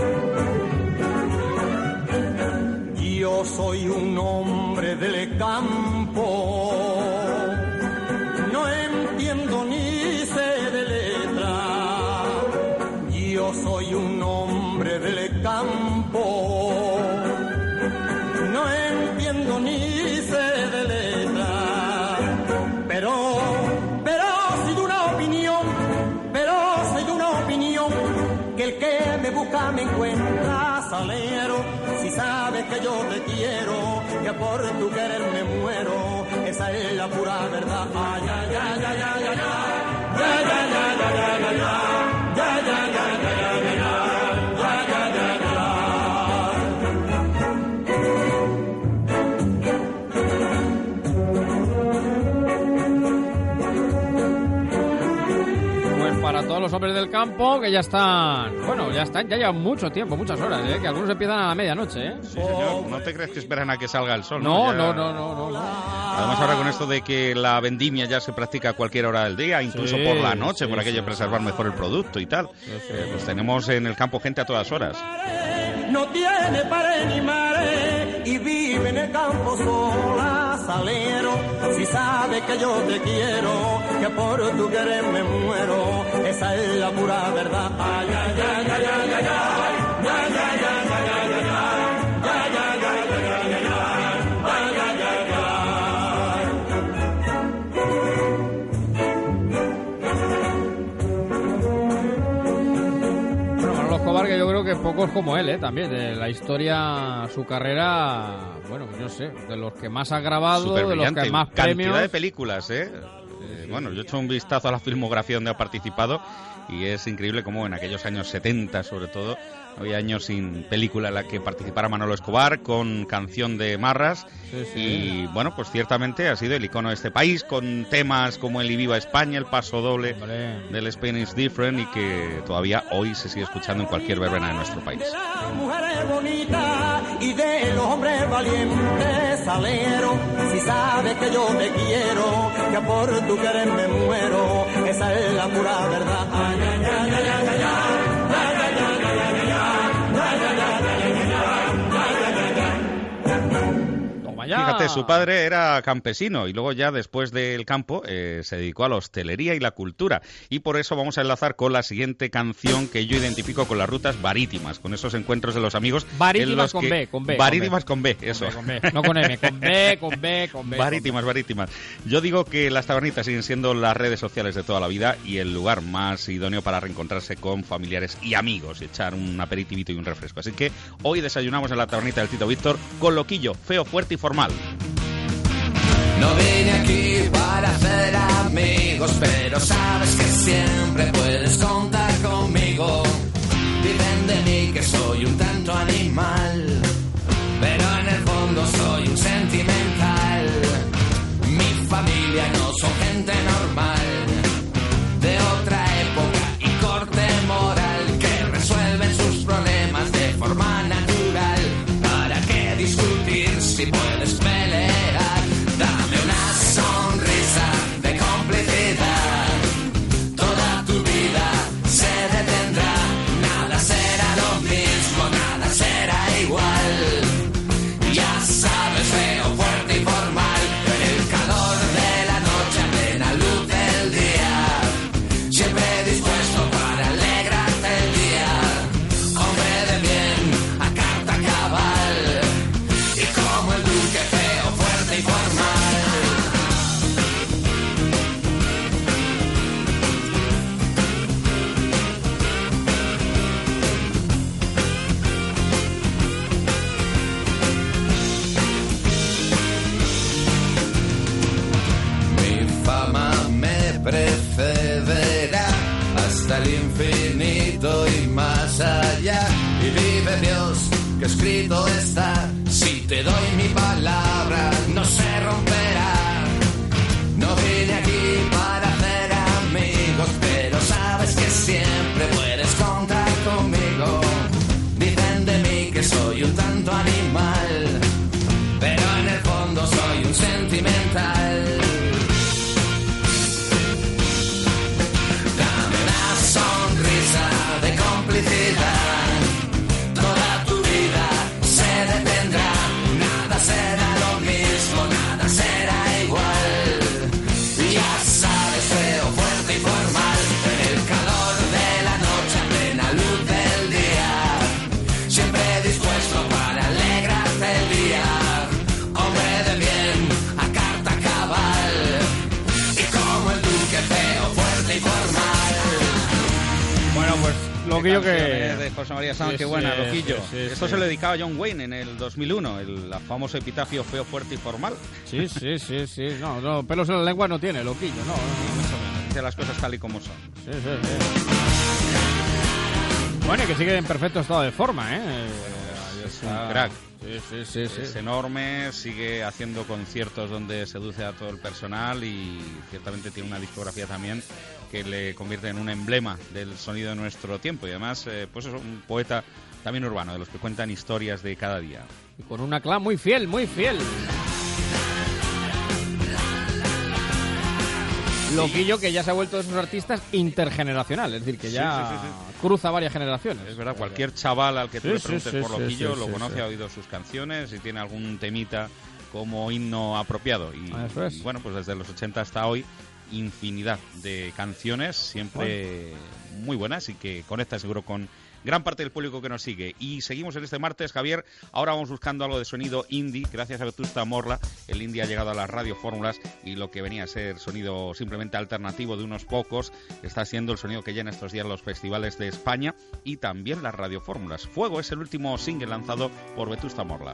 Yo soy un hombre del campo, no entiendo ni sé de letra. Yo soy un hombre del campo, no entiendo ni sé de letra. Pero soy de una opinión, que el que me busca me encuentra, salero. Si sabes que yo te quiero, que por tu querer me muero, esa es la pura verdad. Ay, ay, ay, ay, ay, ay, ay, ay, ay, ay, ay, ay, Para todos los hombres del campo que ya están, ya llevan mucho tiempo, muchas horas, que algunos empiezan a la medianoche, Sí, señor, no te crees que esperan a que salga el sol, No. Además ahora con esto de que la vendimia ya se practica a cualquier hora del día, incluso por la noche, por aquello de preservar mejor el producto y tal. Pues tenemos en el campo gente a todas horas. No tiene pared ni mare y vive en el campo sola, salero. Si sabe que yo te quiero, que por tu querer me muero, esa es la pura verdad. Ay, ay, ay, ay, ay, ay, ay, ay, ay, ay, ay, Escobar, que yo creo que pocos como él, también, de la historia, su carrera, bueno, pues yo sé, de los que más ha grabado, de los que más premios. Cantidad de películas, Bueno, yo he hecho un vistazo a la filmografía donde ha participado y es increíble cómo en aquellos años 70, sobre todo, había años sin película en la que participara Manolo Escobar con Canción de Marras. Y bueno, pues ciertamente ha sido el icono de este país, con temas como el Y Viva España, el paso doble del Spain is Different, y que todavía hoy se sigue escuchando en cualquier verbena de nuestro país. De las mujeres bonitas y de los hombres valientes, salero. Si sabes que yo te quiero, que por tu querer me muero, esa es la pura verdad. Ay, ay, ay, ay, ay, ay, ay. Fíjate, su padre era campesino y luego ya después del campo se dedicó a la hostelería y la cultura. Y por eso vamos a enlazar con la siguiente canción que yo identifico con las rutas marítimas, con esos encuentros de los amigos. Marítimas con B. Marítimas con B, eso. Con B, no con M, con B. Marítimas. Yo digo que las tabernitas siguen siendo las redes sociales de toda la vida y el lugar más idóneo para reencontrarse con familiares y amigos y echar un aperitivito y un refresco. Así que hoy desayunamos en la tabernita del Tito Víctor con loquillo, feo, fuerte y formal. No vine aquí para hacer amigos, pero sabes que siempre puedes contar conmigo. Dicen de mí que soy un tanto animal, pero en el fondo soy un sentimental. Mi familia no son gente normal, de otra época y corte moral, que resuelven sus problemas de forma natural. ¿Para qué discutir si puedes pelear? Dame una sonrisa de complicidad, toda tu vida se detendrá. Nada será lo mismo, nada será igual. Ya sabes, feo, fuerte y formal. Loquillo que... de José María Sanz, qué buena, Loquillo. Esto se lo dedicaba a John Wayne en el 2001, el famoso epitafio feo, fuerte y formal. Sí. No, pelos en la lengua no tiene, Loquillo, no. Dice las cosas tal y como son. Sí. Bueno, y que sigue en perfecto estado de forma, ¿eh? Es un crack. Sí. Es enorme, sigue haciendo conciertos donde seduce a todo el personal y ciertamente tiene una discografía también que le convierte en un emblema del sonido de nuestro tiempo. Y además, pues es un poeta también urbano, de los que cuentan historias de cada día. Y con una clan muy fiel. Loquillo, que ya se ha vuelto de esos artistas intergeneracional, es decir, que ya cruza varias generaciones. Es verdad, cualquier chaval al que tú le preguntes por Loquillo lo conoce, ha oído sus canciones y tiene algún temita como himno apropiado. Y bueno, pues desde los 80 hasta hoy, infinidad de canciones, siempre muy buenas y que conecta seguro con gran parte del público que nos sigue. Y seguimos en este martes, Javier. Ahora vamos buscando algo de sonido indie. Gracias a Vetusta Morla, el indie ha llegado a las radiofórmulas y lo que venía a ser sonido simplemente alternativo de unos pocos está siendo el sonido que llena estos días los festivales de España y también las radiofórmulas. Fuego es el último single lanzado por Vetusta Morla.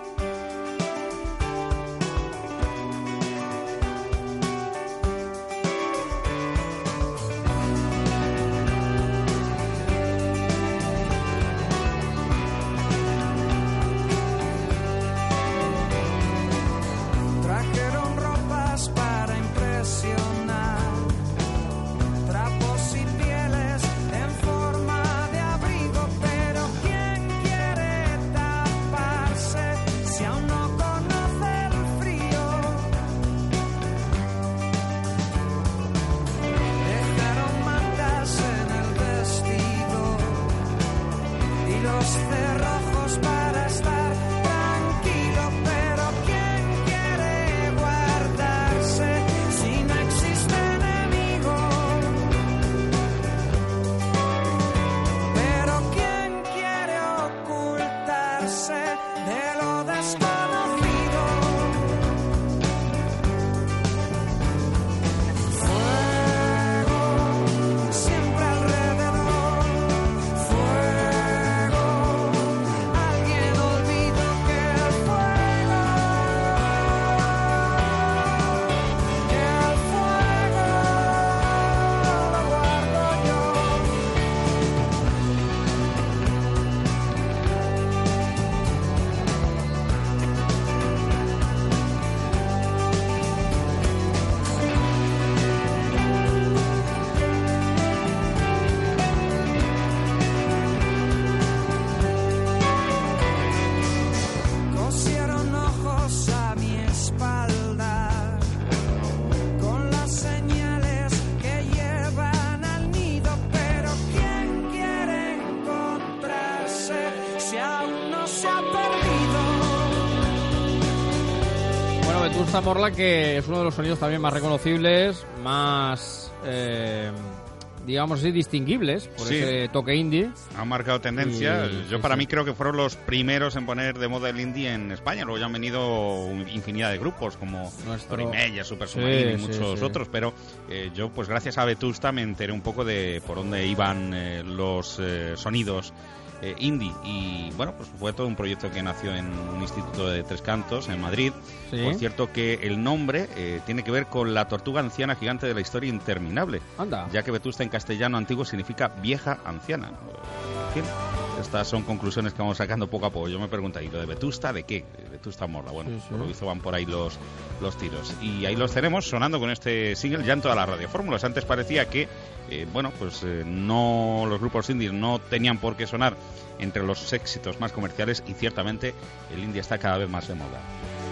Vetusta Morla, que es uno de los sonidos también más reconocibles, más, digamos así, distinguibles por ese toque indie. Han marcado tendencia. Yo para mí creo que fueron los primeros en poner de moda el indie en España. Luego ya han venido infinidad de grupos como Torimella, Super Submarino y muchos otros, pero yo pues gracias a Vetusta me enteré un poco de por dónde iban los sonidos indie, y bueno, pues fue todo un proyecto que nació en un instituto de Tres Cantos en Madrid. Por cierto que el nombre tiene que ver con la tortuga anciana gigante de la historia interminable. Anda. Ya que Vetusta en castellano antiguo significa vieja anciana. En fin, estas son conclusiones que vamos sacando poco a poco. Yo me pregunto, ¿y lo de Vetusta de qué? Vetusta Morla. Bueno, por lo visto van por ahí los tiros. Y ahí los tenemos sonando con este single ya en todas las radiofórmulas. Antes parecía que no, los grupos indies no tenían por qué sonar entre los éxitos más comerciales, y ciertamente el indie está cada vez más de moda.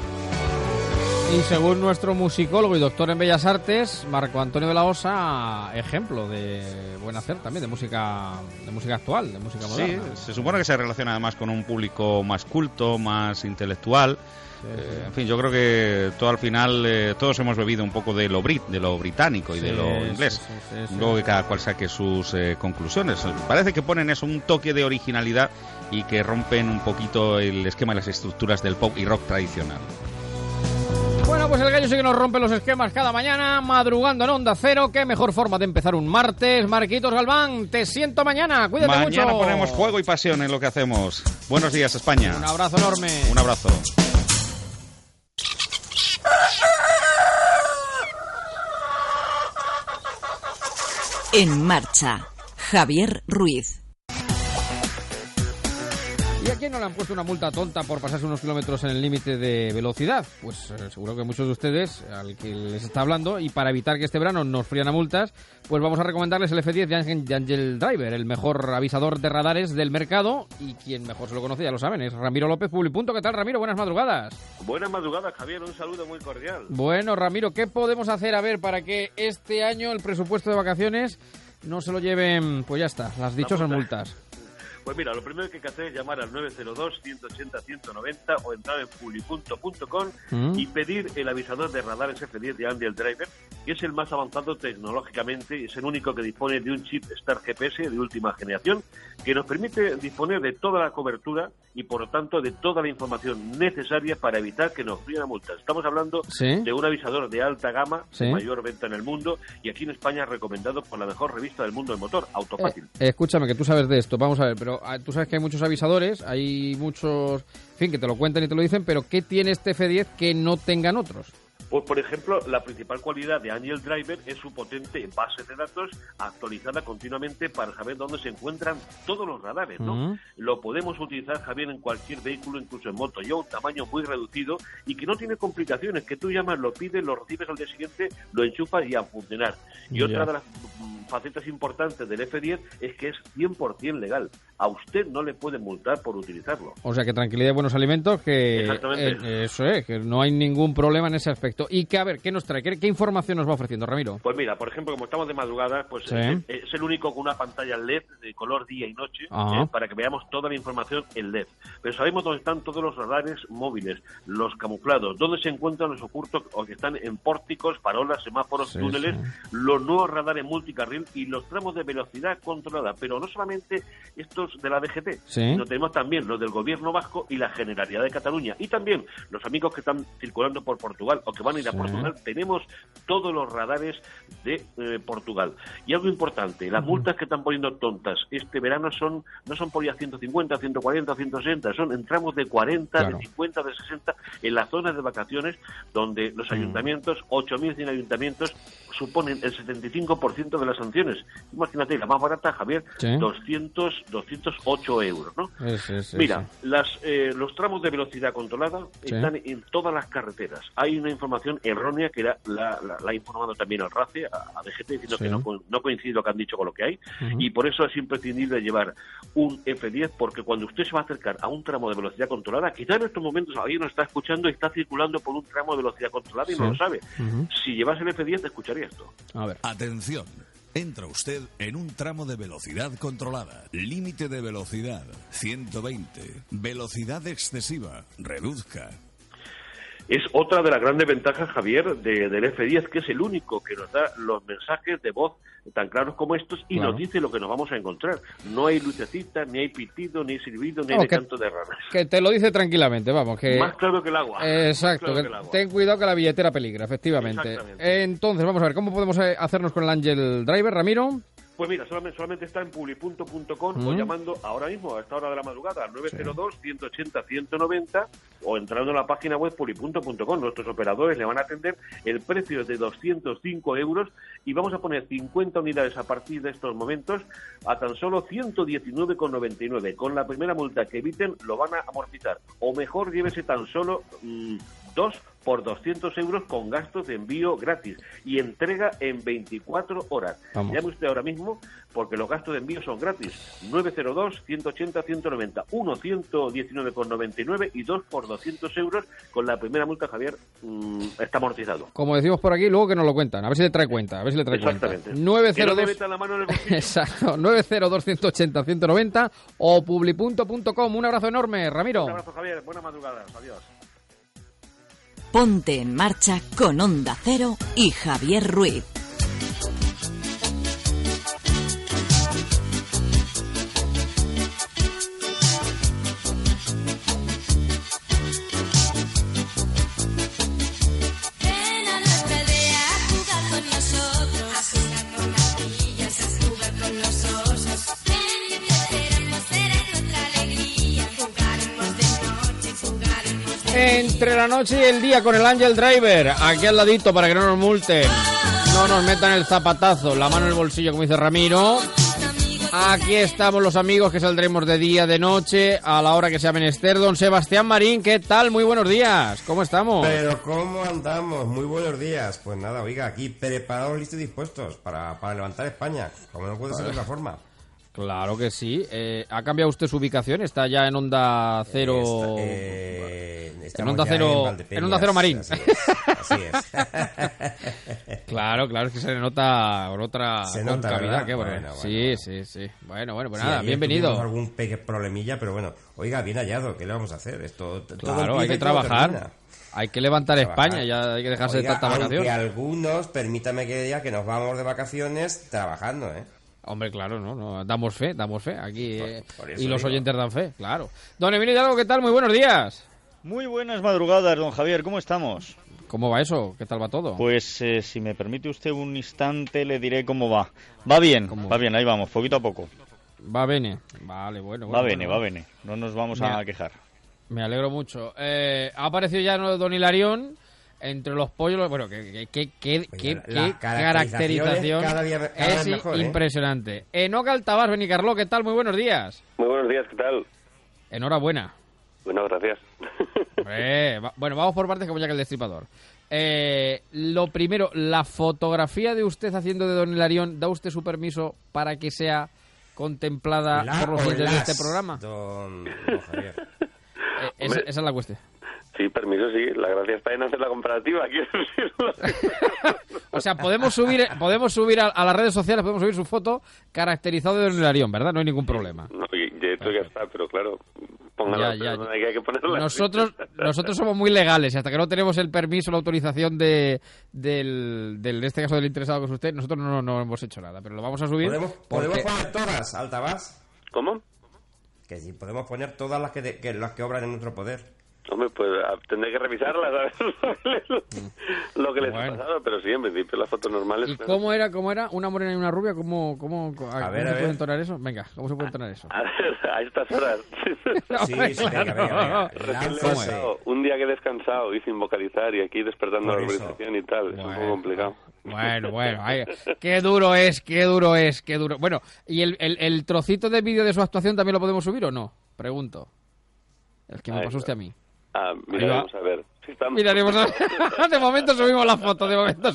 Y según nuestro musicólogo y doctor en Bellas Artes, Marco Antonio de la Osa, ejemplo de buen hacer también de música actual, de música moderna. Sí, se supone que se relaciona además con un público más culto, más intelectual. En fin, yo creo que todo al final todos hemos bebido un poco de lo británico y de lo inglés. Luego que cada cual saque sus conclusiones. Parece que ponen eso, un toque de originalidad, y que rompen un poquito el esquema y las estructuras del pop y rock tradicional. Bueno, Bueno, pues el gallo sí que nos rompe los esquemas cada mañana, madrugando en Onda Cero. Qué mejor forma de empezar un martes. Marquitos Galván, te siento mañana. Cuídate mucho. Mañana ponemos fuego y pasión en lo que hacemos. Buenos días, España. Un abrazo enorme. Un abrazo. En marcha, Javier Ruiz. ¿Y a quién no le han puesto una multa tonta por pasarse unos kilómetros en el límite de velocidad? Pues seguro que muchos de ustedes, al que les está hablando, y para evitar que este verano nos frían a multas, pues vamos a recomendarles el F10 de Angel Driver, el mejor avisador de radares del mercado, y quien mejor se lo conoce, ya lo saben, es Ramiro López, Publipunto. ¿Qué tal, Ramiro? Buenas madrugadas. Buenas madrugadas, Javier, un saludo muy cordial. Bueno, Ramiro, ¿qué podemos hacer, a ver, para que este año el presupuesto de vacaciones no se lo lleven, pues ya está, las dichosas multas? Pues mira, lo primero que hay que hacer es llamar al 902-180-190 o entrar en publipunto.com y pedir el avisador de radares F10 de Angel Driver, que es el más avanzado tecnológicamente y es el único que dispone de un chip Star GPS de última generación que nos permite disponer de toda la cobertura y, por lo tanto, de toda la información necesaria para evitar que nos fríen a multas. Estamos hablando de un avisador de alta gama, de mayor venta en el mundo, y aquí en España recomendado por la mejor revista del mundo del motor, Autofácil. Escúchame, que tú sabes de esto, vamos a ver, pero tú sabes que hay muchos avisadores, hay muchos, en fin, que te lo cuentan y te lo dicen, pero ¿qué tiene este F10 que no tengan otros? Pues, por ejemplo, la principal cualidad de Angel Driver es su potente base de datos actualizada continuamente para saber dónde se encuentran todos los radares, ¿no? Lo podemos utilizar, Javier, en cualquier vehículo, incluso en moto, ya un tamaño muy reducido y que no tiene complicaciones, que tú llamas, lo pides, lo recibes al día siguiente, lo enchufas y a funcionar. Y otra de las facetas importantes del F10 es que es 100% legal. A usted no le pueden multar por utilizarlo. O sea, que tranquilidad y buenos alimentos, que eso es, que no hay ningún problema en ese aspecto. Y que, a ver, ¿qué nos trae? ¿Qué información nos va ofreciendo, Ramiro? Pues mira, por ejemplo, como estamos de madrugada, pues es el único con una pantalla LED de color día y noche para que veamos toda la información en LED. Pero sabemos dónde están todos los radares móviles, los camuflados, dónde se encuentran los ocultos o que están en pórticos, farolas, semáforos, túneles, los nuevos radares multicarril y los tramos de velocidad controlada. Pero no solamente estos de la DGT, sino tenemos también los del Gobierno vasco y la Generalidad de Cataluña. Y también los amigos que están circulando por Portugal o que van a ir a Portugal, tenemos todos los radares de Portugal. Y algo importante, las multas que están poniendo tontas este verano no son por ya 150, 140, 160, son en tramos de 40, de 50, de 60, en las zonas de vacaciones donde los ayuntamientos, 8.100 ayuntamientos, suponen el 75% de las sanciones. Imagínate, la más barata, Javier, 208 euros, ¿no? Mira, los tramos de velocidad controlada están en todas las carreteras. Hay una información errónea que la ha informado también al RACE, a DGT, diciendo que no coincide lo que han dicho con lo que hay, y por eso es imprescindible llevar un F10, porque cuando usted se va a acercar a un tramo de velocidad controlada, quizá en estos momentos alguien nos está escuchando y está circulando por un tramo de velocidad controlada y no lo sabe. Si llevas el F10, te escucharía esto. A ver. Atención. Entra usted en un tramo de velocidad controlada. Límite de velocidad 120. Velocidad excesiva. Reduzca. Es otra de las grandes ventajas, Javier, del F10, que es el único que nos da los mensajes de voz tan claros como estos y nos dice lo que nos vamos a encontrar. No hay lucecitas, ni hay pitido, ni hay silbido, ni hay canto de ranas. Que te lo dice tranquilamente, vamos. Que más claro que el agua. Exacto. Claro que el agua. Ten cuidado que la billetera peligra, efectivamente. Entonces, vamos a ver, ¿cómo podemos hacernos con el Angel Driver, Ramiro? Pues mira, solamente está en publipunto.com o llamando ahora mismo, a esta hora de la madrugada, al 902-180-190 o entrando en la página web publipunto.com. Nuestros operadores le van a atender. El precio es de 205 euros y vamos a poner 50 unidades a partir de estos momentos a tan solo 119,99. Con la primera multa que eviten lo van a amortizar. O mejor, llévese tan solo 2 por 200 euros con gastos de envío gratis y entrega en 24 horas. Llame usted ahora mismo porque los gastos de envío son gratis. 902-180-190, 119,99 y 2 por 200 euros con la primera multa, Javier, está amortizado. Como decimos por aquí, luego que nos lo cuentan, a ver si le trae cuenta, Exactamente. 902... la mano en el bolsillo. Exacto, 902-180-190 o publipunto.com. Un abrazo enorme, Ramiro. Un abrazo, Javier, buenas madrugadas, adiós. Ponte en marcha con Onda Cero y Javier Ruiz. entre la noche y el día con el Angel Driver, aquí al ladito para que no nos multen, no nos metan el zapatazo, la mano en el bolsillo como dice Ramiro. Aquí estamos los amigos que saldremos de día, de noche, a la hora que sea menester. Don Sebastián Marín, ¿qué tal? Muy buenos días, ¿cómo estamos? Pero ¿cómo andamos? Muy buenos días. Pues nada, oiga, aquí preparados, listos y dispuestos para levantar España, como no puede ser de otra forma. Claro que sí. ¿Ha cambiado usted su ubicación? ¿Está ya en Onda Cero? En Onda Cero, en Onda Cero Marín. Así es. Claro, es que se le nota por otra cavidad. Bueno. Sí. Bueno, pues nada, bienvenido. Algún problemilla, pero bueno, oiga, bien hallado, ¿qué le vamos a hacer? Claro, hay que trabajar. Hay que levantar España, ya hay que dejarse de tanta vacación. Aunque algunos, permítame que diga que nos vamos de vacaciones trabajando, ¿eh? Hombre, claro, no, damos fe aquí, por eso y los digo. oyentes dan fe, claro. Don Emilio Hidalgo, ¿qué tal? Muy buenos días. Muy buenas madrugadas, don Javier, ¿cómo estamos? ¿Cómo va eso? ¿Qué tal va todo? Pues si me permite usted un instante, le diré cómo va. Va bien, ahí vamos, poquito a poco. Va bene, vale, bueno. Va bene, no nos vamos a quejar. Me alegro mucho. Ha aparecido ya don Hilarión. Entre los pollos, bueno, qué caracterización cada día es mejor, impresionante. Enoc Altabás, Benicarló, ¿qué tal? Muy buenos días. Muy buenos días, ¿qué tal? Enhorabuena. Bueno, gracias. Bueno, vamos por partes como ya que el destripador. Lo primero, la fotografía de usted haciendo de don Hilarión, ¿da usted su permiso para que sea contemplada por los oyentes de este programa? Don Javier. Esa es la cuestión. Sí, permiso, sí. La gracia está en hacer la comparativa, quiero decirlo. O sea, podemos subir a las redes sociales, podemos subir su foto caracterizado de don Hilarión, ¿verdad? No hay ningún problema. No, ya está, pero claro, póngala donde hay que ponerla. Nosotros somos muy legales y hasta que no tenemos el permiso, la autorización en este caso del interesado que es usted, nosotros no hemos hecho nada, pero lo vamos a subir. ¿Podemos poner todas, Altabás? ¿Cómo? Que sí, podemos poner todas las que obran en nuestro poder. Hombre, pues tendré que revisarlas, ¿sabes? Lo que les ha pasado, pero sí, en principio las fotos normales. ¿Y cómo era? ¿Una morena y una rubia? ¿Cómo se puede entonar eso? Venga, ¿cómo se puede entonar eso? A estas horas. Venga. Un día que he descansado y sin vocalizar y aquí despertando la organización y tal, es un poco complicado. Bueno, qué duro es. Bueno, ¿y el trocito de vídeo de su actuación también lo podemos subir o no? Pregunto. El que me pasó usted a mí. Miraremos a ver. Miraremos a ver. De momento subimos la foto.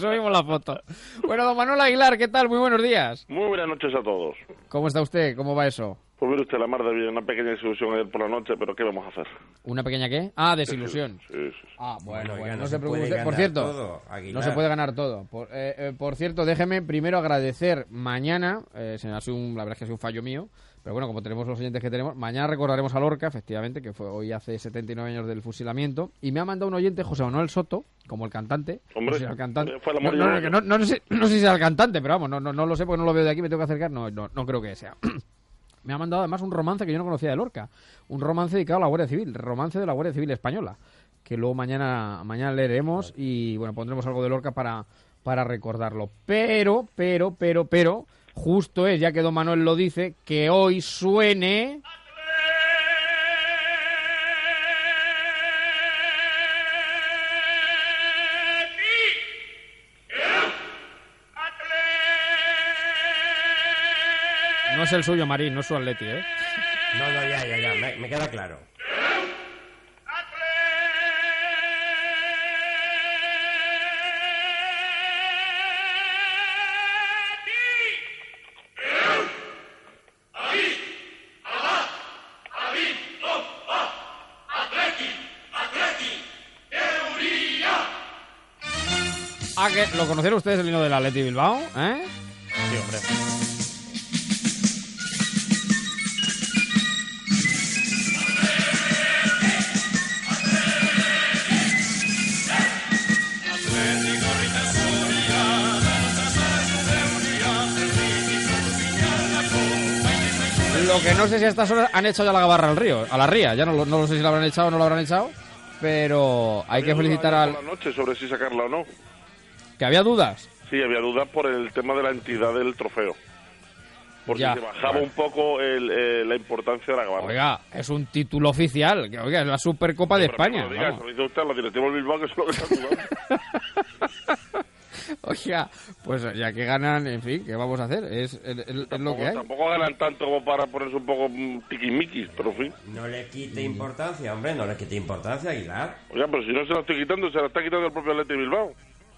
Bueno, don Manuel Aguilar, ¿qué tal? Muy buenos días. Muy buenas noches a todos. ¿Cómo está usted? ¿Cómo va eso? Pues mire usted, la mar de bien, una pequeña desilusión ayer por la noche, pero ¿qué vamos a hacer? ¿Una pequeña qué? Ah, desilusión. Sí. Bueno, no se preocupe usted. Por cierto, no se puede ganar todo. Por cierto, déjeme primero agradecer mañana, la verdad es que ha sido un fallo mío, pero bueno, como tenemos los oyentes que tenemos, mañana recordaremos a Lorca, efectivamente, que fue hoy hace 79 años del fusilamiento, y me ha mandado un oyente, José Manuel Soto, como el cantante. Hombre, no sé si el cantante. fue No sé si sea el cantante, pero vamos, no lo sé porque no lo veo de aquí, me tengo que acercar, no creo que sea. Me ha mandado además un romance que yo no conocía de Lorca, un romance dedicado a la Guardia Civil, romance de la Guardia Civil Española, que luego mañana leeremos y bueno, pondremos algo de Lorca para recordarlo. Pero, justo es, ya que don Manuel lo dice, que hoy suene... No es el suyo, Marín, no es su Atleti, ¿eh? No, ya, me queda claro. Que ¿lo conocieron ustedes el himno del Atleti Bilbao? ¿Eh? Sí, hombre. Lo que no sé si a estas horas han echado ya la gabarra a la ría. Ya no lo sé si la habrán echado o no la habrán echado, pero hay que felicitar al... Por la noche sobre si sacarla o no. ¿Que había dudas? Sí, había dudas por el tema de la entidad del trofeo. porque se bajaba un poco la importancia de la Gabarra. Oiga, es un título oficial, que oiga, es la Supercopa de España. No lo digas, lo dice usted, los directivos del Bilbao, que es lo que está jugando. Oiga, pues ya que ganan, en fin, ¿qué vamos a hacer? Es lo que hay. Tampoco ganan tanto como para ponerse un poco tiquismiquis, pero en fin. No le quite importancia, hombre, no le quite importancia, Aguilar. Oiga, pero si no se la estoy quitando, se la está quitando el propio Athletic Bilbao.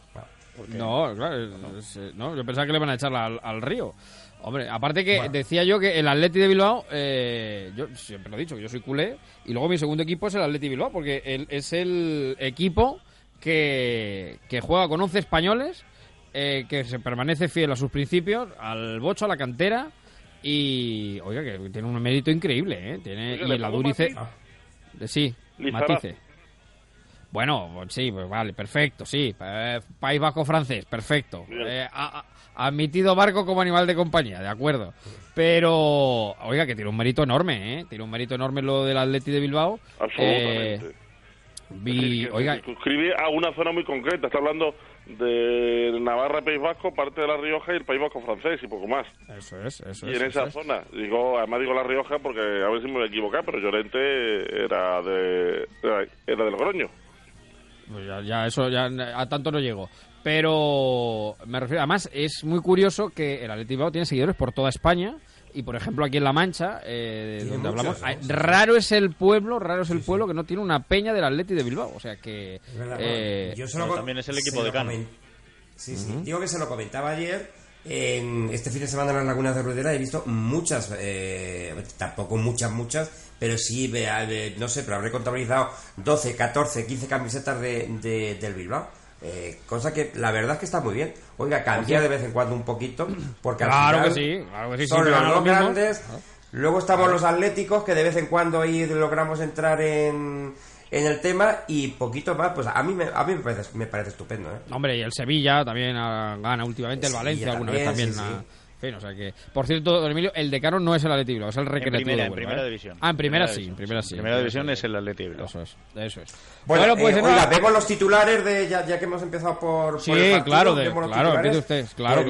No, claro, no, yo pensaba que le van a echar al río. Hombre, aparte que decía yo que el Athletic de Bilbao, yo siempre lo he dicho, que yo soy culé, y luego mi segundo equipo es el Athletic Bilbao, porque es el equipo que juega con 11 españoles, que se permanece fiel a sus principios, al bocho, a la cantera, y oiga, que tiene un mérito increíble, tiene, y el Adurice... Sí, Matice. Bueno, sí, pues vale, perfecto, sí. País Vasco francés, perfecto. Admitido Barco como animal de compañía, de acuerdo. Pero, oiga, que tiene un mérito enorme, ¿eh? Tiene un mérito enorme lo del Athletic de Bilbao. Absolutamente. Oiga, se suscribe a una zona muy concreta. Está hablando de Navarra, País Vasco, parte de La Rioja y el País Vasco francés y poco más. Eso es. Y en esa zona, además digo La Rioja porque a ver si me voy a equivocar, pero Llorente era de Logroño. Pues ya eso ya a tanto no llego. Pero me refiero, además es muy curioso que el Athletic Bilbao tiene seguidores por toda España. Y por ejemplo aquí en La Mancha, donde hablamos, raro es el pueblo que no tiene una peña del Athletic de Bilbao. O sea que también es el equipo de Cano. Sí, digo que se lo comentaba ayer. Este fin de semana en las Lagunas de Ruidera he visto muchas, tampoco muchas, pero sí, no sé, pero habré contabilizado 12, 14, 15 camisetas del Bilbao. Cosa que la verdad es que está muy bien. Oiga, cambiar de vez en cuando un poquito, porque claro al final que sí, son los dos grandes. Luego estamos los atléticos, que de vez en cuando ahí logramos entrar en el tema, y poquito más. Pues a mí me parece estupendo, ¿eh? Hombre, y el Sevilla también gana últimamente, el Valencia alguna vez también. O sea que, por cierto, don Emilio, el decano no es el Athletic Bilbao, es el Recreativo de Huelva. En primera división. En primera sí. En primera división es el Athletic Bilbao. Eso es. Bueno, pues oiga, vemos los titulares ya que hemos empezado por sí, por el partido, claro, empiece usted. Claro.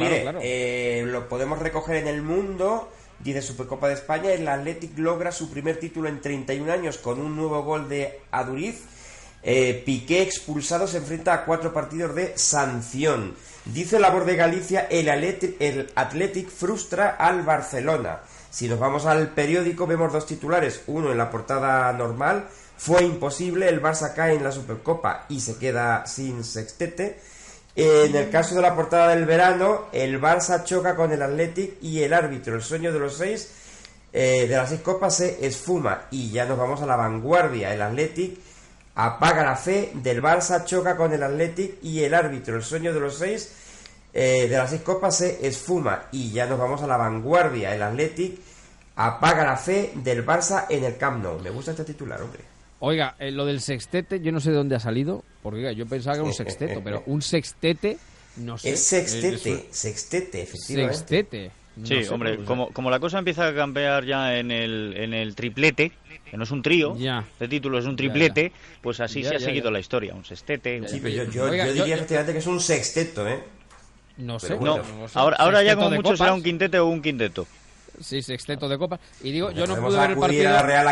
Lo podemos recoger en El Mundo. Dice Supercopa de España, el Athletic logra su primer título en 31 años con un nuevo gol de Aduriz. Piqué expulsado se enfrenta a 4 partidos de sanción. Dice La Voz de Galicia, el Athletic frustra al Barcelona. Si nos vamos al periódico vemos 2 titulares, uno en la portada normal: fue imposible, el Barça cae en la Supercopa y se queda sin sextete. En el caso de la portada del verano, el Barça choca con el Athletic y el árbitro, el sueño de los 6 de las 6 copas se esfuma. Y ya nos vamos a La Vanguardia, el Athletic apaga la fe del Barça, choca con el Athletic y el árbitro, el sueño de los 6 de las 6 copas se esfuma. Y ya nos vamos a La Vanguardia, el Athletic apaga la fe del Barça en el Camp Nou. Me gusta este titular, hombre. Oiga, lo del sextete, yo no sé de dónde ha salido, porque oiga, yo pensaba que era un sexteto, pero un sextete, no sé. Es sextete, efectivamente. Sextete. No sé, hombre, como la cosa empieza a cambiar ya en el triplete, que no es un trío, de título es un triplete, pues así se ha seguido la historia, un sextete. Sí, pero yo diría efectivamente que es un sexteto, ¿eh? No sé. No, ahora ya como mucho será un quintete o un quinteto. Sí, sexteto de copas. Y digo, yo no pude ver el partido. A la Real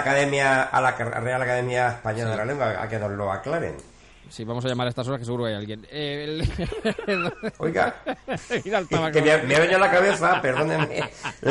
Academia Española de la Lengua a que nos lo aclaren. Sí, vamos a llamar a estas horas que seguro hay alguien. Oiga, que me ha venido a la cabeza, perdóneme.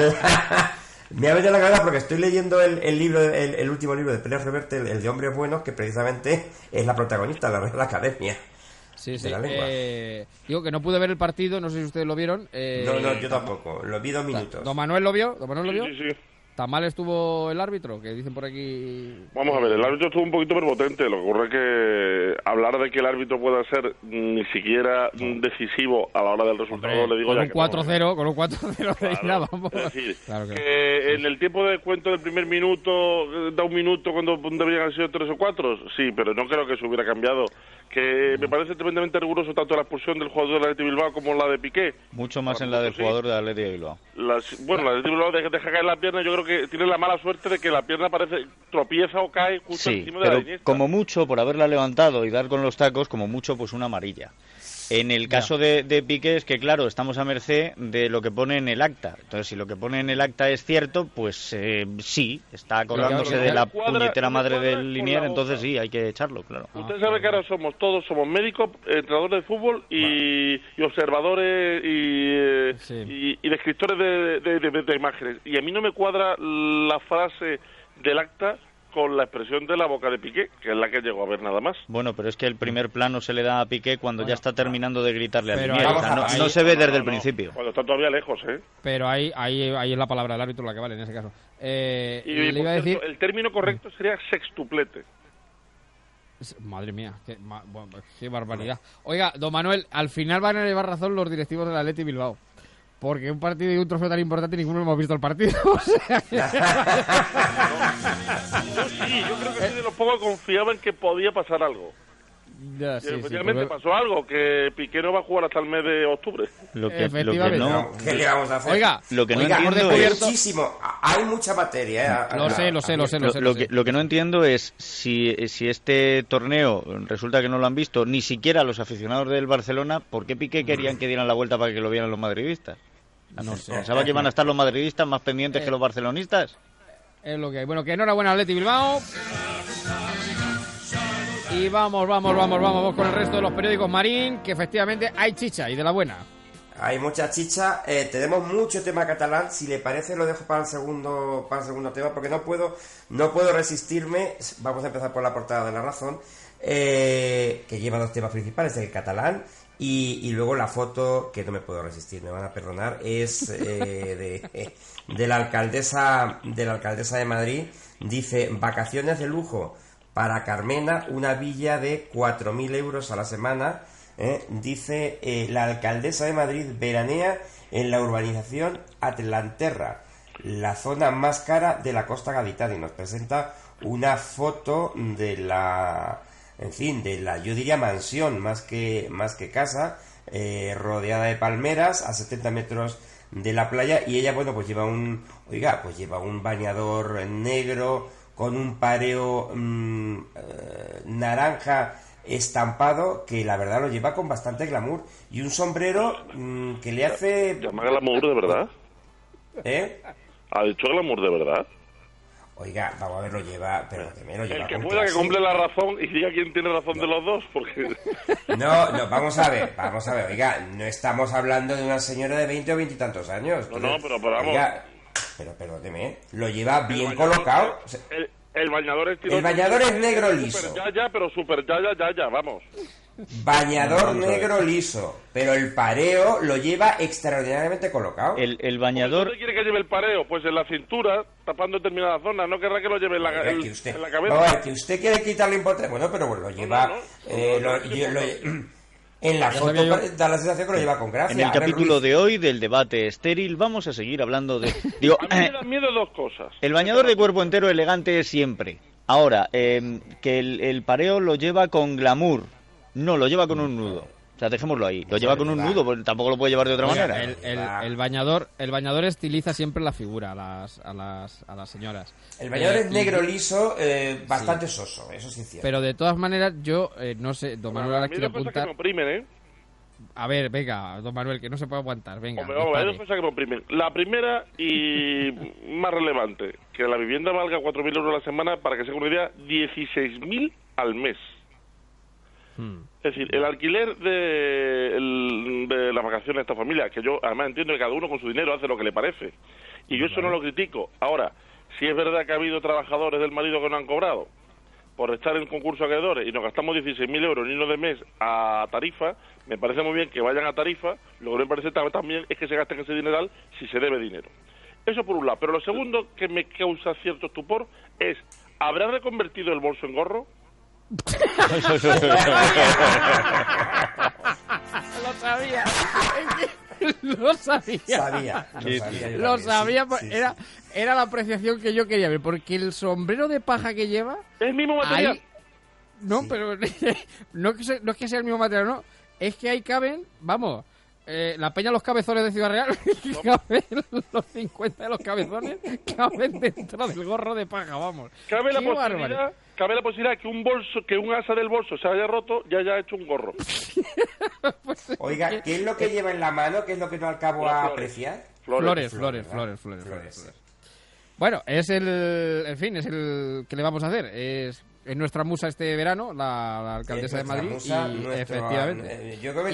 Me ha venido a la cabeza porque estoy leyendo el libro, el último libro de Pérez Reverte, el de Hombres Buenos, que precisamente es la protagonista de la Real Academia. Sí. Digo que no pude ver el partido, no sé si ustedes lo vieron. No, yo tampoco. Lo vi 2 minutos. ¿Don Manuel lo vio? Sí. ¿Tan mal estuvo el árbitro? Que dicen por aquí... Vamos a ver, el árbitro estuvo un poquito prepotente. Lo que ocurre es que hablar de que el árbitro pueda ser ni siquiera decisivo a la hora del resultado, le digo con ya un que 4-0, Con un 4-0 claro, vamos. Es decir, que en el tiempo de descuento del primer minuto, da un minuto cuando deberían haber sido 3 o 4, sí, pero no creo que se hubiera cambiado. Que me parece tremendamente riguroso tanto la expulsión del jugador del Athletic Bilbao como la de Piqué. Mucho más en la del jugador del Athletic Bilbao. La Athletic Bilbao deja caer la pierna. Yo creo que tiene la mala suerte de que la pierna tropieza o cae justo encima de la línea. Como mucho, por haberla levantado y dar con los tacos, como mucho, pues una amarilla. En el caso de Piqué es que, claro, estamos a merced de lo que pone en el acta. Entonces, si lo que pone en el acta es cierto, pues sí, está acordándose de la puñetera madre del Linier, entonces sí, hay que echarlo, claro. Usted sabe que ahora todos somos médicos, entrenadores de fútbol y observadores y descriptores de imágenes. Y a mí no me cuadra la frase del acta con la expresión de la boca de Piqué, que es la que llegó a ver nada más. Bueno, pero es que el primer plano se le da a Piqué cuando ya está terminando de gritarle al Linier. O sea, no se ve desde el principio. Cuando está todavía lejos, ¿eh? Pero ahí es la palabra del árbitro la que vale en ese caso. Y le iba a decir... el término correcto sería sextuplete. Madre mía, qué barbaridad. Oiga, don Manuel, al final van a llevar razón los directivos del Athletic Bilbao. Porque un partido y un trofeo tan importante ninguno hemos visto el partido. O sea que... Yo creo que sí, de los pocos confiaba en que podía pasar algo. Ya, y efectivamente pasó algo, que Piqué no va a jugar hasta el mes de octubre. ¿Qué le vamos a hacer? Oiga, lo que no entiendo es... muchísimo, hay mucha materia. Lo sé. Lo que no entiendo es si este torneo resulta que no lo han visto ni siquiera los aficionados del Barcelona, ¿por qué Piqué querían que dieran la vuelta para que lo vieran los madridistas? No sé. ¿Pensaba que iban a estar los madridistas más pendientes que los barcelonistas? Es lo que hay. Bueno, que enhorabuena Athletic Bilbao. Y vamos con el resto de los periódicos, Marín, que efectivamente hay chicha y de la buena. Hay mucha chicha, tenemos mucho tema catalán. Si le parece lo dejo para el segundo tema, porque no puedo resistirme. Vamos a empezar por la portada de La Razón, que lleva dos temas principales, el catalán y luego la foto, que no me puedo resistir, me van a perdonar, es de la alcaldesa de Madrid. Dice: vacaciones de lujo para Carmena, una villa de 4.000 euros a la semana. Dice la alcaldesa de Madrid veranea en la urbanización Atlanterra, la zona más cara de la costa gaditana, y nos presenta una foto de la, yo diría mansión más que casa, rodeada de palmeras a 70 metros de la playa, y ella, bueno, pues lleva un bañador negro con un pareo naranja estampado, que la verdad lo lleva con bastante glamour, y un sombrero que le hace... ¿Llama glamour de verdad? ¿Ha dicho glamour de verdad? Oiga, vamos a ver, lo lleva el que pueda que cumple la razón y diga quién tiene razón de los dos, porque... No, vamos a ver, oiga, no estamos hablando de una señora de 20 o 20 y tantos años. No, pero vamos... Oiga, pero perdóneme, lo lleva bien colocado. El bañador es negro liso. Super ya, vamos. Bañador negro liso, pero el pareo lo lleva extraordinariamente colocado. El bañador... ¿Dónde quiere que lleve el pareo? Pues en la cintura, tapando determinada zona. No querrá que lo lleve en la cabeza. No, es que usted quiere quitarle importancia. Bueno, pero lo lleva... En la foto da la sensación que lo lleva con gracia. En el capítulo de hoy del debate estéril vamos a seguir hablando de... a mí me dan miedo dos cosas. El bañador de cuerpo entero elegante es siempre. Ahora, que el pareo lo lleva con glamour. No, lo lleva con un nudo. O sea, dejémoslo ahí. Lo lleva con un nudo, porque tampoco lo puede llevar de otra manera. El bañador estiliza siempre la figura a las señoras. El bañador es negro liso, bastante soso, eso sí es cierto. Pero de todas maneras, yo no sé, don Manuel ahora quiere apuntar... Que me oprimen, A ver, venga, don Manuel, que no se puede aguantar, venga. Hay dos cosas que me oprimen. La primera y más relevante, que la vivienda valga 4.000 euros a la semana, para que se haga una idea, 16.000 al mes. Es decir, el alquiler de las vacaciones de esta familia, que yo además entiendo que cada uno con su dinero hace lo que le parece, y yo eso no lo critico. Ahora, si es verdad que ha habido trabajadores del marido que no han cobrado por estar en concurso de acreedores y nos gastamos 16.000 euros en de mes a tarifa, me parece muy bien que vayan a tarifa. Lo que me parece también es que se gasten ese dineral si se debe dinero. Eso por un lado. Pero lo segundo que me causa cierto estupor es: ¿habrá reconvertido el bolso en gorro? Lo sabía. Lo sabía. Era la apreciación que yo quería ver, porque el sombrero de paja que lleva es el mismo material. No, pero no es que sea el mismo material, no. Es que ahí caben, vamos, la peña Los Cabezones de Ciudad Real, caben los 50 de los cabezones, caben dentro del gorro de paja, vamos. Cabe la posibilidad que un bolso, que un asa del bolso se haya roto y haya hecho un gorro. Oiga, ¿qué es lo que lleva en la mano? ¿Qué es lo que no acabo a apreciar? Flores. Bueno, es el que le vamos a hacer. Es nuestra musa este verano, la alcaldesa de Madrid, efectivamente. Yo creo que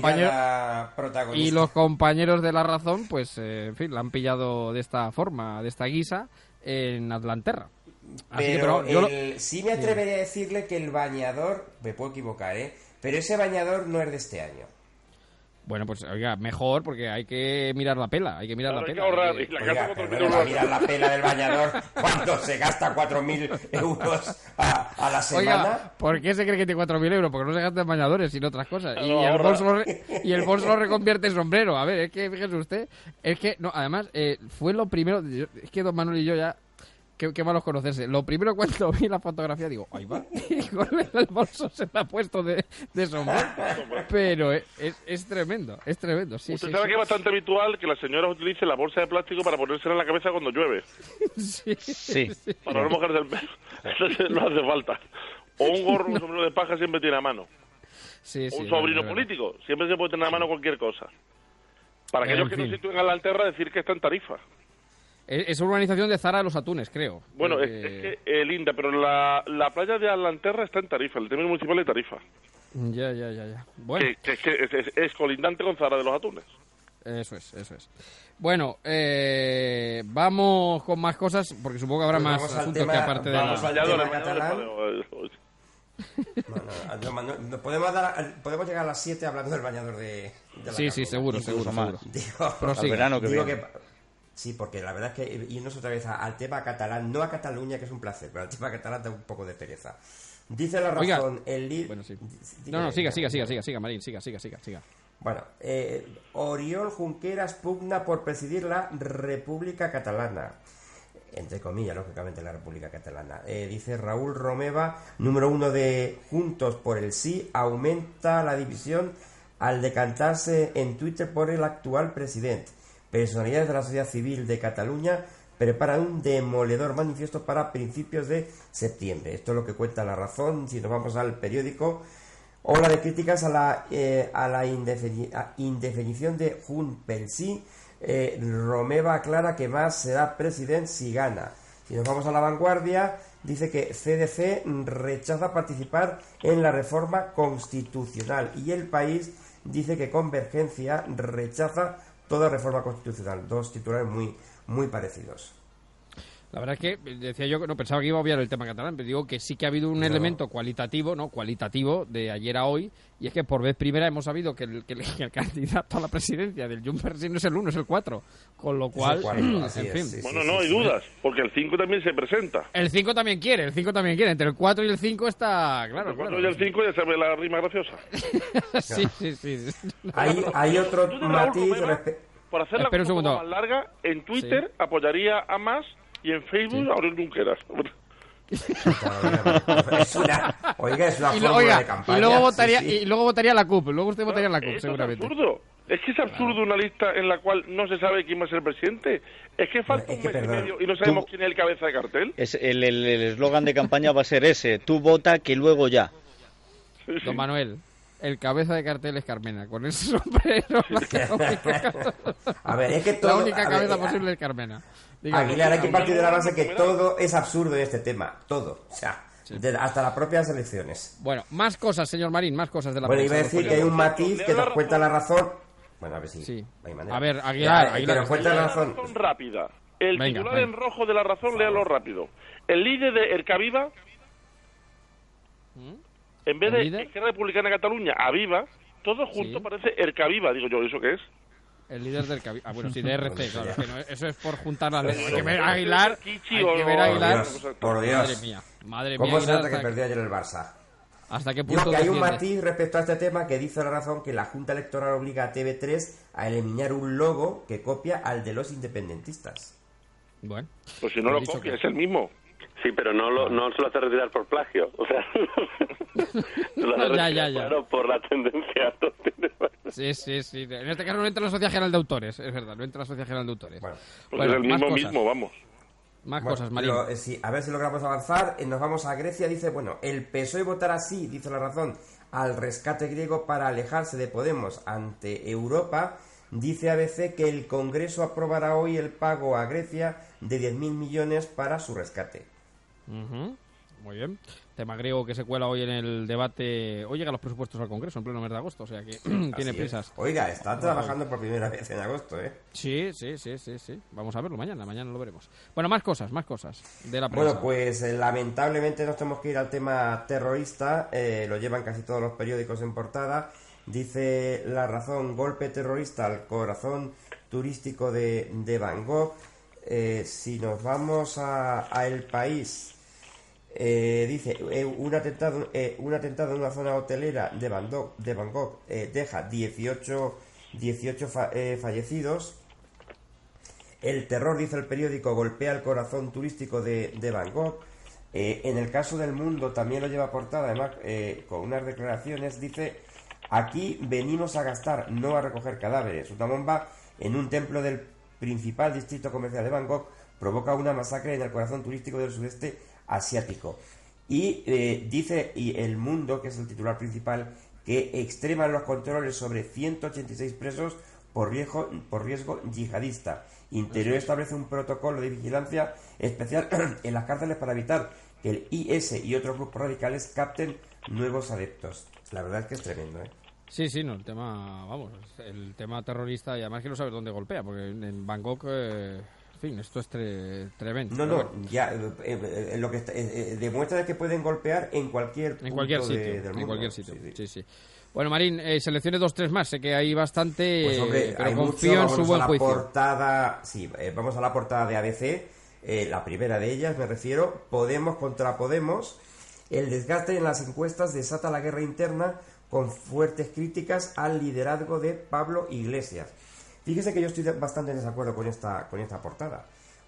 y los compañeros de La Razón, pues, en fin, la han pillado de esta forma, de esta guisa, en Atlanterra. Pero sí me atrevería a decirle que el bañador, me puedo equivocar, pero ese bañador no es de este año. Bueno, pues oiga, mejor, porque hay que mirar la pela, hay que mirar la pela. Hay que ahorrar. Mirar la pela del bañador cuando se gasta 4.000 euros a la semana. Oiga, ¿por qué se cree que tiene 4.000 euros? Porque no se gasta en bañadores, sino otras cosas. Y el bolso lo reconvierte en sombrero. A ver, es que, fíjese usted, además, fue lo primero, es que don Manuel y yo ya... Qué malos conocerse. Lo primero cuando vi la fotografía digo, ahí va, y con el bolso se la ha puesto de sombrero. Pero es tremendo, es tremendo. Sí, Usted sabe que es bastante habitual que las señoras utilicen la bolsa de plástico para ponérsela en la cabeza cuando llueve. Sí. Para no mojarse el pelo. Entonces no hace falta. O un gorro, un sombrero de paja siempre tiene a mano. Un sobrino político, siempre se puede tener a mano cualquier cosa. Para aquellos que no sitúen a la alterra, decir que está en Tarifa. Es una organización de Zara de los Atunes, creo. Bueno, es que linda, pero la playa de Atlanterra está en Tarifa, el término municipal de Tarifa. Ya. Bueno. Que es colindante con Zara de los Atunes. Eso es. Bueno, vamos con más cosas, porque supongo que habrá más asuntos que aparte de podemos llegar a las 7 hablando del bañador de la Sí, seguro. Al verano que viene. Sí, porque la verdad es que irnos otra vez al tema catalán, no a Cataluña, que es un placer, pero al tema catalán da un poco de pereza. Dice La Razón, siga, Marín, siga. Bueno, Oriol Junqueras pugna por presidir la República Catalana. Entre comillas, lógicamente, la República Catalana. Dice Raúl Romeva, número 1 de Juntos por el Sí, aumenta la división al decantarse en Twitter por el actual presidente. Personalidades de la sociedad civil de Cataluña preparan un demoledor manifiesto para principios de septiembre. Esto es lo que cuenta La Razón. Si nos vamos al periódico, ola de críticas a la indefinición de Junts pel Sí. Romeva aclara que Mas será presidente si gana. Si nos vamos a La Vanguardia, dice que CDC rechaza participar en la reforma constitucional. Y El País dice que Convergencia rechaza toda reforma constitucional. Dos titulares muy parecidos. La verdad es que, decía yo, no pensaba que iba a obviar el tema catalán, pero digo que sí que ha habido un elemento cualitativo de ayer a hoy, y es que por vez primera hemos sabido que el candidato a la presidencia del Junts per Sí no es el 1, es el 4, con lo cual, no hay dudas, porque el 5 también se presenta. El 5 también quiere, entre el 4 y el 5 está, claro. El 4 y el 5 ya se ve la rima graciosa. Sí. Hay otro matiz por hacer la cosa más larga, en Twitter apoyaría a Mas y en Facebook a Oriol Junqueras. Es una fórmula de campaña. Y luego votaría la CUP. Luego usted votaría la CUP, seguramente. Es absurdo. Es que es absurdo una lista en la cual no se sabe quién va a ser el presidente. Es que falta un mes y medio y no sabemos quién es el cabeza de cartel. El eslogan de campaña va a ser ese: tú vota que luego ya. Don Manuel, el cabeza de cartel es Carmena. Con ese sombrero. A ver, es que la única cabeza posible es Carmena. Aguilar, hay que partir de la base que todo es absurdo en este tema. Todo. O sea, hasta las propias elecciones. Bueno, más cosas, señor Marín, más cosas de la prensa. Bueno, iba a decir que hay un matiz que nos cuenta La Razón. Bueno, a ver si hay manera. A ver, Aguilar. Que nos cuenta La Razón. Rápida. El titular en rojo de La Razón, léalo rápido. El líder de Ercaviva, en vez de Esquerra Republicana de Cataluña, Aviva, todo junto parece Ercaviva. Digo yo, ¿eso qué es? El líder del Cabildo. Bueno, sí, de RC, claro. Que no, eso es por juntar las letras. Hay que ver Aguilar. Por Dios. Madre mía. ¿Cómo se nota que perdió ayer el Barça? ¿Hasta qué punto? Que hay un matiz respecto a este tema que dice La Razón que la Junta Electoral obliga a TV3 a eliminar un logo que copia al de los independentistas. Bueno. Pues si no lo copia, es el mismo. Sí, pero no se lo hace retirar por plagio. O sea, lo hace retirar por la tendencia. Sí. En este caso no entra la Sociedad General de Autores, es verdad, no entra la Sociedad General de Autores. Bueno, es el mismo, vamos. Más cosas, Marín. Sí, a ver si logramos avanzar. Nos vamos a Grecia. Dice, el PSOE votará sí, dice La Razón, al rescate griego para alejarse de Podemos ante Europa. Dice ABC que el Congreso aprobará hoy el pago a Grecia de 10.000 millones para su rescate. Muy bien. Tema griego que se cuela hoy en el debate. Hoy llegan los presupuestos al Congreso en pleno mes de agosto, o sea que tiene prisas. Oiga, está trabajando por primera vez en agosto, ¿eh? Sí. Vamos a verlo mañana lo veremos. Bueno, más cosas de la prensa. Bueno, pues lamentablemente nos tenemos que ir al tema terrorista. Lo llevan casi todos los periódicos en portada. Dice La Razón, golpe terrorista al corazón turístico de Van Gogh. Si nos vamos a El País, dice un atentado en una zona hotelera de Van Gogh deja 18 fallecidos. El terror, dice el periódico, golpea el corazón turístico de Van Gogh. En el caso del Mundo también lo lleva portada, además con unas declaraciones. Dice: aquí venimos a gastar, no a recoger cadáveres. Una bomba en un templo del principal distrito comercial de Bangkok provoca una masacre en el corazón turístico del sudeste asiático. Y dice El Mundo, que es el titular principal, que extreman los controles sobre 186 presos por riesgo yihadista. Interior establece un protocolo de vigilancia especial en las cárceles para evitar que el IS y otros grupos radicales capten nuevos adeptos. La verdad es que es tremendo, ¿eh? Sí, el tema terrorista, y además que no sabes dónde golpea, porque en Bangkok, en fin, esto es tremendo. Lo que demuestra es que pueden golpear en cualquier punto del mundo. En cualquier sitio, sí. Bueno, Marín, seleccione 2-3 más, sé que hay bastante, pues, hombre, pero hay confío en su buen juicio. Vamos a la portada de ABC, la primera de ellas, me refiero, Podemos contra Podemos. El desgaste en las encuestas desata la guerra interna con fuertes críticas al liderazgo de Pablo Iglesias. Fíjese que yo estoy bastante en desacuerdo con esta portada,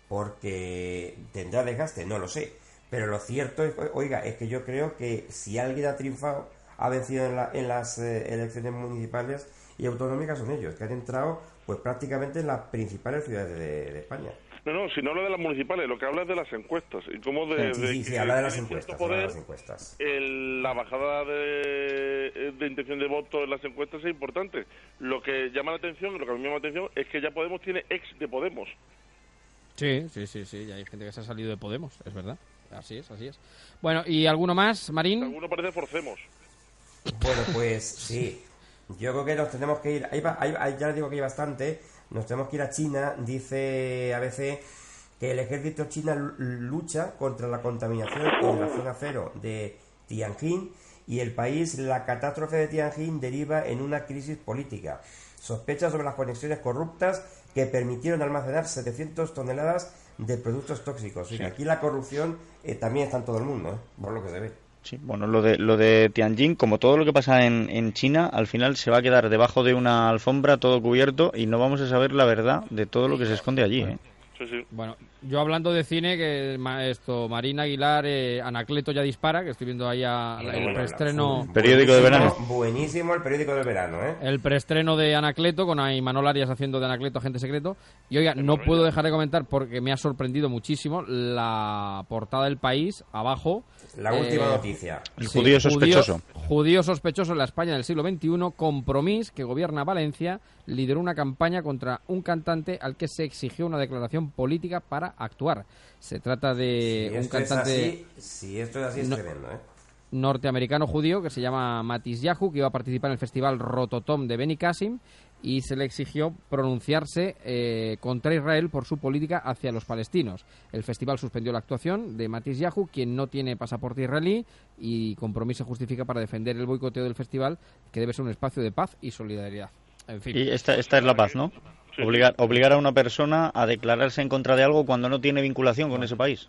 porque tendrá desgaste, no lo sé, pero lo cierto es que yo creo que si alguien ha triunfado, ha vencido en las elecciones municipales y autonómicas, son ellos, que han entrado pues prácticamente en las principales ciudades de España. No, si no habla de las municipales, lo que habla es de las encuestas. Y cómo sí, habla de las encuestas. La bajada de intención de voto en las encuestas es importante. Lo que llama la atención, lo que a mí me llama la atención, es que ya Podemos tiene ex de Podemos. Sí, ya hay gente que se ha salido de Podemos, es verdad. Así es. Bueno, ¿y alguno más, Marín? Alguno parece Forcemos. Bueno, pues sí. Yo creo que nos tenemos que ir. Ya les digo que hay bastante. Nos tenemos que ir a China. Dice ABC que el ejército chino lucha contra la contaminación en la zona cero de Tianjin, y el país, la catástrofe de Tianjin deriva en una crisis política. Sospecha sobre las conexiones corruptas que permitieron almacenar 700 toneladas de productos tóxicos. Sí. Aquí la corrupción también está en todo el mundo, por lo que se ve. Sí, bueno, lo de Tianjin, como todo lo que pasa en China, al final se va a quedar debajo de una alfombra todo cubierto y no vamos a saber la verdad de todo lo que se esconde allí, ¿eh? Sí. Bueno, yo hablando de cine, que Marina Aguilar, Anacleto ya dispara, que estoy viendo ahí el preestreno. Periódico de verano. Buenísimo el periódico del verano, ¿eh? El preestreno de Anacleto, con Imanol Arias haciendo de Anacleto agente secreto. Y oiga, no puedo dejar de comentar, porque me ha sorprendido muchísimo, la portada del País, abajo. La última noticia. El judío sospechoso. Judío sospechoso en la España del siglo XXI. Compromís, que gobierna Valencia, lideró una campaña contra un cantante al que se exigió una declaración política para actuar. Se trata de un cantante... Si esto es así, es tremendo, ¿eh? Norteamericano judío que se llama Matisyahu, que iba a participar en el festival Rototom de Beni Kassim, y se le exigió pronunciarse contra Israel por su política hacia los palestinos. El festival suspendió la actuación de Matisyahu, quien no tiene pasaporte israelí, y Compromís se justifica para defender el boicoteo del festival, que debe ser un espacio de paz y solidaridad. En fin. Y esta es la paz, ¿no? Obligar a una persona a declararse en contra de algo cuando no tiene vinculación con ese país.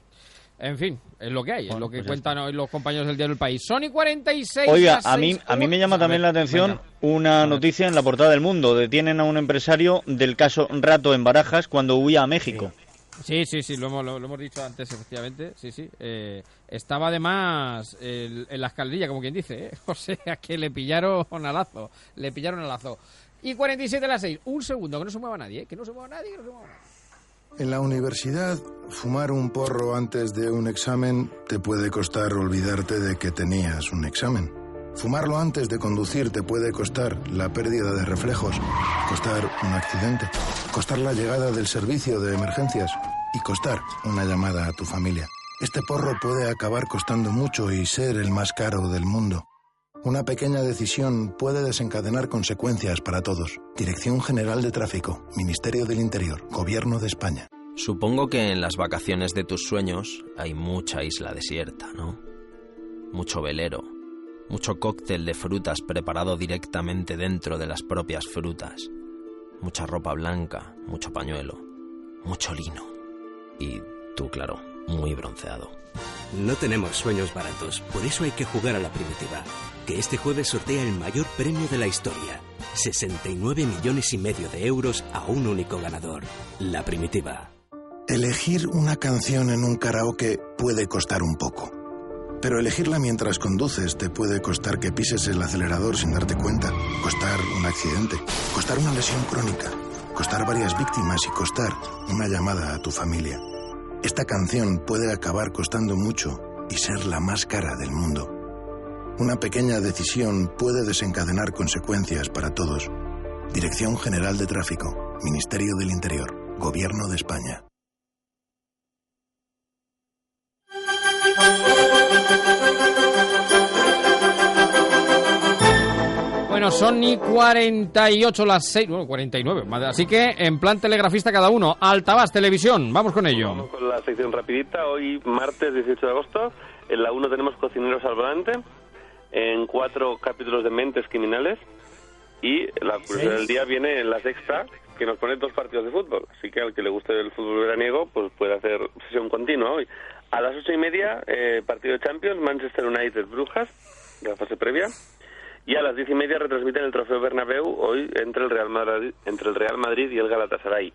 En fin, es lo que hay, es lo que cuentan hoy los compañeros del diario El País. Sony 46. Oiga, a mí me llama también la atención una noticia en la portada del Mundo. Detienen a un empresario del caso Rato en Barajas cuando huía a México. Sí, lo hemos dicho antes, efectivamente. Sí. Estaba además en la escalerilla, como quien dice, ¿eh? O sea, que le pillaron a lazo. Y 47 a las 6. Un segundo, que no se mueva nadie, que no se mueva nadie. En la universidad, fumar un porro antes de un examen te puede costar olvidarte de que tenías un examen. Fumarlo antes de conducir te puede costar la pérdida de reflejos, costar un accidente, costar la llegada del servicio de emergencias y costar una llamada a tu familia. Este porro puede acabar costando mucho y ser el más caro del mundo. Una pequeña decisión puede desencadenar consecuencias para todos. Dirección General de Tráfico, Ministerio del Interior, Gobierno de España. Supongo que en las vacaciones de tus sueños hay mucha isla desierta, ¿no? Mucho velero, mucho cóctel de frutas preparado directamente dentro de las propias frutas, mucha ropa blanca, mucho pañuelo, mucho lino. Y tú, claro, muy bronceado. No tenemos sueños baratos, por eso hay que jugar a la primitiva, que este jueves sortea el mayor premio de la historia. 69,5 millones de euros a un único ganador. La primitiva. Elegir una canción en un karaoke puede costar un poco. Pero elegirla mientras conduces te puede costar que pises el acelerador sin darte cuenta, costar un accidente, costar una lesión crónica, costar varias víctimas y costar una llamada a tu familia. Esta canción puede acabar costando mucho y ser la más cara del mundo. Una pequeña decisión puede desencadenar consecuencias para todos. Dirección General de Tráfico, Ministerio del Interior, Gobierno de España. Bueno, son y 48 las 6, bueno, 49, así que en plan telegrafista cada uno. Altabás Televisión, vamos con ello. Vamos con la sección rapidita, hoy martes 18 de agosto, en la 1 tenemos Cocineros al Volante, en 4 capítulos de Mentes Criminales, y la curiosidad del día viene en La Sexta, que nos pone 2 partidos de fútbol, así que al que le guste el fútbol veraniego, pues puede hacer sesión continua hoy. A las 8:30, partido de Champions, Manchester United Brujas, la fase previa. Y a las 10:30 retransmiten el Trofeo Bernabéu hoy entre el Real Madrid y el Galatasaray.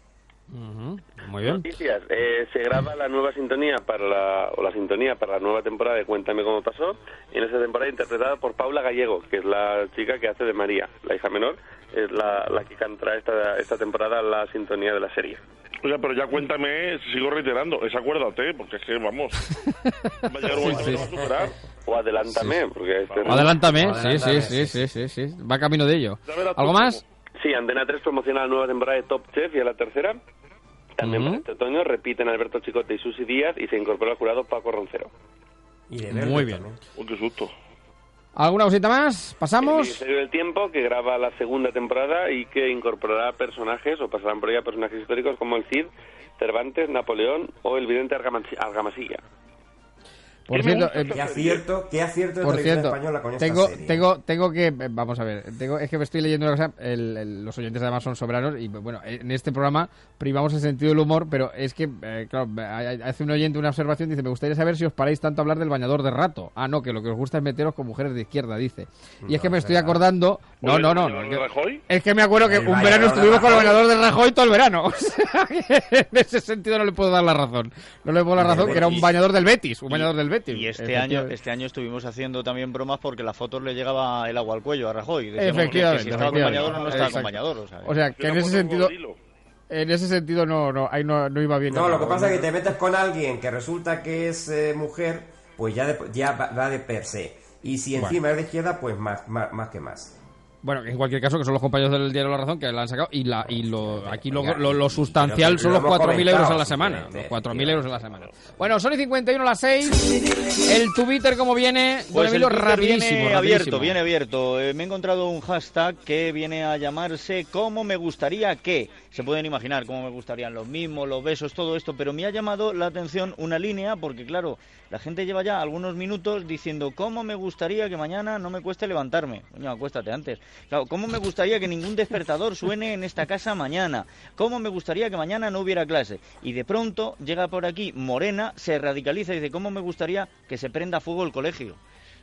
Muy bien. Noticias. Se graba la nueva sintonía para la nueva temporada de Cuéntame cómo pasó. En esa temporada interpretada por Paula Gallego, que es la chica que hace de María, la hija menor, es la que cantará esta temporada la sintonía de la serie. Oye, pero ya cuéntame, sigo reiterando, acuérdate, porque es que vamos. Va a llegar un momento que va a superar. O adelántame, porque adelántame, sí. Va camino de ello. ¿Algo más? Sí, Antena 3 promociona la nueva temporada de Top Chef y a la tercera. También para este otoño repiten Alberto Chicote y Susi Díaz y se incorpora al jurado Paco Roncero. Muy bien. Qué susto. ¿Alguna cosita más? ¿Pasamos? El Ministerio del Tiempo, que graba la segunda temporada y que incorporará personajes, o pasarán por ella personajes históricos como el Cid, Cervantes, Napoleón o el vidente Argamasilla. Por cierto, qué acierto de por televisión cierto, española con esta serie. Tengo que, vamos a ver, es que me estoy leyendo una cosa, los oyentes además son soberanos y bueno, en este programa privamos el sentido del humor, pero es que, claro, hace un oyente una observación, dice, me gustaría saber si os paráis tanto a hablar del bañador de rato. Ah, no, que lo que os gusta es meteros con mujeres de izquierda, dice. Y es que me estoy acordando, no, es que me acuerdo que un verano estuvimos con el bañador de Rajoy todo el verano. O sea, en ese sentido no le puedo dar la razón. No le puedo dar la razón, que era un bañador del Betis, Y este año estuvimos haciendo también bromas porque las fotos le llegaba el agua al cuello a Rajoy. Efectivamente. Que si estaba con bañador o no estaba con bañador. O sea, que en ese sentido ahí no iba bien. No, lo que pasa es que te metes con alguien que resulta que es mujer, pues ya va de per se. Y si encima es de izquierda, pues más que más. Bueno, en cualquier caso, que son los compañeros del Diario La Razón que la han sacado. Aquí lo sustancial son los 4.000 euros a la semana. Los 4.000 euros a la semana. Bueno, son y 51 a las 6. El Twitter, ¿cómo viene? Pues el Twitter rapidísimo. Viene abierto. Me he encontrado un hashtag que viene a llamarse ¿Cómo me gustaría que? Se pueden imaginar cómo me gustarían los mimos, los besos, todo esto, pero me ha llamado la atención una línea porque, claro, la gente lleva ya algunos minutos diciendo ¿cómo me gustaría que mañana no me cueste levantarme? Coño, acuéstate antes. Claro, ¿cómo me gustaría que ningún despertador suene en esta casa mañana? ¿Cómo me gustaría que mañana no hubiera clase? Y de pronto llega por aquí Morena, se radicaliza y dice ¿cómo me gustaría que se prenda fuego el colegio?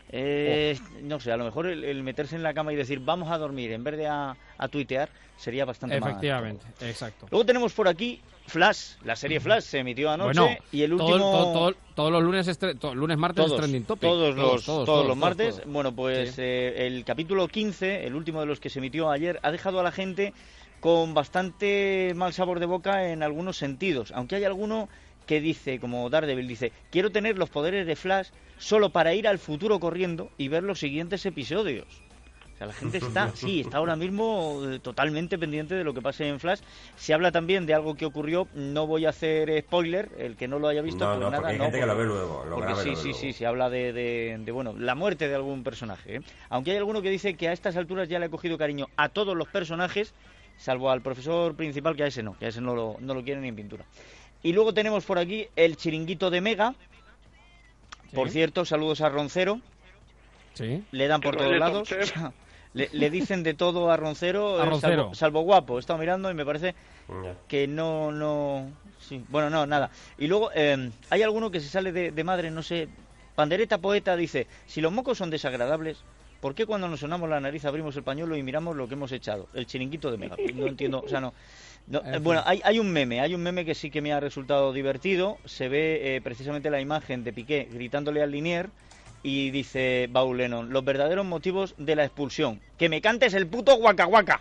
No sé, a lo mejor el meterse en la cama y decir vamos a dormir en vez de a tuitear sería bastante más. Efectivamente, exacto. Luego tenemos por aquí Flash, la serie Flash se emitió anoche y el último... Todos los lunes, martes es trending topic. Todos los martes. Bueno, pues el capítulo 15, el último de los que se emitió ayer, ha dejado a la gente con bastante mal sabor de boca en algunos sentidos, aunque hay alguno que dice, como Daredevil, dice, quiero tener los poderes de Flash solo para ir al futuro corriendo y ver los siguientes episodios. O sea, la gente está ahora mismo totalmente pendiente de lo que pase en Flash. Se habla también de algo que ocurrió, no voy a hacer spoiler, el que no lo haya visto, pues nada, hay gente que lo ve luego. Sí, se habla de bueno, la muerte de algún personaje, ¿eh? Aunque hay alguno que dice que a estas alturas ya le ha cogido cariño a todos los personajes, salvo al profesor principal, que a ese no lo quiere ni en pintura. Y luego tenemos por aquí el chiringuito de Mega. Por cierto, saludos a Roncero. Sí. Le dan por todos lados. Le dicen de todo a Roncero, salvo guapo. He estado mirando y me parece que no... Sí. Bueno, no, nada. Y luego hay alguno que se sale de madre, no sé... Pandereta Poeta dice, si los mocos son desagradables, ¿por qué cuando nos sonamos la nariz abrimos el pañuelo y miramos lo que hemos echado? El chiringuito de Mega. No entiendo, o sea, no... bueno, hay un meme que sí que me ha resultado divertido. Se ve precisamente la imagen de Piqué gritándole al Linier y dice Paul Lennon, los verdaderos motivos de la expulsión. ¡Que me cantes el puto Waka Waka!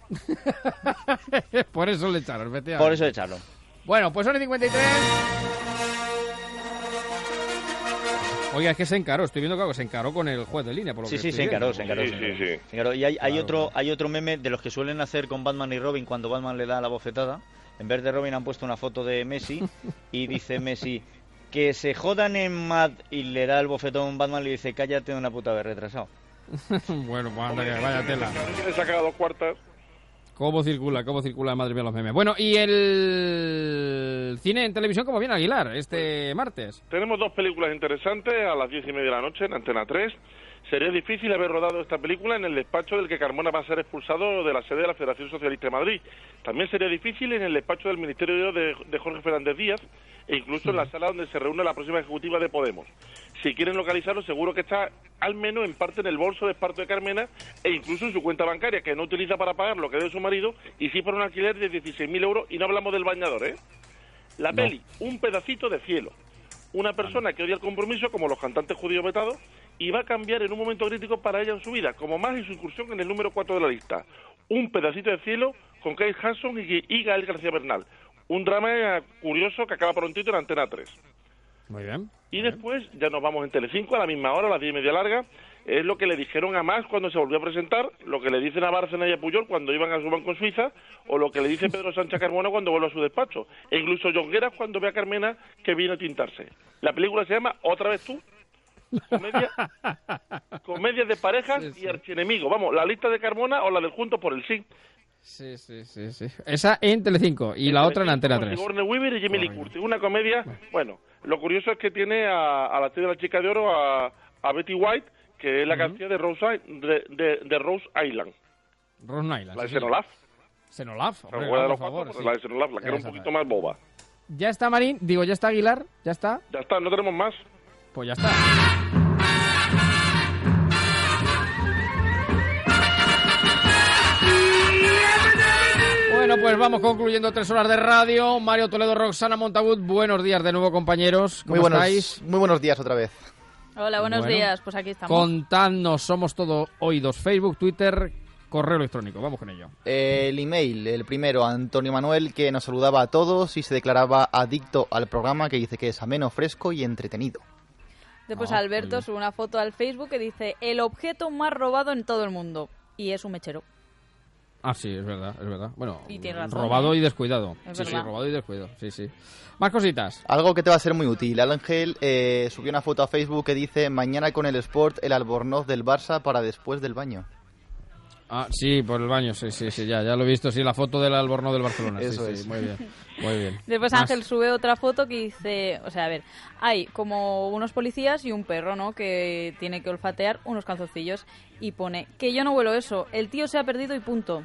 Por eso le echaron, efectivamente. Por eso le echaron. Bueno, pues son 53. Oiga, es que se encaró, estoy viendo que se encaró con el juez de línea, por lo que se encaró. Y hay otro meme de los que suelen hacer con Batman y Robin cuando Batman le da la bofetada. En vez de Robin han puesto una foto de Messi y dice Messi, que se jodan en Mad, y le da el bofetón Batman y le dice, cállate de una puta vez, retrasado. Bueno, pues anda, que vaya tela. Le saca 2 cuartas. ¿Cómo circula, madre mía, los memes? Bueno, ¿y el cine en televisión cómo viene, Aguilar, este martes? Tenemos 2 películas interesantes a las 10:30 de la noche en Antena 3. Sería difícil haber rodado esta película en el despacho del que Carmona va a ser expulsado de la sede de la Federación Socialista de Madrid. También sería difícil en el despacho del Ministerio de Jorge Fernández Díaz e incluso en la sala donde se reúne la próxima ejecutiva de Podemos. Si quieren localizarlo, seguro que está al menos en parte en el bolso de esparto de Carmena e incluso en su cuenta bancaria, que no utiliza para pagar lo que debe su marido y sí para un alquiler de 16.000 euros, y no hablamos del bañador, ¿eh? La peli, Un pedacito de cielo. Una persona que odia el compromiso, como los cantantes judíos vetados, y va a cambiar en un momento crítico para ella en su vida, como más en su incursión en el número 4 de la lista. Un pedacito de cielo con Kate Hudson y Gael García Bernal. Un drama curioso que acaba prontito en Antena 3. Muy bien. Y después ya nos vamos en Telecinco a la misma hora, a las 10:30 larga. Es lo que le dijeron a Mas cuando se volvió a presentar, lo que le dicen a Bárcena y a Puyol cuando iban a su banco en Suiza, o lo que le dice Pedro Sánchez a Carmona cuando vuelve a su despacho. E incluso Jongueras cuando ve a Carmena que viene a tintarse. La película se llama Otra vez tú. Comedia de parejas y archienemigo. Vamos, la lista de Carmona o la del Juntos por el Sí. Sí. Esa en Telecinco y la otra en Antena 3. Sigourney Weaver y Jamie Lee Curtis. Una comedia, bueno, lo curioso es que tiene a la actriz de La Chica de Oro, a Betty White, que es la canción de Rose Island. Rose Island. La de Senolaf. Senolaf, hombre, por favor. La de Senolaf, la que era un poquito más boba. Ya está Marín, ya está Aguilar, ya está. Ya está, no tenemos más. Pues ya está. Bueno, pues vamos concluyendo 3 horas de radio. Mario Toledo, Roxana Montagut, buenos días de nuevo, compañeros. ¿Cómo estáis? Muy buenos días otra vez. Hola, buenos días. Pues aquí estamos. Contadnos, somos todo oídos. Facebook, Twitter, correo electrónico. Vamos con ello. El email, el primero, Antonio Manuel, que nos saludaba a todos y se declaraba adicto al programa, que dice que es ameno, fresco y entretenido. Después Alberto sube una foto al Facebook que dice el objeto más robado en todo el mundo. Y es un mechero. Ah, sí, es verdad. Bueno, y tiene razón, robado y descuidado. Sí, robado y descuidado. Sí. Más cositas. Algo que te va a ser muy útil. Ángel subió una foto a Facebook que dice mañana con el Sport el Albornoz del Barça para después del baño. Ah, sí, por el baño, sí, ya lo he visto, sí, la foto del Albornoz del Barcelona. Eso sí, es. Muy bien. Después Ángel sube otra foto que dice, o sea, a ver, hay como unos policías y un perro, ¿no?, que tiene que olfatear unos calzoncillos y pone que yo no huelo eso, el tío se ha perdido y punto.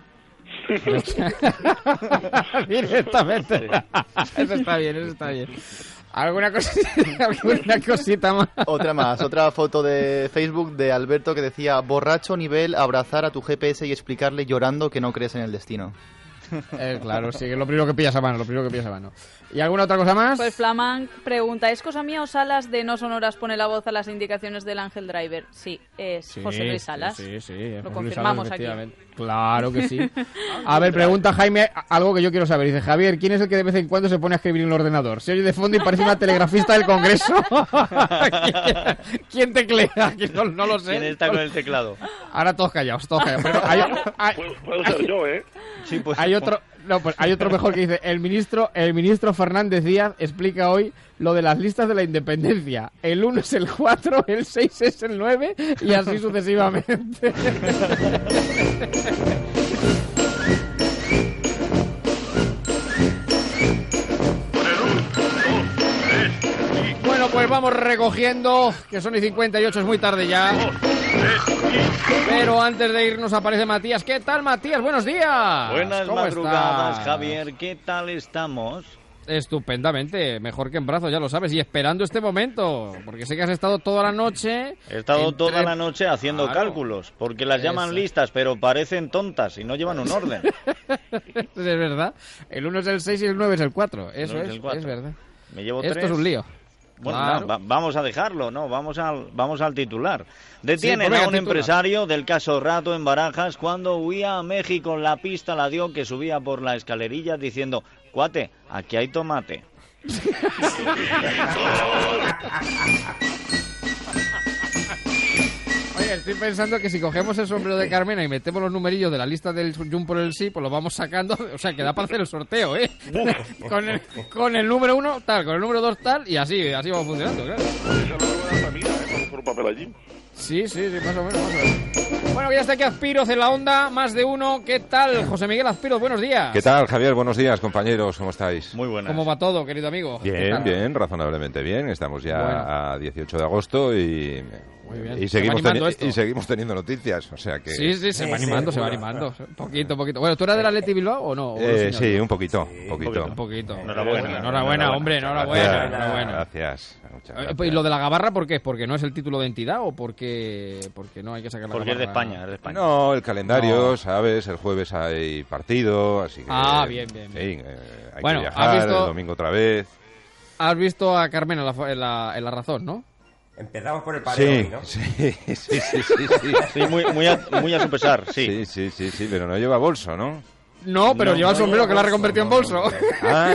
Directamente. Eso está bien. ¿Alguna cosita más? Otra foto de Facebook de Alberto que decía: borracho nivel abrazar a tu GPS y explicarle llorando que no crees en el destino. Claro, sí, es lo primero que pillas a mano, ¿Y alguna otra cosa más? Pues Flamán pregunta, ¿es cosa mía o Salas de No Sonoras pone la voz a las indicaciones del Ángel Driver? Sí, es José Luis Salas. Sí, lo confirmamos aquí. Claro que sí. A ver, pregunta Jaime algo que yo quiero saber. Dice, Javier, ¿quién es el que de vez en cuando se pone a escribir en el ordenador? Se oye de fondo y parece una telegrafista del Congreso. ¿Quién teclea? No lo sé. ¿Quién está con el teclado? Ahora todos callados. Pero puedo ser yo, ¿eh? Sí, pues, hay otro mejor que dice, el ministro Fernández Díaz explica hoy lo de las listas de la independencia. El 1 es el 4, el 6 es el 9 y así sucesivamente. Bueno, pues vamos recogiendo, que son y 58, es muy tarde ya. Pero antes de irnos aparece Matías. ¿Qué tal, Matías? Buenos días. Buenas madrugadas, Javier. ¿Qué tal estamos? Estupendamente, mejor que en brazos, ya lo sabes, y esperando este momento, porque sé que has estado toda la noche... He estado toda la noche haciendo cálculos, porque las llaman listas, pero parecen tontas y no llevan un orden. Es verdad, el 1 es el 6 y el 9 es el 4, eso es verdad. Me llevo Esto 3. es un lío. Bueno, claro. No, vamos a dejarlo, ¿no? Vamos al titular. Detienen a un empresario del caso Rato en Barajas cuando huía a México. La pista la dio que subía por la escalerilla diciendo, cuate, aquí hay tomate. Oye, estoy pensando que si cogemos el sombrero de Carmena y metemos los numerillos de la lista del Jump por el sí, pues los vamos sacando, o sea, que da para hacer el sorteo, ¿eh? con el número 1 tal, con el número 2 tal, y así vamos funcionando, claro. Por un papel allí. Sí, más o menos. Bueno, que ya está aquí Azpiroz en la onda, más de uno. ¿Qué tal, José Miguel Azpiroz? Buenos días. ¿Qué tal, Javier? Buenos días, compañeros. ¿Cómo estáis? Muy buenas. ¿Cómo va todo, querido amigo? Bien, razonablemente bien. Estamos ya a 18 de agosto y... Muy bien. Y seguimos teniendo noticias, o sea que... Sí, se va animando. Poquito. Bueno, ¿tú eras del Atleti Bilbao o no? Sí, un poquito. Enhorabuena, hombre, enhorabuena. Gracias. ¿Y lo de la gabarra por qué? ¿Porque no es el título de entidad o porque no hay que sacar la gabarra? Porque es de España, No, el calendario, ¿sabes? El jueves hay partido, así que... Bien. Sí, hay que viajar, el domingo otra vez. Has visto a Carmen en la razón, ¿no? Empezamos por el paneo, ¿no? Sí. Sí, muy a su pesar, sí. Sí, pero no lleva bolso, ¿no? No, pero lleva el sombrero que lo ha reconvertido en bolso.